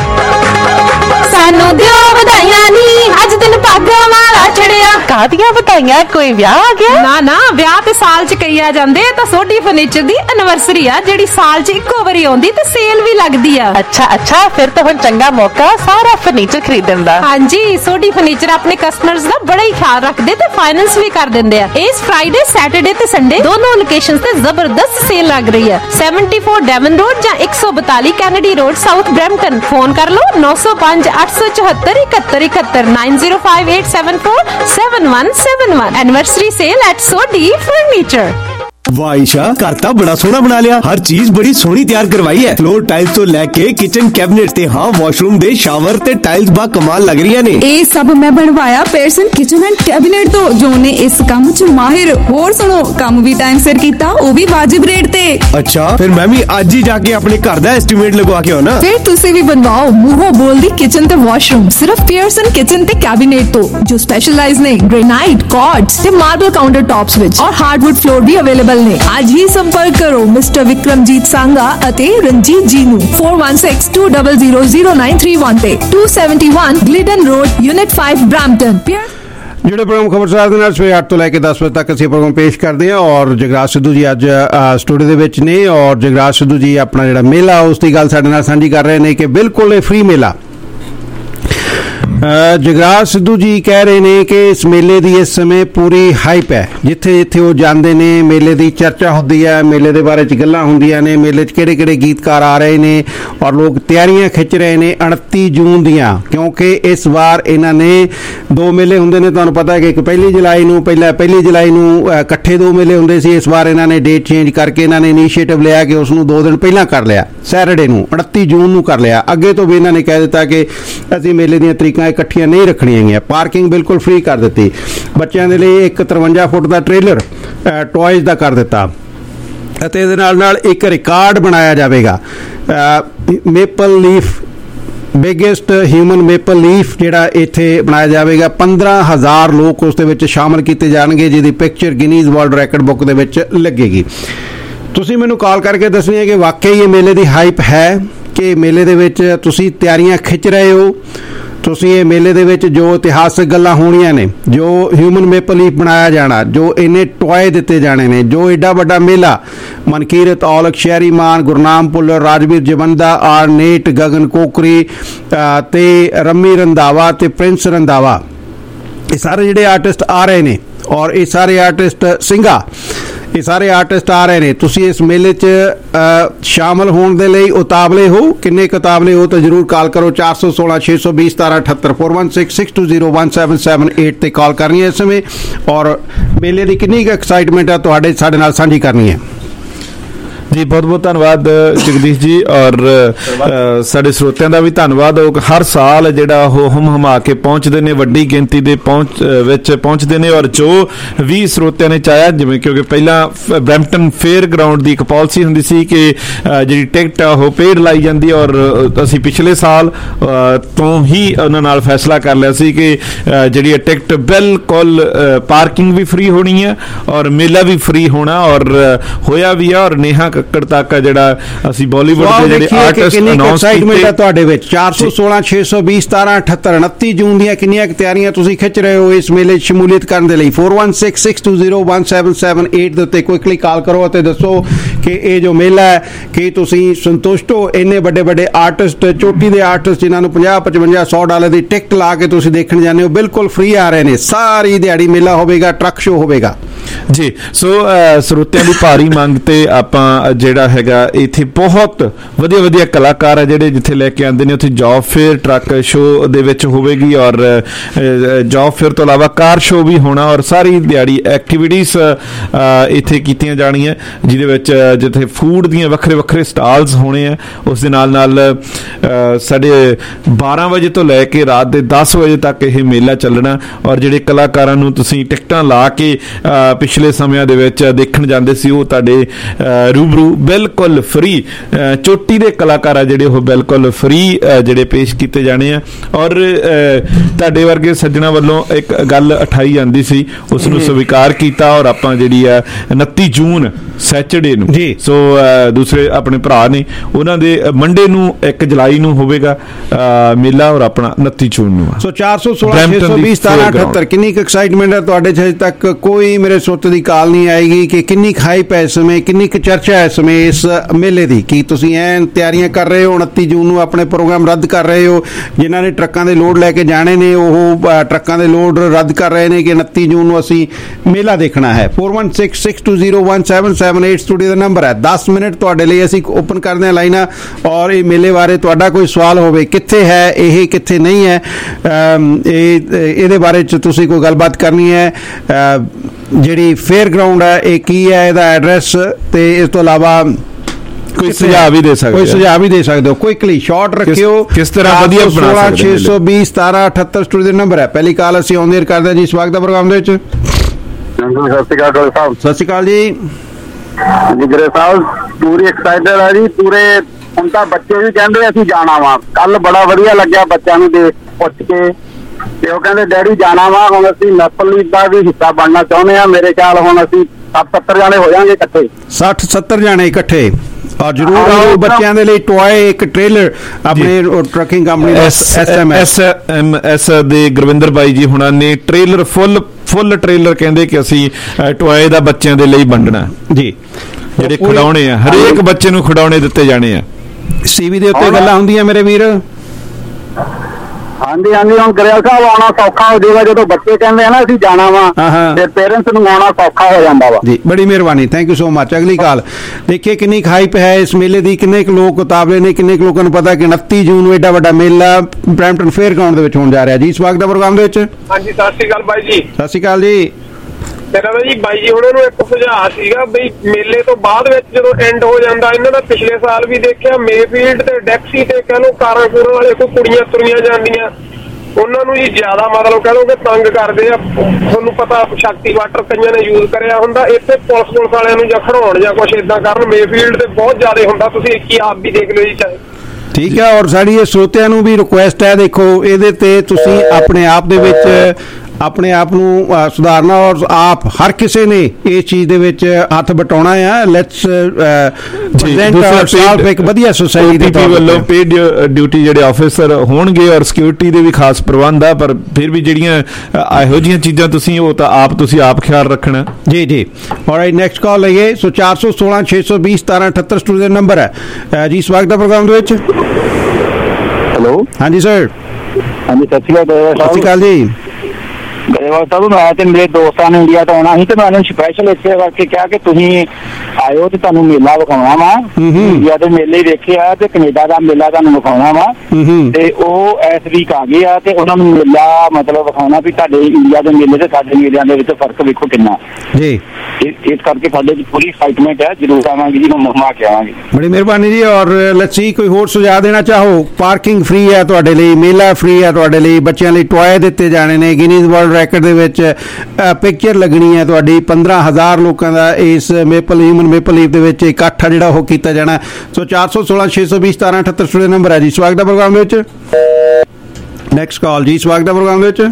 ਸਾਨੂੰ ਦਿਓ ਵਧਾਈਆਂ ਨੀ, ਅੱਜ ਦਿਨ ਭਾਗਾਂ ਵਾਲਾ ਚੜਿਆ। ਕਾਹਦੀਆਂ ਵਧਾਈਆਂ, ਕੋਈ ਵਿਆਹ ਆ ਗਿਆ? ਨਾ ਵਿਆਹ ਤੇ ਸਾਲ ਚ ਕਈ ਆ ਜਾਂਦੇ, ਤਾਂ ਸੋਢੀ ਫਰਨੀਚਰ ਦੀ ਐਨਵਰਸਰੀ ਆ ਜਿਹੜੀ ਸਾਲ ਚ ਇੱਕੋ ਵਾਰੀ ਆਉਂਦੀ ਤੇ ਸੇਲ ਵੀ ਲੱਗਦੀ ਆ। ਅੱਛਾ ਫਿਰ ਤਾਂ ਹੁਣ ਚੰਗਾ ਮੌਕਾ ਸਾਰਾ ਫਰਨੀਚਰ ਖਰੀਦਣ ਦਾ। ਹਾਂਜੀ, ਸੋਢੀ ਫਰਨੀਚਰ ਆਪਣੇ ਕਸਟਮਰਸ ਦਾ ਬੜਾ ਹੀ ਖਿਆਲ ਰੱਖਦੇ ਤੇ ਫਾਈਨੈਂਸ ਵੀ ਕਰ ਦਿੰਦੇ ਆ। ਇਸ ਫਰਾਈਡੇ, ਸੈਟਰਡੇ ਤੇ ਸੰਡੇ ਦੋਨੋਂ ਲੋਕੇਸ਼ਨਸ ਤੇ ਜ਼ਬਰਦਸਤ ਸੇਲ ਲੱਗ ਰਹੀ ਹੈ। 74 ਡੈਵਨ ਰੋਡ ਜਾਂ 142 Kennedy road, south Brampton. Phone ਕਰ ਲਓ 905 874 7171 905874 7171। Anniversary sale at Sodhi furniture. वाह ईशा, घर तो बड़ा सोहना बना लिया, हर चीज बड़ी सोहनी तैयार करवाई है। फ्लोर टाइल्स तो लेके किचन कैबिनेट ते हाँ वॉशरूम दे शावर ते टाइल्स बा कमाल लग रही ने। ये सब मैं बनवाया पेयरसन किचन एंड कैबिनेट तो, जो ने इस काम च माहिर। होर सुनो, काम भी टाइम सिर कीता, वो भी वाजिब रेट ते। अच्छा, फिर मैं भी आज ही जाके अपने घर दा एस्टीमेट लगवा के आना। फिर तुसी भी बनवाओ मूहो बोल दी किचन ते वॉशरूम सिर्फ पेयरसन किचन ते कैबिनेट तो, जो स्पेशलाइज ने ग्रेनाइट, कॉर्ड्स ते मार्बल काउंटर टॉप्स विच और हार्डवुड फ्लोर भी अवेलेबल ने। आज ही संपर्क करो मिस्टर विक्रमजीत सांगा अते रंजीत जी नू 4162000931 ते 271 ग्लिडन रोड यूनिट 5 ब्रैम्पटन। ਜਿਹੜੇ ਪ੍ਰੋਗਰਾਮ ਖਬਰਸਾਰ ਦੇ ਨਾਲ ਸਵੇਰੇ 8 ਤੋਂ ਲੈ ਕੇ 10 ਵਜੇ ਤੱਕ ਅਸੀਂ ਪ੍ਰੋਗਰਾਮ ਪੇਸ਼ ਕਰਦੇ ਹਾਂ ਔਰ ਜਗਰਾਜ ਸਿੱਧੂ ਜੀ ਅੱਜ ਸਟੂਡੀਓ ਦੇ ਵਿੱਚ ਨੇ ਔਰ ਜਗਰਾਜ ਸਿੱਧੂ ਜੀ ਆਪਣਾ ਜਿਹੜਾ ਮੇਲਾ ਉਸ ਦੀ ਗੱਲ ਸਾਡੇ ਨਾਲ ਸਾਂਝੀ ਕਰ ਰਹੇ ਨੇ ਕਿ ਬਿਲਕੁਲ ਇਹ ਫ੍ਰੀ ਮੇਲਾ। ਜਗਰਾਜ ਸਿੱਧੂ ਜੀ ਕਹਿ ਰਹੇ ਨੇ ਕਿ ਇਸ ਮੇਲੇ ਦੀ ਇਸ ਸਮੇਂ ਪੂਰੀ ਹਾਈਪ ਹੈ, ਜਿੱਥੇ ਜਿੱਥੇ ਉਹ ਜਾਂਦੇ ਨੇ ਮੇਲੇ ਦੀ ਚਰਚਾ ਹੁੰਦੀ ਹੈ, ਮੇਲੇ ਦੇ ਬਾਰੇ 'ਚ ਗੱਲਾਂ ਹੁੰਦੀਆਂ ਨੇ, ਮੇਲੇ 'ਚ ਕਿਹੜੇ ਗੀਤਕਾਰ ਆ ਰਹੇ ਨੇ ਔਰ ਲੋਕ ਤਿਆਰੀਆਂ ਖਿੱਚ ਰਹੇ ਨੇ 29 ਜੂਨ ਦੀਆਂ, ਕਿਉਂਕਿ ਇਸ ਵਾਰ ਇਹਨਾਂ ਨੇ 2 ਮੇਲੇ ਹੁੰਦੇ ਨੇ। ਤੁਹਾਨੂੰ ਪਤਾ ਹੈ ਕਿ ਇੱਕ 1 ਜੁਲਾਈ ਨੂੰ ਇਕੱਠੇ 2 ਮੇਲੇ ਹੁੰਦੇ ਸੀ। ਇਸ ਵਾਰ ਇਹਨਾਂ ਨੇ ਡੇਟ ਚੇਂਜ ਕਰਕੇ ਇਹਨਾਂ ਨੇ ਇਨੀਸ਼ੀਏਟਿਵ ਲਿਆ ਕਿ ਉਸ ਨੂੰ 2 ਦਿਨ ਪਹਿਲਾਂ ਕਰ ਲਿਆ, ਸੈਟਰਡੇ ਨੂੰ 29 ਜੂਨ ਨੂੰ ਕਰ ਲਿਆ। ਅੱਗੇ ਤੋਂ ਵੀ ਇਹਨਾਂ ਨੇ ਕਹਿ ਦਿੱਤਾ ਕਿ ਅਸੀਂ ਮੇਲੇ ਦੀਆਂ ਤਰੀਕਾਂ ਇਕੱਠੀਆਂ ਨਹੀਂ ਰੱਖਣੀਆਂ ਹੈਗੀਆਂ। ਪਾਰਕਿੰਗ ਬਿਲਕੁਲ ਫ੍ਰੀ ਕਰ ਦਿੱਤੀ। ਬੱਚਿਆਂ ਦੇ ਲਈ ਇੱਕ 53 ਫੁੱਟ ਦਾ ਟ੍ਰੇਲਰ ਟॉयਜ਼ ਦਾ ਕਰ ਦਿੱਤਾ ਅਤੇ ਇਹਦੇ ਨਾਲ ਇੱਕ ਰਿਕਾਰਡ ਬਣਾਇਆ ਜਾਵੇਗਾ। Maple leaf biggest human maple leaf ਜਿਹੜਾ ਇੱਥੇ ਬਣਾਇਆ ਜਾਵੇਗਾ। 15,000 ਲੋਕ ਉਸ ਦੇ ਵਿੱਚ ਸ਼ਾਮਲ ਕੀਤੇ ਜਾਣਗੇ, ਜਿਹਦੀ picture Guinness world record book ਦੇ ਵਿੱਚ ਲੱਗੇਗੀ। ਤੁਸੀਂ ਮੈਨੂੰ ਕਾਲ ਕਰਕੇ ਦੱਸਣੀ ਹੈ ਕਿ ਵਾਕਈ ਇਹ ਮੇਲੇ ਦੀ ਹਾਈਪ ਹੈ ਕਿ ਮੇਲੇ ਦੇ ਵਿੱਚ ਤੁਸੀਂ ਤਿਆਰੀਆਂ ਖਿੱਚ ਰਹੇ ਹੋ। ਤੁਸੀਂ ਇਹ ਮੇਲੇ ਦੇ ਵਿੱਚ ਜੋ ਇਤਿਹਾਸਕ ਗੱਲਾਂ ਹੋਣੀਆਂ ਨੇ, ਜੋ ਹਿਊਮਨ ਮੇਪਲ ਲੀਫ ਬਣਾਇਆ ਜਾਣਾ, ਜੋ ਇੰਨੇ ਟੋਏ ਦਿੱਤੇ ਜਾਣੇ ਨੇ, ਜੋ ਏਡਾ ਵੱਡਾ ਮੇਲਾ ਮਨਕੀਰਤ ਔਲਖ, ਸ਼ਹਿਰੀ ਮਾਨ, ਗੁਰਨਾਮ ਭੁੱਲਰ, ਰਾਜਵੀਰ ਜਵੰਦਾ, ਆਰਨੇਟ, ਗਗਨ ਕੋਕਰੀ ਤੇ ਰੰਮੀ ਰੰਧਾਵਾ ਤੇ ਪ੍ਰਿੰਸ ਰੰਧਾਵਾ, ਇਹ ਸਾਰੇ ਜਿਹੜੇ ਆਰਟਿਸਟ ਆ ਰਹੇ ਨੇ ਔਰ ਇਹ ਸਾਰੇ ਆਰਟਿਸਟ ਸਿੰਘਾ ਇਹ ਸਾਰੇ ਆਰਟਿਸਟ ਆ ਰਹੇ ਨੇ, ਤੁਸੀਂ ਇਸ ਮੇਲੇ 'ਚ ਸ਼ਾਮਲ ਹੋਣ ਦੇ ਲਈ ਉਤਾਵਲੇ ਹੋ? ਕਿੰਨੇ ਉਤਾਵਲੇ ਹੋ ਤਾਂ ਜ਼ਰੂਰ ਕਾਲ ਕਰੋ 416 620 1778 4166201778 ਤੇ ਕਾਲ ਕਰਨੀ ਹੈ ਇਸ ਸਮੇਂ। ਔਰ ਮੇਲੇ ਦੀ ਕਿੰਨੀ ਕੁ ਐਕਸਾਈਟਮੈਂਟ ਹੈ ਤੁਹਾਡੇ ਸਾਡੇ ਨਾਲ ਸਾਂਝੀ ਕਰਨੀ ਹੈ। ਜੀ ਬਹੁਤ ਬਹੁਤ ਧੰਨਵਾਦ ਜਗਦੀਸ਼ ਜੀ, ਔਰ ਸਾਡੇ ਸਰੋਤਿਆਂ ਦਾ ਵੀ ਧੰਨਵਾਦ। ਉਹ ਹਰ ਸਾਲ ਜਿਹੜਾ ਉਹ ਹਮਾ ਕੇ ਪਹੁੰਚਦੇ ਨੇ, ਵੱਡੀ ਗਿਣਤੀ ਦੇ ਵਿੱਚ ਪਹੁੰਚਦੇ ਨੇ, ਔਰ ਜੋ ਵੀ ਸਰੋਤਿਆਂ ਨੇ ਚਾਹਿਆ, ਜਿਵੇਂ ਕਿਉਂਕਿ ਪਹਿਲਾਂ ਬਰੈਂਪਟਨ ਫੇਅਰ ਗਰਾਊਂਡ ਦੀ ਇੱਕ ਪਾਲਿਸੀ ਹੁੰਦੀ ਸੀ ਕਿ ਜਿਹੜੀ ਟਿਕਟ ਆ ਉਹ ਪੇਡ ਲਾਈ ਜਾਂਦੀ, ਔਰ ਅਸੀਂ ਪਿਛਲੇ ਸਾਲ ਤੋਂ ਹੀ ਉਹਨਾਂ ਨਾਲ ਫੈਸਲਾ ਕਰ ਲਿਆ ਸੀ ਕਿ ਜਿਹੜੀ ਟਿਕਟ ਬਿਲਕੁਲ ਪਾਰਕਿੰਗ ਵੀ ਫ੍ਰੀ ਹੋਣੀ ਹੈ ਔਰ ਮੇਲਾ ਵੀ ਫ੍ਰੀ ਹੋਣਾ, ਔਰ ਹੋਇਆ ਵੀ ਆ। ਔਰ ਨੇਹਾ ਕੱਕੜ ਤੱਕ ਜਿਹੜਾ ਅਸੀਂ ਬਾਲੀਵੁੱਡ ਦੇ ਜਿਹੜੇ ਆਰਟਿਸਟ ਅਨਾਉਂਸ ਕੀਤੇ ਤੁਹਾਡੇ ਵਿੱਚ 416 620 1778 29 ਜੂਨ ਦੀਆਂ ਕਿੰਨੀਆਂ ਤਿਆਰੀਆਂ ਤੁਸੀਂ ਖਿੱਚ ਰਹੇ ਹੋ ਇਸ ਮੇਲੇ 'ਚ ਸ਼ਮੂਲੀਅਤ ਕਰਨ ਦੇ ਲਈ? 4166201778 ਦੇ ਉੱਤੇ ਕੁਇਕਲੀ ਕਾਲ ਕਰੋ ਅਤੇ ਦੱਸੋ ਕਿ ਇਹ ਜੋ ਮੇਲਾ ਹੈ ਕਿ ਤੁਸੀਂ ਸੰਤੁਸ਼ਟ ਹੋ? ਇੰਨੇ ਵੱਡੇ ਵੱਡੇ ਆਰਟਿਸਟ, ਚੋਟੀ ਦੇ ਆਰਟਿਸਟ ਜਿਨ੍ਹਾਂ ਨੂੰ 50, 55, $100 ਦੀ ਟਿਕਟ ਲਾ ਕੇ ਤੁਸੀਂ ਦੇਖਣ ਜਾਂਦੇ ਹੋ, ਬਿਲਕੁਲ ਫ੍ਰੀ ਆ ਰਹੇ ਨੇ। ਸਾਰੀ ਦਿਹਾੜੀ ਮੇਲਾ ਹੋਵੇਗਾ, ਟਰੱਕ ਸ਼ੋਅ ਹੋਵੇਗਾ ਜੀ। ਸੋ ਸਰੋਤਿਆਂ ਦੀ ਭਾਰੀ ਮੰਗ ਤੇ ਆਪਾਂ ਜਿਹੜਾ ਹੈਗਾ ਇੱਥੇ ਬਹੁਤ ਵਧੀਆ ਵਧੀਆ ਕਲਾਕਾਰ ਆ ਜਿਹੜੇ ਜਿੱਥੇ ਲੈ ਕੇ ਆਉਂਦੇ ਨੇ। ਉੱਥੇ ਜੌਬ ਫੇਅਰ ਟਰੱਕ ਸ਼ੋਅ ਦੇ ਵਿੱਚ ਹੋਵੇਗੀ, ਔਰ ਜੌਬ ਫੇਅਰ ਤੋਂ ਇਲਾਵਾ ਕਾਰ ਸ਼ੋਅ ਵੀ ਹੋਣਾ, ਔਰ ਸਾਰੀ ਦਿਹਾੜੀ ਐਕਟੀਵਿਟੀਜ਼ ਇੱਥੇ ਕੀਤੀਆਂ ਜਾਣੀਆਂ, ਜਿਹਦੇ ਵਿੱਚ ਜਿੱਥੇ ਫੂਡ ਦੀਆਂ ਵੱਖਰੇ ਵੱਖਰੇ ਸਟਾਲਸ ਹੋਣੇ ਆ। ਉਸ ਦੇ ਨਾਲ ਨਾਲ ਸਾਡੇ 12 ਵਜੇ ਤੋਂ ਲੈ ਕੇ ਰਾਤ ਦੇ 10 ਵਜੇ ਤੱਕ ਇਹ ਮੇਲਾ ਚੱਲਣਾ, ਔਰ ਜਿਹੜੇ ਕਲਾਕਾਰਾਂ ਨੂੰ ਤੁਸੀਂ ਟਿਕਟਾਂ ਲਾ ਕੇ ਪਿਛਲੇ ਸਮਿਆਂ ਦੇ ਵਿੱਚ ਦੇਖਣ ਜਾਂਦੇ ਸੀ, ਉਹ ਤੁਹਾਡੇ रूबरू बिल्कुल फ्री चोटी दे कलाकार जिहड़े ओह बिल्कुल फ्री जिहड़े पेश किए जाने और तुहाडे वर्गे सज्जणा वल्लों एक गल उठाई जाती सी उसनूं स्वीकार किया और आपां जिहड़ी 29 जून सैटरडे नूं जी सो दूसरे अपने भरा ने उन्हां दे मंडे नूं 1 जुलाई नूं होवेगा मेला और अपना 29 जून नूं सो 416 620 1778 किन्नी एक्साइटमेंट है तुहाडे अजे तक कोई मेरे सोते दी काल नहीं आएगी कि किन्नी खाइप है इस समय किन्नी चर्चा है इस समय इस मेले की कि तुसीं ऐन तैयारियां कर रहे हो 29 जून नूं अपने प्रोग्राम रद्द कर रहे हो जिन्हां ने ट्रक्कां दे लोड लैके जाने ने ओह ट्रक्कां दे लोड रद्द कर रहे हैं कि 29 जून नूं असीं मेला देखना है 4166201778 स्टूडियो का नंबर है 10 मिनट तुहाडे लई असीं ओपन करदे हां लाइनां और ये मेले बारे तुहाडा कोई सवाल होवे कित्थे है ये कित्थे नहीं है इहदे बारे च तुसीं कोई गलबात करनी है ਜਿਹੜੀ ਫੇਅਰ ਗਰਾਊਂਡ ਹੈ ਇਹ ਕੀ ਹੈ ਇਹਦਾ ਐਡਰੈਸ ਤੇ ਇਸ ਤੋਂ ਇਲਾਵਾ ਕੋਈ ਸੁਝਾਅ ਵੀ ਦੇ ਸਕਦੇ ਹੋ ਕੁਇਕਲੀ ਸ਼ਾਰਟ ਰੱਖਿਓ ਕਿਸ ਤਰ੍ਹਾਂ ਵਧੀਆ ਬਣਾ ਸਕਦੇ 620 1778 ਸਟੂਡੀਓ ਦਾ ਨੰਬਰ ਹੈ ਪਹਿਲੀ ਕਾਲ ਅਸੀਂ ਆਨ 에ਅਰ ਕਰਦੇ ਹਾਂ ਜੀ ਸਵਾਗਤ ਹੈ ਪ੍ਰੋਗਰਾਮ ਦੇ ਵਿੱਚ ਸਤਿ ਸ਼੍ਰੀ ਅਕਾਲ ਡਾਕਟਰ ਸਾਹਿਬ ਸਤਿ ਸ਼੍ਰੀ ਅਕਾਲ ਜੀ ਜਿਗਰੇ ਸਾਹਿਬ ਪੂਰੀ ਐਕਸਾਈਟਡ ਆ ਜੀ ਪੂਰੇ ਹੁਣ ਤਾਂ ਬੱਚੇ ਵੀ ਕਹਿੰਦੇ ਅਸੀਂ ਜਾਣਾ ਵਾ ਕੱਲ ਬੜਾ ਵਧੀਆ ਲੱਗਿਆ ਬੱਚਿਆਂ ਨੂੰ ਦੇਖ ਪੁੱਛ ਕੇ ਤੇ ਉਹ ਕਹਿੰਦੇ ਡੈਡੀ ਜਾਣਾ ਵਾ ਹੁਣ ਅਸੀਂ ਨੈਸ਼ਨਲ ਲੀਗ ਦਾ ਵੀ ਹਿੱਸਾ ਬਣਨਾ ਚਾਹੁੰਦੇ ਆ ਮੇਰੇ ਖਿਆਲ ਹੁਣ ਅਸੀਂ 70 ਜਾਣੇ ਹੋ ਜਾਾਂਗੇ ਇਕੱਠੇ 60-70 ਜਾਣੇ ਇਕੱਠੇ और जरूर आओ बच्चों के लिए टॉय एक ट्रेलर अपने ट्रकिंग कंपनी SMS ਦੇ ਗੁਰਵਿੰਦਰ ਬਾਈ ਜੀ ਹੁਣਾਂ ਨੇ ट्रेलर फुल ट्रेलर ਕਹਿੰਦੇ ਕਿ ਅਸੀਂ ਟॉय ਦਾ ਬੱਚਿਆਂ ਦੇ ਲਈ ਵੰਡਣਾ ਜੀ ਜਿਹੜੇ ਖਿਡੌਣੇ ਆ ਹਰੇਕ ਬੱਚੇ ਨੂੰ ਖਿਡੌਣੇ ਦਿੱਤੇ ਜਾਣੇ ਆ ਸੀਵੀ ਦੇ ਉੱਤੇ ਗੱਲਾਂ ਹੁੰਦੀਆਂ ਮੇਰੇ ਵੀਰ ਹਾਂਜੀ ਹਾਂਜੀ ਹੁਣ ਗਰੇਵਾਲ ਸਾਹਿਬ ਆਉਣਾ ਸੌਖਾ ਹੋ ਜਾਏਗਾ ਜਦੋਂ ਬੱਚੇ ਕਹਿੰਦੇ ਆ ਨਾ ਅਸੀਂ ਜਾਣਾ ਵਾ ਤੇ पेरेंट्स ਨੂੰ ਆਉਣਾ ਸੌਖਾ ਹੋ ਜਾਂਦਾ ਵਾ ਜੀ ਬੜੀ ਮਿਹਰਬਾਨੀ ਥੈਂਕ ਯੂ ਸੋ ਮਚ ਅਗਲੀ ਕਾਲ ਦੇਖੀਏ ਕਿੰਨੀ ਹਾਈਪ ਹੈ ਇਸ ਮੇਲੇ ਦੀ ਕਿੰਨੇ ਕੁ ਲੋਕ ਉਤਾਵਲੇ ਨੇ ਕਿੰਨੇ ਕੁ ਲੋਕਾਂ ਨੂੰ ਪਤਾ ਕਿ 29 ਜੂਨ ਨੂੰ ਐਡਾ ਵੱਡਾ ਮੇਲਾ ਬਰੈਂਪਟਨ ਫੇਅਰ ਗਰਾਊਂਡ ਦੇ ਵਿੱਚ ਹੋਣ ਜਾ ਰਿਹਾ ਜੀ ਸਵਾਗਤ ਹੈ ਪ੍ਰੋਗਰਾਮ ਦੇ ਵਿੱਚ ਹਾਂਜੀ ਸਤਿ ਸ਼੍ਰੀ ਅਕਾਲ ਬਾਈ ਜੀ ਸਤਿ ਸ਼੍ਰੀ ਅਕਾਲ ਜੀ ਮੇਰਾ ਜੀ ਬਾਈ ਜੀ ਉਹਨਾਂ ਨੂੰ ਇੱਕ ਸੁਝਾਅ ਸੀਗਾ ਬਈ ਮੇਲੇ ਤੋਂ ਬਾਅਦ ਵਿੱਚ ਜਦੋਂ ਐਂਡ ਹੋ ਜਾਂਦਾ ਇਹਨਾਂ ਦਾ ਪਿਛਲੇ ਸਾਲ ਵੀ ਦੇਖਿਆ ਮੇਫੀਲਡ ਤੇ ਡੈਕਸੀ ਤੇ ਕਹਿ ਲਓ ਕਾਰਾਂ ਕੂਰਾਂ ਵਾਲੇ ਕੋਈ ਕੁੜੀਆਂ ਤੁਰੀਆਂ ਜਾਂਦੀਆਂ ਉਹਨਾਂ ਨੂੰ ਜੀ ਜ਼ਿਆਦਾ ਮਤਲਬ ਕਹਿ ਲਓ ਕਿ ਤੰਗ ਕਰਦੇ ਆ ਤੁਹਾਨੂੰ ਪਤਾ ਸ਼ਕਤੀ ਵਾਟਰ ਕਈਆਂ ਨੇ ਯੂਜ਼ ਕਰਿਆ ਹੁੰਦਾ ਇੱਥੇ ਪੁਲਿਸ ਵਾਲਿਆਂ ਨੂੰ ਜਾਂ ਖੜਾਉਣ ਜਾਂ ਕੁਛ ਏਦਾਂ ਕਰਨ ਮੇਫੀਲਡ ਤੇ ਬਹੁਤ ਜ਼ਿਆਦਾ ਹੁੰਦਾ ਤੁਸੀਂ ਇੱਕ ਹੀ ਆਪ ਵੀ ਦੇਖ ਲਿਓ ਜੀ ਚਾਹੇ ਠੀਕ ਹੈ ਔਰ ਸਾਡੀ ਇਹ ਸਰੋਤਿਆਂ ਨੂੰ ਵੀ ਰਿਕੁਐਸਟ ਹੈ ਦੇਖੋ ਇਹਦੇ ਤੇ ਤੁਸੀਂ ਆਪਣੇ ਆਪ ਦੇ ਵਿੱਚ अपने आप ਨੂੰ ਸੁਧਾਰਨਾ ਔਰ ਆਪ ਹਰ ਕਿਸੇ ਨੇ ਇਸ ਚੀਜ਼ ਦੇ ਵਿੱਚ ਹੱਥ ਬਟਾਉਣਾ ਹੈ ਲੈਟਸ ਪ੍ਰੈਜ਼ੈਂਟ ਆਵਰਸੈਲਫ ਇੱਕ ਵਧੀਆ ਸੁਸਾਇਟੀ ਦੇ ਤੌਰ ਵੱਲੋਂ ਪੇਡ ਡਿਊਟੀ ਜਿਹੜੇ ਆਫੀਸਰ ਹੋਣਗੇ ਔਰ ਸਿਕਿਉਰਿਟੀ ਦੇ ਵੀ ਖਾਸ ਪ੍ਰਬੰਧ ਆ ਪਰ ਫਿਰ ਵੀ ਜਿਹੜੀਆਂ ਇਹੋ ਜਿਹੀਆਂ ਚੀਜ਼ਾਂ ਤੁਸੀਂ ਉਹ ਤਾਂ ਤੁਸੀਂ ਆਪ ਖਿਆਲ ਰੱਖਣਾ ਜੀ ਜੀ ਔਲਰਾਈਟ ਨੈਕਸਟ ਕਾਲ ਲਈਏ ਸੋ 416 620 1778 ਸਟੂਡੀਓ ਦਾ ਨੰਬਰ ਹੈ ਜੀ ਸਵਾਗਤ ਹੈ ਪ੍ਰੋਗਰਾਮ ਦੇ ਵਿੱਚ ਹੈਲੋ ਹਾਂਜੀ ਸਰ ਹਾਂਜੀ ਸਤਿ ਸ਼੍ਰੀ ਅਕਾਲ ਜੀ ਗਰੇਵਾਲ ਸਾਹਿਬ, ਮੈਂ ਤੇ ਮੇਰੇ ਦੋਸਤਾਂ ਨੇ ਇੰਡੀਆ ਤੋਂ ਆਉਣਾ ਸੀ ਤੇ ਮੈਂ ਉਹਨਾਂ ਨੂੰ ਸਪੈਸ਼ਲ ਇੱਥੇ ਕਰਕੇ ਕਿਹਾ ਕਿ ਤੁਸੀਂ ਆਇਓ ਤੇ ਤੁਹਾਨੂੰ ਮੇਲਾ ਵਿਖਾਉਣਾ ਵਾ। ਇੰਡੀਆ ਦੇ ਮੇਲੇ ਵੇਖਿਆ ਤੇ ਕੈਨੇਡਾ ਦਾ ਮੇਲਾ ਤੁਹਾਨੂੰ ਵਿਖਾਉਣਾ ਵਾ, ਤੇ ਉਹ ਇਸ ਵੀਕ ਆ ਗਏ ਆ ਤੇ ਉਹਨਾਂ ਨੂੰ ਮੇਲਾ ਮਤਲਬ ਵਿਖਾਉਣਾ ਵੀ ਤੁਹਾਡੇ ਇੰਡੀਆ ਦੇ ਮੇਲੇ ਤੇ ਸਾਡੇ ਮੇਲਿਆਂ ਦੇ ਵਿੱਚ ਫਰਕ ਵੇਖੋ ਕਿੰਨਾ ਜੀ। ਇਸ ਕਰਕੇ ਸਾਡੇ ਦੀ ਪੂਰੀ ਐਕਸਾਈਟਮੈਂਟ ਹੈ, ਜ਼ਰੂਰ ਆਵਾਂਗੇ ਜੀ, ਘੁੰਮਾ ਕੇ ਆਵਾਂਗੇ। ਬੜੀ ਮਿਹਰਬਾਨੀ ਜੀ। ਔਰ ਲੈਟਸ ਸੀ ਕੋਈ ਹੋਰ ਸੁਝਾਅ ਦੇਣਾ ਚਾਹੋ? ਪਾਰਕਿੰਗ ਫ੍ਰੀ ਹੈ ਤੁਹਾਡੇ ਲਈ, ਮੇਲਾ ਫ੍ਰੀ ਹੈ ਤੁਹਾਡੇ ਲਈ, ਬੱਚਿਆਂ ਲਈ ਟੋਏ ਦਿੱਤੇ ਜਾਣੇ ਨੇ, ਗਿਨੀਜ਼ ਵਰਲਡ ਰੈਕਡ ਦੇ ਵਿੱਚ ਪਿਕਚਰ ਲੱਗਣੀ ਹੈ ਤੁਹਾਡੀ, 15,000 ਲੋਕਾਂ ਦਾ ਇਸ ਮੇਪਲ ਲੀਫ ਦੇ ਵਿੱਚ ਇਕੱਠ ਜਿਹੜਾ ਉਹ ਕੀਤਾ ਜਾਣਾ। ਸੋ 416 620 1778 ਸਟੂਡੀਓ ਨੰਬਰ ਹੈ ਜੀ। ਸਵਾਗਤ ਹੈ ਪ੍ਰੋਗਰਾਮ ਵਿੱਚ। ਨੈਕਸਟ ਕਾਲ ਜੀ। ਸਵਾਗਤ ਹੈ ਪ੍ਰੋਗਰਾਮ ਵਿੱਚ।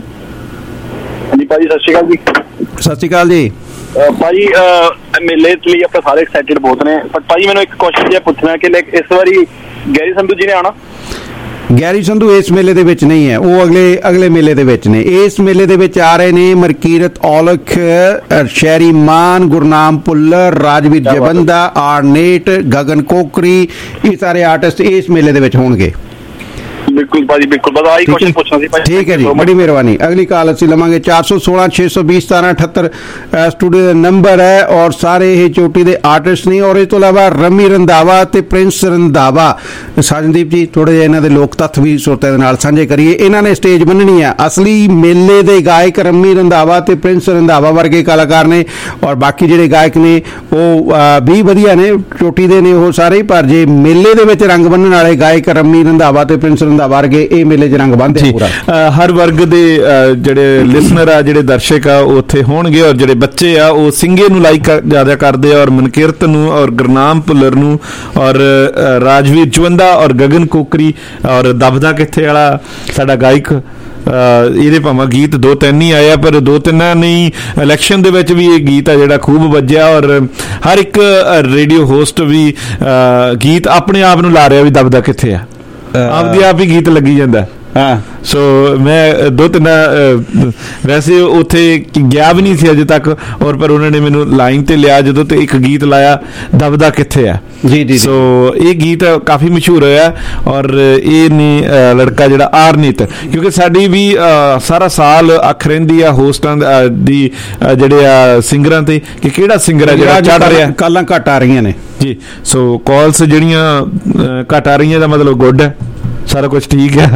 ਹਾਂਜੀ ਭਾਜੀ, ਸਤਿ ਸ਼੍ਰੀ ਅਕਾਲ ਜੀ। ਸਤਿ ਸ਼੍ਰੀ ਅਕਾਲ ਜੀ ਭਾਜੀ। ਮੇਲੇ ਲਈ ਆਪਾਂ ਸਾਰੇ ਐਕਸਾਈਟਿਡ ਬਹੁਤ ਨੇ, ਪਰ ਭਾਜੀ ਮੈਨੂੰ ਇੱਕ ਕੁਐਸਚਨ ਜਿਹਾ ਪੁੱਛਣਾ ਕਿ ਇਸ ਵਾਰੀ ਗੈਰੀ ਸੰਧੂ ਜੀ ਨੇ ਆਉਣਾ? ਗੈਰੀ ਸੰਧੂ ਇਸ ਮੇਲੇ ਦੇ ਵਿੱਚ ਨਹੀਂ ਹੈ, ਉਹ ਅਗਲੇ ਮੇਲੇ ਦੇ ਵਿੱਚ ਨੇ। ਇਸ ਮੇਲੇ ਦੇ ਵਿੱਚ ਆ ਰਹੇ ਨੇ ਮਰਕੀਰਤ ਔਲਖ, ਸ਼ੈਰੀ ਮਾਨ, ਗੁਰਨਾਮ ਭੁੱਲਰ, ਰਾਜਵੀਰ ਜਵੰਦਾ, ਆਰਨੇਟ, ਗਗਨ ਕੋਕਰੀ, ਇਹ ਸਾਰੇ ਆਰਟਿਸਟ ਇਸ ਮੇਲੇ ਦੇ ਵਿੱਚ ਹੋਣਗੇ। ਬਿਲਕੁਲ ਭਾਜੀ, ਬਿਲਕੁਲ। ਬਸ ਆਹੀ ਕੁਐਸਚਨ ਪੁੱਛਣਾ ਸੀ ਭਾਜੀ। ਠੀਕ ਹੈ ਜੀ, ਬੜੀ ਮਿਹਰਬਾਨੀ। ਅਗਲੀ ਕਾਲ ਅਸੀਂ ਲਵਾਂਗੇ। 416 620 1778 ਸਟੂਡੀਓ ਦਾ ਨੰਬਰ ਹੈ। ਔਰ ਸਾਰੇ ਇਹ ਚੋਟੀ ਦੇ ਆਰਟਿਸਟ ਨੇ। ਔਰ ਇਸ ਤੋਂ ਇਲਾਵਾ ਰਮੀ ਰੰਧਾਵਾ ਤੇ ਪ੍ਰਿੰਸ ਰੰਧਾਵਾ। ਸਾਜਨਦੀਪ ਜੀ, ਥੋੜੇ ਜਿਹੇ ਇਹਨਾਂ ਦੇ ਲੋਕ ਤੱਥ ਵੀ ਸਰੋਤਿਆਂ ਦੇ ਨਾਲ ਸਾਂਝੇ ਕਰੀਏ। ਇਹਨਾਂ ਨੇ ਸਟੇਜ ਬੰਨਣੀ ਹੈ। ਅਸਲੀ ਮੇਲੇ ਦੇ ਗਾਇਕ ਰਮੀ ਰੰਧਾਵਾ ਤੇ ਪ੍ਰਿੰਸ ਰੰਧਾਵਾ ਵਰਗੇ ਕਲਾਕਾਰ ਨੇ, ਔਰ ਬਾਕੀ ਜਿਹੜੇ ਗਾਇਕ ਨੇ ਉਹ ਵੀ ਵਧੀਆ ਨੇ, ਚੋਟੀ ਦੇ ਨੇ ਉਹ ਸਾਰੇ। ਪਰ ਜੇ ਮੇਲੇ ਦੇ ਵਿੱਚ ਰੰਗ ਬੰਨਣ ਵਾਲੇ ਗਾਇਕ ਰਮੀ ਰੰਧਾਵਾ ਤੇ ਪ੍ਰਿੰਸ ਵਰਗੇ ਇਹ ਮੇਲੇ 'ਚ ਰੰਗ ਬੰਨ੍ਹਦੇ ਪੂਰਾ। ਹਰ ਵਰਗ ਦੇ ਜਿਹੜੇ ਲਿਸਨਰ ਆ, ਜਿਹੜੇ ਦਰਸ਼ਕ ਆ, ਉਹ ਉੱਥੇ ਹੋਣਗੇ। ਔਰ ਜਿਹੜੇ ਬੱਚੇ ਆ ਉਹ ਸਿੰਗੇ ਨੂੰ ਲਾਈਕ ਜ਼ਿਆਦਾ ਕਰਦੇ ਆ, ਔਰ ਮਨਕੀਰਤ ਨੂੰ, ਔਰ ਗੁਰਨਾਮ ਭੁੱਲਰ ਨੂੰ, ਔਰ ਰਾਜਵੀਰ ਜਵੰਦਾ, ਔਰ ਗਗਨ ਕੋਕਰੀ, ਔਰ ਦਬਦਾ ਕਿੱਥੇ ਵਾਲਾ ਸਾਡਾ ਗਾਇਕ। ਇਹਦੇ ਭਾਵੇਂ ਗੀਤ 2-3 ਹੀ ਆਇਆ, ਪਰ 2-3 ਨਹੀਂ, ਇਲੈਕਸ਼ਨ ਦੇ ਵਿੱਚ ਵੀ ਇਹ ਗੀਤ ਆ ਜਿਹੜਾ ਖੂਬ ਵੱਜਿਆ। ਔਰ ਹਰ ਇੱਕ ਰੇਡੀਓ ਹੋਸਟ ਵੀ ਗੀਤ ਆਪਣੇ ਆਪ ਨੂੰ ਲਾ ਰਿਹਾ ਵੀ ਦਬਦਾ ਕਿੱਥੇ ਆ, ਆਪਦੀ ਆਪ ਹੀ ਗੀਤ ਲੱਗੀ ਜਾਂਦਾ। ਸੋ ਮੈਂ 2-3 ਵੈਸੇ ਉੱਥੇ ਗਿਆ ਵੀ ਨਹੀਂ ਸੀ ਅਜੇ ਤੱਕ, ਔਰ ਪਰ ਉਹਨਾਂ ਨੇ ਮੈਨੂੰ ਲਾਈਨ ਤੇ ਲਿਆ ਜਦੋਂ, ਤੇ ਇੱਕ ਗੀਤ ਲਾਇਆ ਦਬਦਾ ਕਿੱਥੇ ਆ ਜੀ। ਸੋ ਇਹ ਗੀਤ ਕਾਫੀ ਮਸ਼ਹੂਰ ਹੋਇਆ। ਔਰ ਇਹ ਨੇ ਲੜਕਾ ਜਿਹੜਾ ਆਰਨੀਤ, ਕਿਉਂਕਿ ਸਾਡੀ ਵੀ ਸਾਰਾ ਸਾਲ ਅੱਖ ਰਹਿੰਦੀ ਆ ਹੋਸਟਾਂ ਦੀ, ਜਿਹੜੇ ਆ ਸਿੰਗਰਾਂ ਤੇ, ਕਿ ਕਿਹੜਾ ਸਿੰਗਰ ਆ ਜਿਹੜਾ ਚੜ ਰਿਹਾ। ਕਾਲਾਂ ਘੱਟ ਆ ਰਹੀਆਂ ਨੇ ਜੀ। ਸੋ ਕਾਲਸ ਜਿਹੜੀਆਂ ਘੱਟ ਆ ਰਹੀਆਂ ਦਾ ਮਤਲਬ ਗੁੱਡ ਹੈ, ਸਾਰਾ ਕੁਝ ਠੀਕ ਹੈ।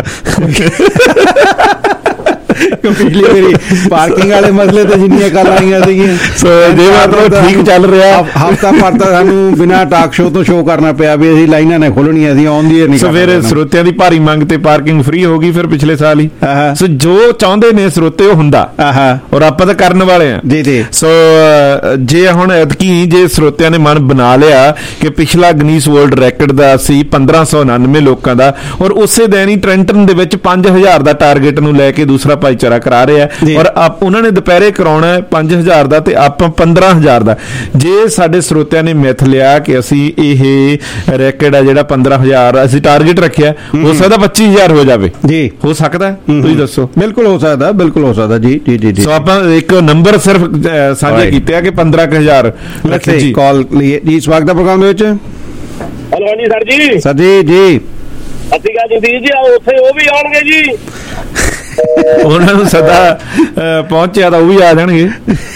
ਪਿਛਲੀ ਵਾਰੀ ਪਾਰਕਿੰਗ ਵਾਲੇ ਮਸਲੇ ਤੇ ਜਿੰਨੀਆਂ ਕਾਲਾਂ ਆਈਆਂ ਸੀਗੀਆਂ, ਸੋ ਜੇ ਮਤਲਬ ਠੀਕ ਚੱਲ ਰਿਹਾ, ਹਫਤਾ ਭਰ ਤਾਂ ਸਾਨੂੰ ਬਿਨਾਂ ਟਾਕ ਸ਼ੋਅ ਤੋਂ ਸ਼ੋਅ ਕਰਨਾ ਪਿਆ ਵੀ ਅਸੀਂ ਲਾਈਨਾਂ ਨੇ ਖੋਲਣੀਆਂ, ਅਸੀਂ ਆਨ ਦੀ ਏਅਰ ਨਹੀਂ। ਸੋ ਫਿਰ ਸਰੋਤਿਆਂ ਦੀ ਭਾਰੀ ਮੰਗ ਤੇ ਪਾਰਕਿੰਗ ਫ੍ਰੀ ਹੋ ਗਈ ਫਿਰ ਪਿਛਲੇ ਸਾਲ ਹੀ। ਸੋ ਜੋ ਚਾਹੁੰਦੇ ਨੇ ਸਰੋਤੇ ਉਹ ਹੁੰਦਾ, ਔਰ ਆਪਾਂ ਤਾਂ ਕਰਨ ਵਾਲੇ ਆ ਜੀ। ਸੋ ਜੇ ਹੁਣ ਐਤਕੀ ਜੇ ਸਰੋਤਿਆਂ ਨੇ ਮਨ ਬਣਾ ਲਿਆ ਕਿ ਪਿਛਲਾ ਗਿਨੀਜ਼ ਵਰਲਡ ਰੈਕਡ ਦਾ ਸੀ 1599 ਲੋਕਾਂ ਦਾ, ਔਰ ਉਸੇ ਦਿਨ ਹੀ ਟ੍ਰੈਂਟਨ ਦੇ ਵਿੱਚ 5000 ਦਾ ਟਾਰਗੇਟ ਨੂੰ ਲੈ ਕੇ ਦੂਸਰਾ ਭਾਈਚਾਰਾ ਕਰਾ ਰਿਹਾ, ਔਰ ਉਹਨਾਂ ਨੇ ਦੁਪਹਿਰੇ ਕਰਾਉਣਾ 5000 ਦਾ ਤੇ ਆਪਾਂ 15000 ਦਾ। ਜੇ ਸਾਡੇ ਸਰੋਤਿਆਂ ਨੇ ਮਿੱਥ ਲਿਆ ਕਿ ਅਸੀਂ ਇਹ ਰੈਕਡ ਆ ਜਿਹੜਾ 15000 ਅਸੀਂ ਟਾਰਗੇਟ ਰੱਖਿਆ, ਹੋ ਸਕਦਾ 25000 ਹੋ ਜਾਵੇ ਜੀ, ਹੋ ਸਕਦਾ, ਤੁਸੀਂ ਦੱਸੋ। ਬਿਲਕੁਲ ਹੋ ਸਕਦਾ, ਬਿਲਕੁਲ ਹੋ ਸਕਦਾ ਜੀ ਜੀ ਜੀ। ਸੋ ਆਪਾਂ ਇੱਕ ਨੰਬਰ ਸਿਰਫ ਸਾਂਝੇ ਕੀਤੇ ਆ ਕਿ 15000 ਰੱਖੇ ਜੀ। ਕਾਲ ਲਈਏ ਜੀ। ਸਵਾਗਤ ਹੈ ਪ੍ਰੋਗਰਾਮ ਦੇ ਵਿੱਚ। ਹੈਲੋ ਹਾਂਜੀ ਸਰ ਜੀ। ਸਰ ਜੀ ਅਸੀਂ ਕਹਾਂ ਜਗਦੀਸ਼ ਜੀ ਉੱਥੇ ਉਹ ਵੀ ਆਉਣਗੇ ਜੀ। ਉਹਨਾਂ ਨੂੰ ਸਦਾ ਪਹੁੰਚਿਆ ਤਾਂ ਉਹ ਵੀ ਆ ਜਾਣਗੇ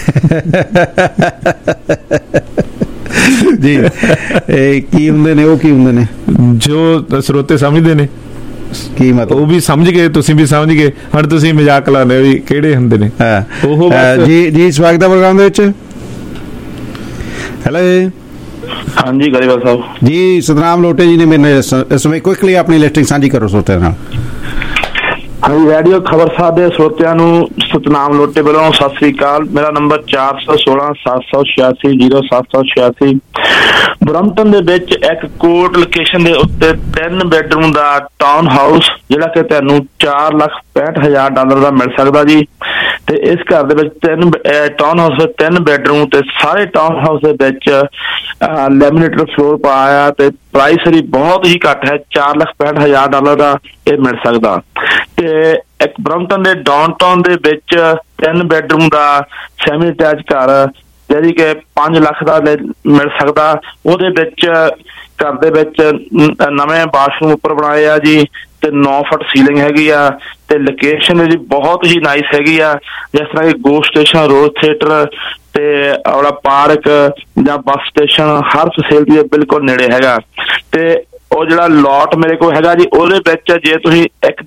ਜੀ। ਇਹ ਕੀ ਹੁੰਦੇ ਨੇ, ਉਹ ਕੀ ਹੁੰਦੇ ਨੇ ਜੋ ਸਰੋਤੇ ਸਮਝਦੇ ਨੇ, ਕੀ ਮਤਲਬ ਉਹ ਵੀ ਸਮਝ ਗਏ, ਤੁਸੀਂ ਵੀ ਸਮਝ ਗਏ। ਹੁਣ ਤੁਸੀਂ ਮਜ਼ਾਕ ਲਾਉਂਦੇ ਵੀ ਕਿਹੜੇ ਹੁੰਦੇ ਨੇ ਉਹ ਜੀ ਜੀ। ਸਵਾਗਤ ਹੈ ਪ੍ਰੋਗਰਾਮ ਦੇ ਵਿੱਚ। ਹੈਲੋ ਹਾਂਜੀ ਗਰੇਵਾਲ ਸਾਹਿਬ ਜੀ। ਸਤਨਾਮ ਲੋਟੇ ਜੀ ਨੇ ਮੇਰੇ ਇਸ ਸਮੇਂ ਕੁਇਕਲੀ ਆਪਣੀ ਲਿਸਟਿੰਗ ਸਾਂਝੀ ਕਰੋ ਸਰੋਤਿਆਂ ਨਾਲ। ਹਾਂਜੀ ਰੇਡੀਓ ਖਬਰਸਾਰ ਦੇ ਸਰੋਤਿਆਂ ਨੂੰ ਸਤਨਾਮ ਲੋਟੇ ਵੱਲੋਂ ਸਤਿ ਸ੍ਰੀ ਅਕਾਲ। ਮੇਰਾ ਨੰਬਰ 416 786 0786। ਬਰੰਪਟਨ ਦੇ ਵਿੱਚ ਇੱਕ ਕੋਰਟ ਲੋਕੇਸ਼ਨ ਦੇ ਉੱਤੇ 3 ਬੈਡਰੂਮ ਦਾ ਟਾਊਨ ਹਾਊਸ ਜਿਹੜਾ ਕਿ ਤੁਹਾਨੂੰ $4,65,000 ਦਾ ਮਿਲ ਸਕਦਾ ਜੀ। ਤੇ ਇਸ ਘਰ ਦੇ ਵਿੱਚ 3 ਟਾਊਨ ਹਾਊਸ ਵਿੱਚ 3 ਬੈਡਰੂਮ ਤੇ ਸਾਰੇ ਟਾਊਨ ਹਾਊਸ ਦੇ ਵਿੱਚ ਲੈਮੀਨੇਟਡ ਫਲੋਰ ਪਾਇਆ ਤੇ ਪ੍ਰਾਈਸ ਵੀ ਬਹੁਤ ਹੀ ਘੱਟ ਹੈ, $4,65,000 ਦਾ ਇਹ ਮਿਲ ਸਕਦਾ। ਤੇ ਇੱਕ ਬਰੰਪਟਨ ਦੇ ਡਾਊਨਟਾਊਨ ਦੇ ਵਿੱਚ 3 ਬੈਡਰੂਮ ਦਾ ਸੈਮੀ ਅਟੈਚ ਘਰ ਜਿਹੜੀ ਕਿ 5 ਲੱਖ ਦਾ ਮਿਲ ਸਕਦਾ। ਉਹਦੇ ਵਿੱਚ ਘਰ ਦੇ ਵਿੱਚ ਨਵੇਂ ਬਾਥਰੂਮ ਉੱਪਰ ਬਣਾਏ ਆ ਜੀ, ਤੇ 9 ਫੁੱਟ ਸੀਲਿੰਗ ਹੈਗੀ ਆ ਤੇ ਲੋਕੇਸ਼ਨ ਇਹਦੀ ਬਹੁਤ ਹੀ ਨਾਈਸ ਹੈਗੀ ਆ, ਜਿਸ ਤਰ੍ਹਾਂ ਕਿ ਗੋ ਸਟੇਸ਼ਨ, ਰੋਜ਼ ਥੀਏਟਰ ਤੇ ਆਪਣਾ ਪਾਰਕ ਜਾਂ ਬੱਸ ਸਟੇਸ਼ਨ ਹਰ ਫੈਸਿਲਿਟੀ ਦੇ ਬਿਲਕੁਲ ਨੇੜੇ ਹੈਗਾ। ਤੇ ਉਹ ਜਿਹੜਾ ਲੋਟ ਮੇਰੇ ਕੋਲ ਹੈਗਾ ਜੀ, ਉਹਦੇ ਵਿੱਚ ਜੇ ਤੁਸੀਂ ਇੱਕ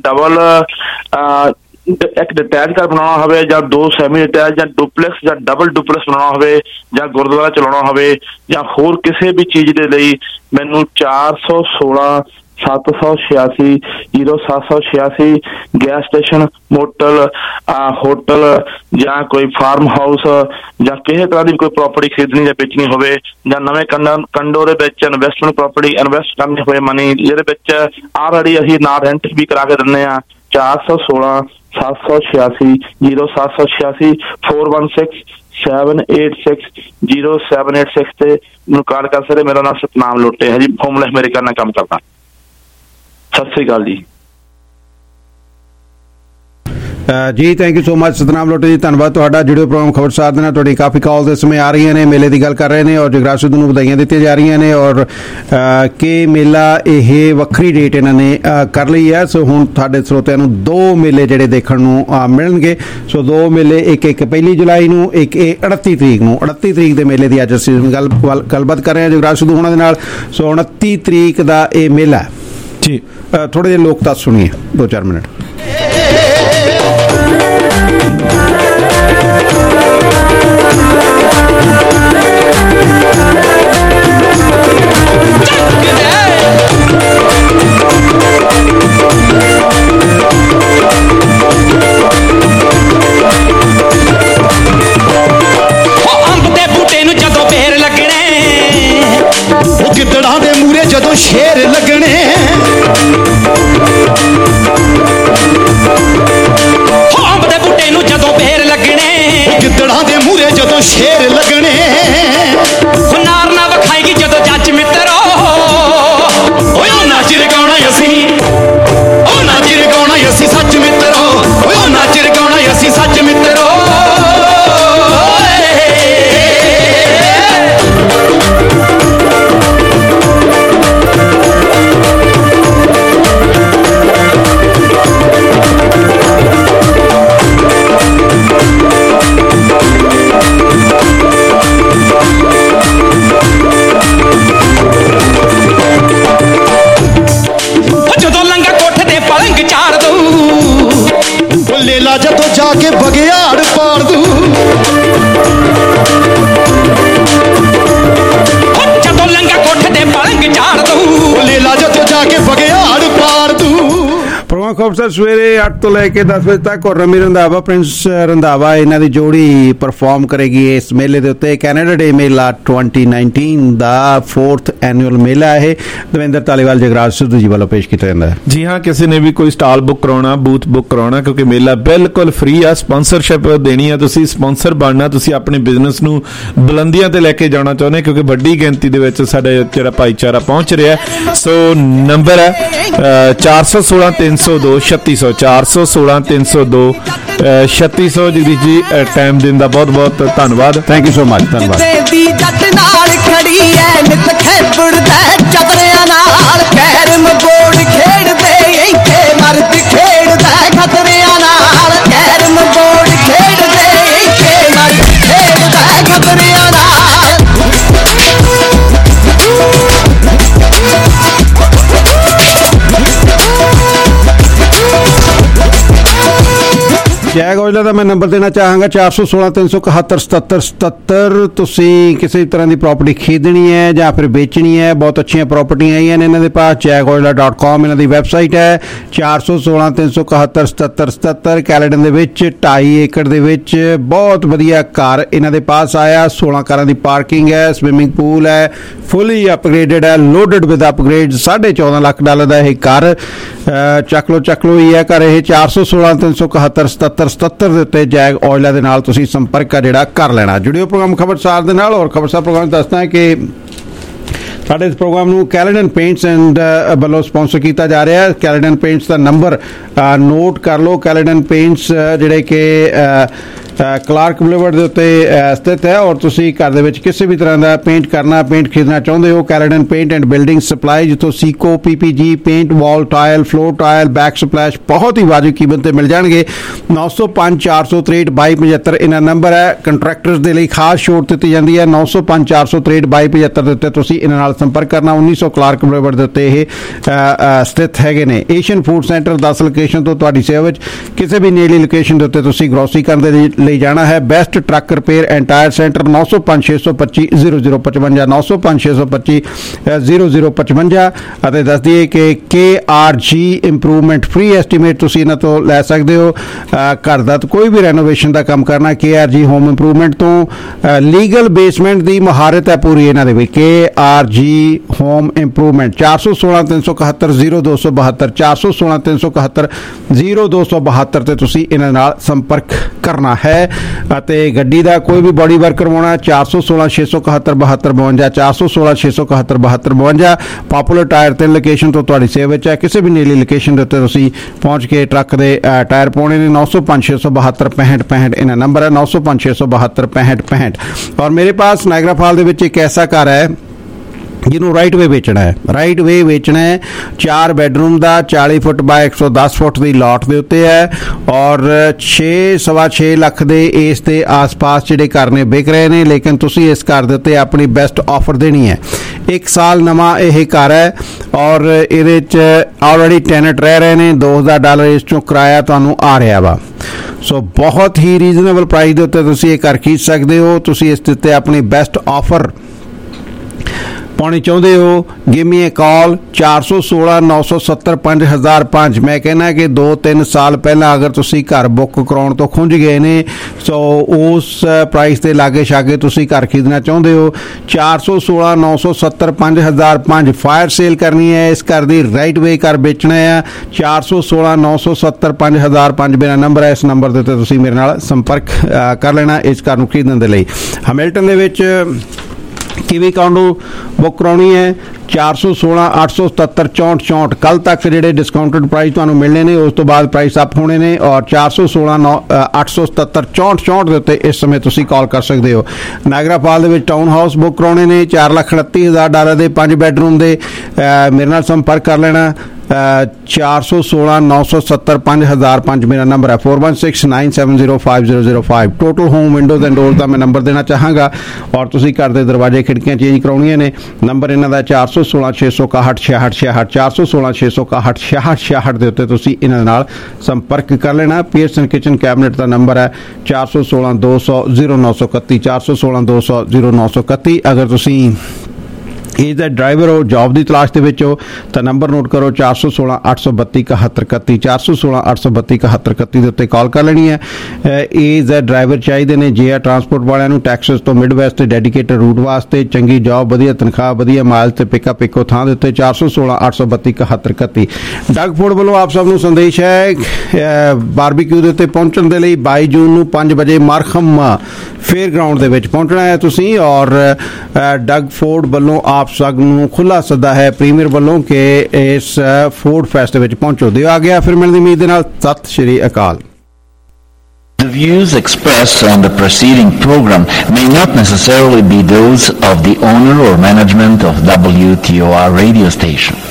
ਡਿਟੈਚ ਘਰ ਬਣਾਉਣਾ ਹੋਵੇ ਜਾਂ 2 ਸੈਮੀ ਡਿਟੈਚ ਜਾਂ ਡੁਪਲੈਕਸ ਜਾਂ ਡਬਲ ਡੁਪਲੈਕਸ ਬਣਾਉਣਾ ਹੋਵੇ ਜਾਂ ਗੁਰਦੁਆਰਾ ਚਲਾਉਣਾ ਹੋਵੇ ਜਾਂ ਹੋਰ ਕਿਸੇ ਵੀ ਚੀਜ਼ ਦੇ ਲਈ ਮੈਨੂੰ 416 786 0786 ਗੈਸ ਸਟੇਸ਼ਨ, ਮੋਟਲ, ਹੋਟਲ ਜਾਂ ਕੋਈ ਫਾਰਮ ਹਾਊਸ ਜਾਂ ਕਿਸੇ ਤਰ੍ਹਾਂ ਦੀ ਕੋਈ ਪ੍ਰੋਪਰਟੀ ਖਰੀਦਣੀ ਜਾਂ ਵੇਚਣੀ ਹੋਵੇ ਜਾਂ ਨਵੇਂ ਕੰਡੋ ਦੇ ਵਿੱਚ ਇਨਵੈਸਟਮੈਂਟ ਪ੍ਰੋਪਰਟੀ ਇਨਵੈਸਟ ਕਰਨੀ ਹੋਵੇ ਮਨੀ, ਜਿਹਦੇ ਵਿੱਚ ਆਲਰੇਡੀ ਅਸੀਂ ਨਾਲ ਰੈਂਟ ਵੀ ਕਰਾ ਕੇ ਦਿੰਦੇ ਹਾਂ। 416 786 0786 416 786 0786 ਤੇ ਮੈਨੂੰ ਕਾਲ ਕਰ ਸਕਦੇ। ਮੇਰਾ ਨਾਮ ਸਤਨਾਮ ਲੋਟੇ ਹੈ ਜੀ, ਹੋਮਲੈਸ ਅਮਰੀਕਾ ਨਾਲ ਕੰਮ ਕਰਦਾ। ਸਤਿ ਸ੍ਰੀ ਅਕਾਲ ਜੀ। ਜੀ thank you so much Satnam Lotay ji, ਧੰਨਵਾਦ ਤੁਹਾਡਾ। ਜੁੜਿਓ ਪ੍ਰੋਗਰਾਮ ਖਬਰਸਾਰ ਦੇ ਨਾਲ। ਤੁਹਾਡੀ ਕਾਫੀ ਕਾਲ ਇਸ ਸਮੇਂ ਆ ਰਹੀਆਂ ਨੇ, ਮੇਲੇ ਦੀ ਗੱਲ ਕਰ ਰਹੇ ਨੇ ਔਰ ਜਗਰਾਜ ਸਿੱਧੂ ਨੂੰ ਵਧਾਈਆਂ ਦਿੱਤੀਆਂ ਜਾ ਰਹੀਆਂ ਨੇ ਔਰ ਕਿ ਮੇਲਾ ਇਹ ਵੱਖਰੀ ਡੇਟ ਇਹਨਾਂ ਨੇ ਕਰ ਲਈ ਹੈ। ਸੋ ਹੁਣ ਸਾਡੇ ਸਰੋਤਿਆਂ ਨੂੰ 2 ਮੇਲੇ ਜਿਹੜੇ ਦੇਖਣ ਨੂੰ ਮਿਲਣਗੇ। ਸੋ 2 ਮੇਲੇ, ਇੱਕ 1 ਜੁਲਾਈ ਨੂੰ, ਇੱਕ ਇਹ 38 ਤਰੀਕ ਨੂੰ। 38 ਤਰੀਕ ਦੇ ਮੇਲੇ ਦੀ ਅੱਜ ਅਸੀਂ ਗੱਲਬਾਤ ਕਰ ਰਹੇ ਹਾਂ ਜਗਰਾਜ ਸਿੱਧੂ ਹੋਣਾ ਦੇ ਨਾਲ। ਸੋ 29 ਤਰੀਕ ਦਾ ਇਹ ਮੇਲਾ ਜੀ। ਥੋੜੇ ਜਿਹੇ ਲੋਕ ਤਾਂ ਸੁਣੀਏ 2-4 ਮਿੰਟ। ਗਿੱਦੜਾਂ ਦੇ ਮੂਹਰੇ ਜਦੋਂ ਸ਼ੇਰ ਲੱਗਣੇ, ਅੰਬ ਦੇ ਬੂਟੇ ਨੂੰ ਜਦੋਂ ਬੇਰ ਲੱਗਣੇ, ਗਿੱਦੜਾਂ ਦੇ ਮੂਹਰੇ ਜਦੋਂ ਸ਼ੇਰ ਲੱਗਣੇ, ਨਾਰ ਨਾ ਵਿਖਾਏਗੀ ਜਦੋਂ ਜੱਜ ਮਿੱਤਰੋ, ਓਏ ਉਹਨਾਂ ਚਿਰ ਗਾਉਣਾ ਅਸੀਂ, ਉਹਨਾਂ ਚਿਰ ਗਾਉਣਾ ਅਸੀਂ ਸੱਚ ਮਿੱਤਰੋ, ਓਏ ਉਹਨਾਂ ਚਿਰ ਗਾਉਣਾ ਅਸੀਂ ਸੱਚ ਮਿੱਤਰੋ। ਲੇਲਾ ਜਦੋਂ ਜਾ ਕੇ ਬਗਿਆੜ ਪਾੜ ਦੂ, ਜਦੋਂ ਲੰਗਾ ਕੋਠੇ ਤੇ ਪਲੰਗ ਝਾੜ ਦੂ, ਲੇਲਾ ਜਦੋਂ ਜਾ ਕੇ ਬਗਿਆੜ ਪਾੜ ਦੂ। ਪ੍ਰੋਗਰਾਮ ਖਬਰਸਾਰ ਸਵੇਰੇ 8 ਤੋਂ ਲੈ ਕੇ 10 ਵਜੇ ਤੱਕ ਔਰ ਰਮੀ ਰੰਧਾਵਾ, ਪ੍ਰਿੰਸ ਰੰਧਾਵਾ ਇਹਨਾਂ ਦੀ ਜੋੜੀ ਪਰਫਾਰਮ ਕਰੇਗੀ ਇਸ ਮੇਲੇ ਦੇ ਉੱਤੇ। ਕੈਨੇਡਾ ਡੇ ਮੇਲਾ 2019 ਦਾ 4th ਐਨੂਅਲ ਮੇਲਾ ਹੈ। ਦਵਿੰਦਰ ਧਾਲੀਵਾਲ, ਜਗਰਾਜ ਸਿੱਧੂ ਜੀ ਵੱਲੋਂ ਪੇਸ਼ ਕੀਤਾ ਜਾਂਦਾ ਹੈ। ਜੀ ਹਾਂ, ਕਿਸੇ ਨੇ ਵੀ ਕੋਈ ਸਟਾਲ ਬੁੱਕ ਕਰਾਉਣਾ, ਬੂਥ ਬੁੱਕ ਕਰਾਉਣਾ, ਕਿਉਂਕਿ ਮੇਲਾ ਬਿਲਕੁਲ ਫ੍ਰੀ ਆ। ਸਪਾਂਸਰਸ਼ਿਪ ਦੇਣੀ ਆ, ਤੁਸੀਂ ਸਪਾਂਸਰ ਬਣਨਾ, ਤੁਸੀਂ ਆਪਣੇ ਬਿਜ਼ਨਸ ਨੂੰ ਬੁਲੰਦੀਆਂ ਤੇ ਲੈ ਕੇ ਜਾਣਾ ਚਾਹੁੰਦੇ, ਕਿਉਂਕਿ ਵੱਡੀ ਗਿਣਤੀ ਦੇ ਵਿੱਚ ਸਾਡੇ ਜਿਹੜਾ ਭਾਈਚਾਰਾ ਪਹੁੰਚ ਰਿਹਾ। ਸੋ ਨੰਬਰ ਹੈ 416 302 3600 416 302 3600। ਜਗਦੀਸ਼ ਜੀ ਟਾਈਮ ਦੇਣ ਦਾ ਬਹੁਤ ਬਹੁਤ ਧੰਨਵਾਦ। Thank you so much. ਧੰਨਵਾਦ। ਜੱਟ ਨਾਲ ਖੜੀ ਐ ਨਿਤ ਖੇਪੜਦਾ ਚਤਰਿਆਂ ਨਾਲ, ਕੈਰਮ ਬੋਰਡ ਖੇਡਦੇ ਇੱਥੇ ਮਰਦ ਖੇਡਦਾ ਖਤਰਿਆਂ ਨਾਲ, ਕੈਰਮ ਬੋਰਡ ਖੇਡਦੇ ਇੱਥੇ ਮਰਦ ਖੇਡਦਾ ਖਤਰਿਆਂ ਨਾਲ। ਜੈਗ ਔਜਲਾ ਦਾ ਮੈਂ ਨੰਬਰ ਦੇਣਾ ਚਾਹਾਂਗਾ 416 371 77 77। ਤੁਸੀਂ ਕਿਸੇ ਤਰ੍ਹਾਂ ਦੀ ਪ੍ਰਾਪਰਟੀ ਖਰੀਦਣੀ ਹੈ ਜਾਂ ਫਿਰ ਵੇਚਣੀ ਹੈ, ਬਹੁਤ ਅੱਛੀਆਂ ਪ੍ਰਾਪਰਟੀਆਂ ਆਈਆਂ ਨੇ ਇਹਨਾਂ ਦੇ ਪਾਸ। jagojla.com ਇਹਨਾਂ ਦੀ ਵੈਬਸਾਈਟ ਹੈ। 416 371 77 77। ਕੈਲੇਡਨ ਦੇ ਵਿੱਚ 2.5 ਏਕੜ ਦੇ ਵਿੱਚ ਬਹੁਤ ਵਧੀਆ ਘਰ ਇਹਨਾਂ ਦੇ ਪਾਸ ਆਇਆ। 16 ਕਾਰਾਂ ਦੀ ਪਾਰਕਿੰਗ ਹੈ, ਸਵਿਮਿੰਗ ਪੂਲ ਹੈ, ਫੁੱਲੀ ਅਪਗ੍ਰੇਡਡ ਹੈ, ਲੋਡਡ ਵਿਦ ਅਪਗ੍ਰੇਡ। $14.5 ਲੱਖ ਦਾ ਇਹ ਘਰ। ਚੱਕ ਲੋ ਹੀ ਹੈ ਘਰ ਇਹ। 416 371 77 77 ਦੇ ਉੱਤੇ ਜੈਗ ਔਜਲਾ ਦੇ ਨਾਲ ਤੁਸੀਂ ਸੰਪਰਕ ਜਿਹੜਾ ਕਰ ਲੈਣਾ। ਜੁੜਿਓ ਪ੍ਰੋਗਰਾਮ ਖਬਰਸਾਰ ਦੇ ਨਾਲ। ਔਰ ਖਬਰਸਾਰ ਪ੍ਰੋਗਰਾਮ ਦੱਸਦਾ ਹੈ ਕਿ ਸਾਡੇ ਇਸ ਪ੍ਰੋਗਰਾਮ ਨੂੰ ਕੈਲੇਡਨ ਪੇਂਟਸ ਐਂਡ ਵੱਲੋਂ ਸਪਾਂਸਰ ਕੀਤਾ ਜਾ ਰਿਹਾ ਹੈ। ਕੈਲੇਡਨ ਪੇਂਟਸ ਦਾ ਨੰਬਰ ਨੋਟ ਕਰ ਲਓ। ਕੈਲੇਡਨ ਪੇਂਟਸ ਜਿਹੜੇ ਕਿ ਕਲਾਰਕ ਬੁਲੇਵਰਡ ਦੇ ਉੱਤੇ ਸਥਿਤ ਹੈ ਔਰ ਤੁਸੀਂ ਘਰ ਦੇ ਵਿੱਚ ਕਿਸੇ ਵੀ ਤਰ੍ਹਾਂ ਦਾ ਪੇਂਟ ਕਰਨਾ, ਪੇਂਟ ਖਰੀਦਣਾ ਚਾਹੁੰਦੇ ਹੋ, Caledon paint and building supply, ਜਿੱਥੋਂ Sico, PPG, paint, wall tile, floor tile, back splash ਬਹੁਤ ਹੀ ਵਾਜਬ ਕੀਮਤ ਤੇ ਮਿਲ ਜਾਣਗੇ। 905 463 2275 ਇਹਨਾਂ ਨੰਬਰ ਹੈ। ਕੰਟਰੈਕਟਰਸ ਦੇ ਲਈ ਖਾਸ ਛੋਟ ਦਿੱਤੀ ਜਾਂਦੀ ਹੈ। 905 463 2275 ਦੇ ਉੱਤੇ ਤੁਸੀਂ ਇਹਨਾਂ ਨਾਲ ਸੰਪਰਕ ਕਰਨਾ। 1900 ਕਲਾਰਕ ਬੁਲੇਵਰਡ ਦੇ ਉੱਤੇ ਇਹ ਸਥਿਤ ਹੈਗੇ ਨੇ। ਏਸ਼ੀਅਨ ਫੂਡ ਸੈਂਟਰ 10 ਲੋਕੇਸ਼ਨ ਤੋਂ ਤੁਹਾਡੀ ਸੇਵਾ ਵਿੱਚ ਕਿਸੇ ਵੀ ਨੇੜਲੀ ਲੋਕੇਸ਼ਨ ਦੇ ਉੱਤੇ ਤੁਸੀਂ ਗਰੋਸਰੀ ਕਰਨ ਦੇ ਲਈ ਜਾਣਾ ਹੈ। Best truck repair and tyre centre 905 625 0055 905 625 0055 ਅਤੇ ਦੱਸ ਦਈਏ ਕਿ KRG ਇੰਪਰੂਵਮੈਂਟ ਫ੍ਰੀ ਐਸਟੀਮੇਟ ਤੁਸੀਂ ਇਹਨਾਂ ਤੋਂ ਲੈ ਸਕਦੇ ਹੋ। ਘਰ ਦਾ ਕੋਈ ਵੀ ਰੈਨੋਵੇਸ਼ਨ ਦਾ ਕੰਮ ਕਰਨਾ KRG ਹੋਮ ਇੰਪਰੂਵਮੈਂਟ ਤੋਂ। ਲੀਗਲ ਬੇਸਮੈਂਟ ਦੀ ਮਹਾਰਤ ਹੈ ਪੂਰੀ ਇਹਨਾਂ ਦੇ ਵਿੱਚ। KRG ਹੋਮ ਇੰਪਰੂਵਮੈਂਟ 416 371 0272 416 371 0272 ਤੇ ਤੁਸੀਂ ਇਹਨਾਂ ਨਾਲ ਸੰਪਰਕ ਕਰਨਾ ਹੈ। ਅਤੇ ਗੱਡੀ ਦਾ ਕੋਈ ਵੀ ਬੋਡੀ ਵਰਕ ਕਰਵਾਉਣਾ 416 671 72 52 416 671 72 52। ਪਾਪੂਲਰ ਟਾਇਰ 3 ਲੋਕੇਸ਼ਨ ਤੋਂ ਤੁਹਾਡੀ ਸੇਵਾ ਵਿੱਚ ਹੈ। ਕਿਸੇ ਵੀ ਨੇੜਲੀ ਲੋਕੇਸ਼ਨ ਦੇ ਉੱਤੇ ਤੁਸੀਂ ਪਹੁੰਚ ਕੇ ਟਰੱਕ ਦੇ ਟਾਇਰ ਪਾਉਣੇ ਨੇ। 905 672 65 65 ਇਹਨਾਂ ਨੰਬਰ ਹੈ। 905 672 65 65 ਔਰ ਮੇਰੇ ਪਾਸ ਨਾਇਗਰਾ ਫਾਲ ਦੇ ਵਿੱਚ ਇੱਕ ਐਸਾ ਘਰ ਹੈ ਜਿਹਨੂੰ ਰਾਈਟ ਵੇ ਵੇਚਣਾ ਹੈ। ਰਾਈਟ ਵੇ ਵੇਚਣਾ ਹੈ 4 ਬੈਡਰੂਮ ਦਾ 40 ਫੁੱਟ ਬਾਏ 110 ਫੁੱਟ ਦੀ ਲਾਟ ਦੇ ਉੱਤੇ ਹੈ ਔਰ 6.25 ਲੱਖ ਦੇ ਇਸ ਦੇ ਆਸ-ਪਾਸ ਜਿਹੜੇ ਘਰ ਨੇ ਵਿਕ ਰਹੇ ਨੇ। ਲੇਕਿਨ ਤੁਸੀਂ ਇਸ ਘਰ ਦੇ ਉੱਤੇ ਆਪਣੀ ਬੈਸਟ ਆਫਰ ਦੇਣੀ ਹੈ। 1 ਸਾਲ ਨਵਾਂ ਇਹ ਘਰ ਹੈ ਔਰ ਇਹਦੇ 'ਚ ਆਲਰੇਡੀ ਟੈਨੈਂਟ ਰਹਿ ਰਹੇ ਨੇ। $2000 ਇਸ 'ਚੋਂ ਕਿਰਾਇਆ ਤੁਹਾਨੂੰ ਆ ਰਿਹਾ ਵਾ। ਸੋ ਬਹੁਤ ਹੀ ਰੀਜ਼ਨੇਬਲ ਪ੍ਰਾਈਸ ਦੇ ਉੱਤੇ ਤੁਸੀਂ ਇਹ ਘਰ ਖਰੀਦ ਸਕਦੇ ਹੋ। ਤੁਸੀਂ ਇਸ ਦੇ ਉੱਤੇ ਆਪਣੀ ਬੈਸਟ ਆਫਰ ਪਾਉਣੀ ਚਾਹੁੰਦੇ ਹੋ, ਗਿਵ ਮੀ ਏ ਕਾਲ 416 970 5005। ਮੈਂ ਕਹਿੰਦਾ ਕਿ 2-3 ਸਾਲ ਪਹਿਲਾਂ ਅਗਰ ਤੁਸੀਂ ਘਰ ਬੁੱਕ ਕਰਾਉਣ ਤੋਂ ਖੁੰਝ ਗਏ ਨੇ ਸੋ ਉਸ ਪ੍ਰਾਈਸ ਦੇ ਲਾਗੇ ਛਾਗੇ ਤੁਸੀਂ ਘਰ ਖਰੀਦਣਾ ਚਾਹੁੰਦੇ ਹੋ 416 970 5005 ਫਾਇਰ ਸੇਲ ਕਰਨੀ ਹੈ। ਇਸ ਘਰ ਦੀ ਰਾਈਟ ਵੇ ਘਰ ਵੇਚਣਾ ਹੈ। 416 970 5005 ਮੇਰਾ ਨੰਬਰ ਹੈ। ਇਸ ਨੰਬਰ ਦੇ ਉੱਤੇ ਤੁਸੀਂ ਮੇਰੇ ਨਾਲ ਸੰਪਰਕ ਕਰ ਲੈਣਾ ਇਸ ਘਰ ਨੂੰ ਖਰੀਦਣ ਦੇ ਲਈ। ਹੈਮਿਲਟਨ ਦੇ ਵਿੱਚ ਕਿਵੀ ਕਾਉਂਡੋ ਬੁੱਕ ਕਰਾਉਣੀ ਹੈ 416 877 64 64। ਕੱਲ ਤੱਕ ਜਿਹੜੇ ਡਿਸਕਾਊਂਟਡ ਪ੍ਰਾਈਸ ਤੁਹਾਨੂੰ ਮਿਲਣੇ ਨੇ ਉਸ ਤੋਂ ਬਾਅਦ ਪ੍ਰਾਈਸ ਅਪ ਹੋਣੇ ਨੇ ਔਰ 416 877 64 64 ਦੇ ਉੱਤੇ ਇਸ ਸਮੇਂ ਤੁਸੀਂ ਕਾਲ ਕਰ ਸਕਦੇ ਹੋ। ਨਾਇਗਰਾ ਫਾਲ ਦੇ ਵਿੱਚ ਟਾਊਨ ਹਾਊਸ ਬੁੱਕ ਕਰਾਉਣੇ ਨੇ $4,38,000 ਦੇ 5 ਬੈਡਰੂਮ ਦੇ। ਮੇਰੇ ਨਾਲ ਸੰਪਰਕ ਕਰ ਲੈਣਾ 416 970 5005 ਮੇਰਾ ਨੰਬਰ ਹੈ। 4169 970 5005। Total home windows and doors ਦਾ ਮੈਂ ਨੰਬਰ ਦੇਣਾ ਚਾਹਾਂਗਾ ਔਰ ਤੁਸੀਂ ਘਰ ਦੇ ਦਰਵਾਜ਼ੇ ਖਿੜਕੀਆਂ ਚੇਂਜ ਕਰਾਉਣੀਆਂ ਨੇ। ਨੰਬਰ ਇਹਨਾਂ ਦਾ 416 661 66 416 661 66 66 ਦੇ ਉੱਤੇ ਤੁਸੀਂ ਇਹਨਾਂ ਨਾਲ ਸੰਪਰਕ ਕਰ ਲੈਣਾ। ਪੀਅਰਸਨ ਕਿਚਨ ਕੈਬਨਿਟ ਦਾ ਨੰਬਰ ਹੈ 416 200 0931 416 200 0931। ਅਗਰ ਤੁਸੀਂ ਇਹ ਦਾ ਡਰਾਈਵਰ ਹੋ, ਜੌਬ ਦੀ ਤਲਾਸ਼ ਦੇ ਵਿੱਚ ਹੋ ਤਾਂ ਨੰਬਰ ਨੋਟ ਕਰੋ 416 832 7131 416 832 7131 ਦੇ ਉੱਤੇ ਕਾਲ ਕਰ ਲੈਣੀ ਹੈ। ਇਹ ਦਾ ਡਰਾਈਵਰ ਚਾਹੀਦੇ ਨੇ ਜੇਆ ਟਰਾਂਸਪੋਰਟ ਵਾਲਿਆਂ ਨੂੰ ਟੈਕਸਸ ਤੋਂ ਮਿਡਵੈਸਟ ਤੇ ਡੈਡੀਕੇਟਡ ਰੂਟ ਵਾਸਤੇ। ਚੰਗੀ ਜੌਬ, ਵਧੀਆ ਤਨਖਾਹ, ਵਧੀਆ ਮਾਈਲੇਜ ਤੇ ਪਿਕਅਪ ਇੱਕੋ ਥਾਂ ਦੇ ਉੱਤੇ 416 832 7131। ਡਗ ਫੂਡ ਵੱਲੋਂ ਆਪ ਸਭ ਨੂੰ ਸੰਦੇਸ਼ ਹੈ ਬਾਰਬੀਕਿਊ ਦੇ ਉੱਤੇ ਪਹੁੰਚਣ ਦੇ ਲਈ 22 ਜੂਨ ਨੂੰ 5 ਵਜੇ ਮਾਰਖਮ ਫੇਅਰ ਗਰਾਊਂਡ ਦੇ ਵਿੱਚ ਪਹੁੰਚਣਾ ਹੈ ਤੁਸੀਂ ਔਰ ਡਗ ਫੂਡ ਵੱਲੋਂ ਆਪ ਸਭ ਨੂੰ ਖੁੱਲਾ ਸੱਦਾ ਹੈ ਪ੍ਰੀਮੀਅਰ ਵੱਲੋਂ ਕਿ ਇਸ ਫੂਡ ਫੈਸਟ ਵਿੱਚ ਪਹੁੰਚੋ। ਦਿਓ ਆ ਗਿਆ ਫਿਰ ਮਿਲਣ ਦੀ ਉਮੀਦ ਦੇ ਨਾਲ। ਸਤਿ ਸ਼੍ਰੀ ਅਕਾਲ। The views expressed on the preceding program may not necessarily be those of the owner or management of WTOR radio station.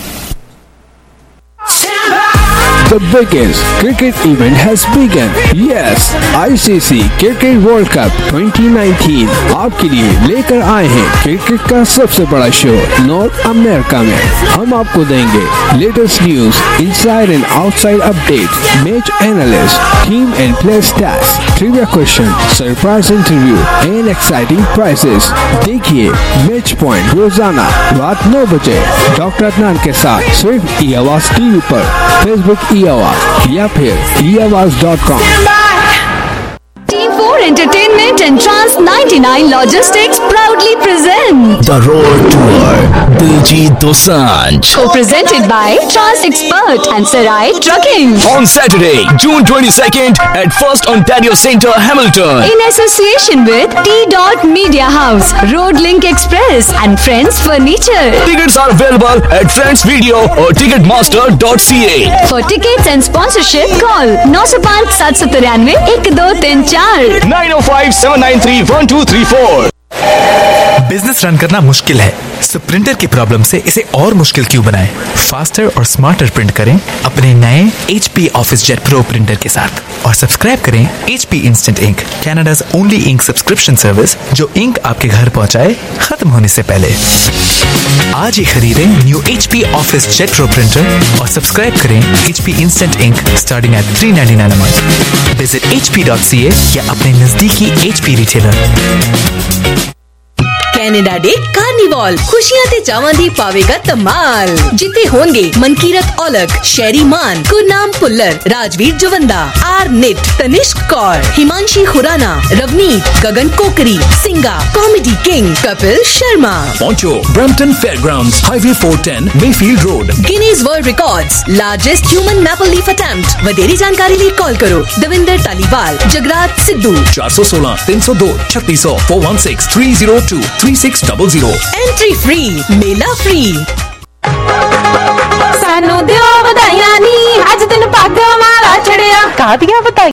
The biggest cricket event has begun. Yes, ICC Cricket World Cup 2019 आपके लिए लेकर आए हैं cricket का सबसे बड़ा show north America में। हम आपको देंगे latest news, inside and outside update, match analyst, team and player stats, trivia question, surprise interview and exciting prizes. देखिए मैच पॉइंट रोजाना रात 9 बजे डॉक्टर अदनान के साथ सिर्फ ई आवाज टीवी पर, फेसबुक ई आवाज या फिर eAwaz.com। Team4 Entertainment and Trans 99 Logistics proudly present The Road Tour Diljit Dosanjh, co-presented by Trans Expert and Sarai Trucking on Saturday, June 22nd at First Ontario Centre, Hamilton, in association with T. Media House, Road Link Express and Friends Furniture. Tickets are available at Friends Video or Ticketmaster.ca. For tickets and sponsorship, call 905 793 1234 4 9057931234। Business run करना मुश्किल है, सो printer की problem से इसे और मुश्किल क्यों बनाएं? फास्टर और स्मार्टर प्रिंट करें अपने नए HP ऑफिसजेट प्रो प्रिंटर के साथ और सब्सक्राइब करें HP instant ink, Canada's only ink subscription service जो इंक आपके घर पहुंचाए खत्म होने से पहले। आज ही खरीदें new HP officejet pro printer और सब्सक्राइब करें HP instant ink starting at $3.99 a month। Visit hp.ca या अपने नजदीकी HP retailer. Canada Day carnival खुशियां ते चावां दी पावेगा धमाल, जिते होंगे Mankirat Aulakh, Sharry Maan, Gurnam Bhullar, Rajvir Jawanda, R Nait, Tanishk Kaur, Himanshi Khurana, Ravneet, Gagan Kokri, Singga, comedy king Kapil Sharma. पहुंचो Brampton fairgrounds, highway 410 Mayfield road. Guinness world records largest human maple leaf attempt. वधेरी जानकारी लिए कॉल करो दविंदर तालीवाल, जगराज सिद्धू 416 302 3600 416 302 3600। एंट्री फ्री, मेला फ्री। सानू दियो बधाइयां नी, अज दिन पग वाला चढ़िया। कादियां बधाइयां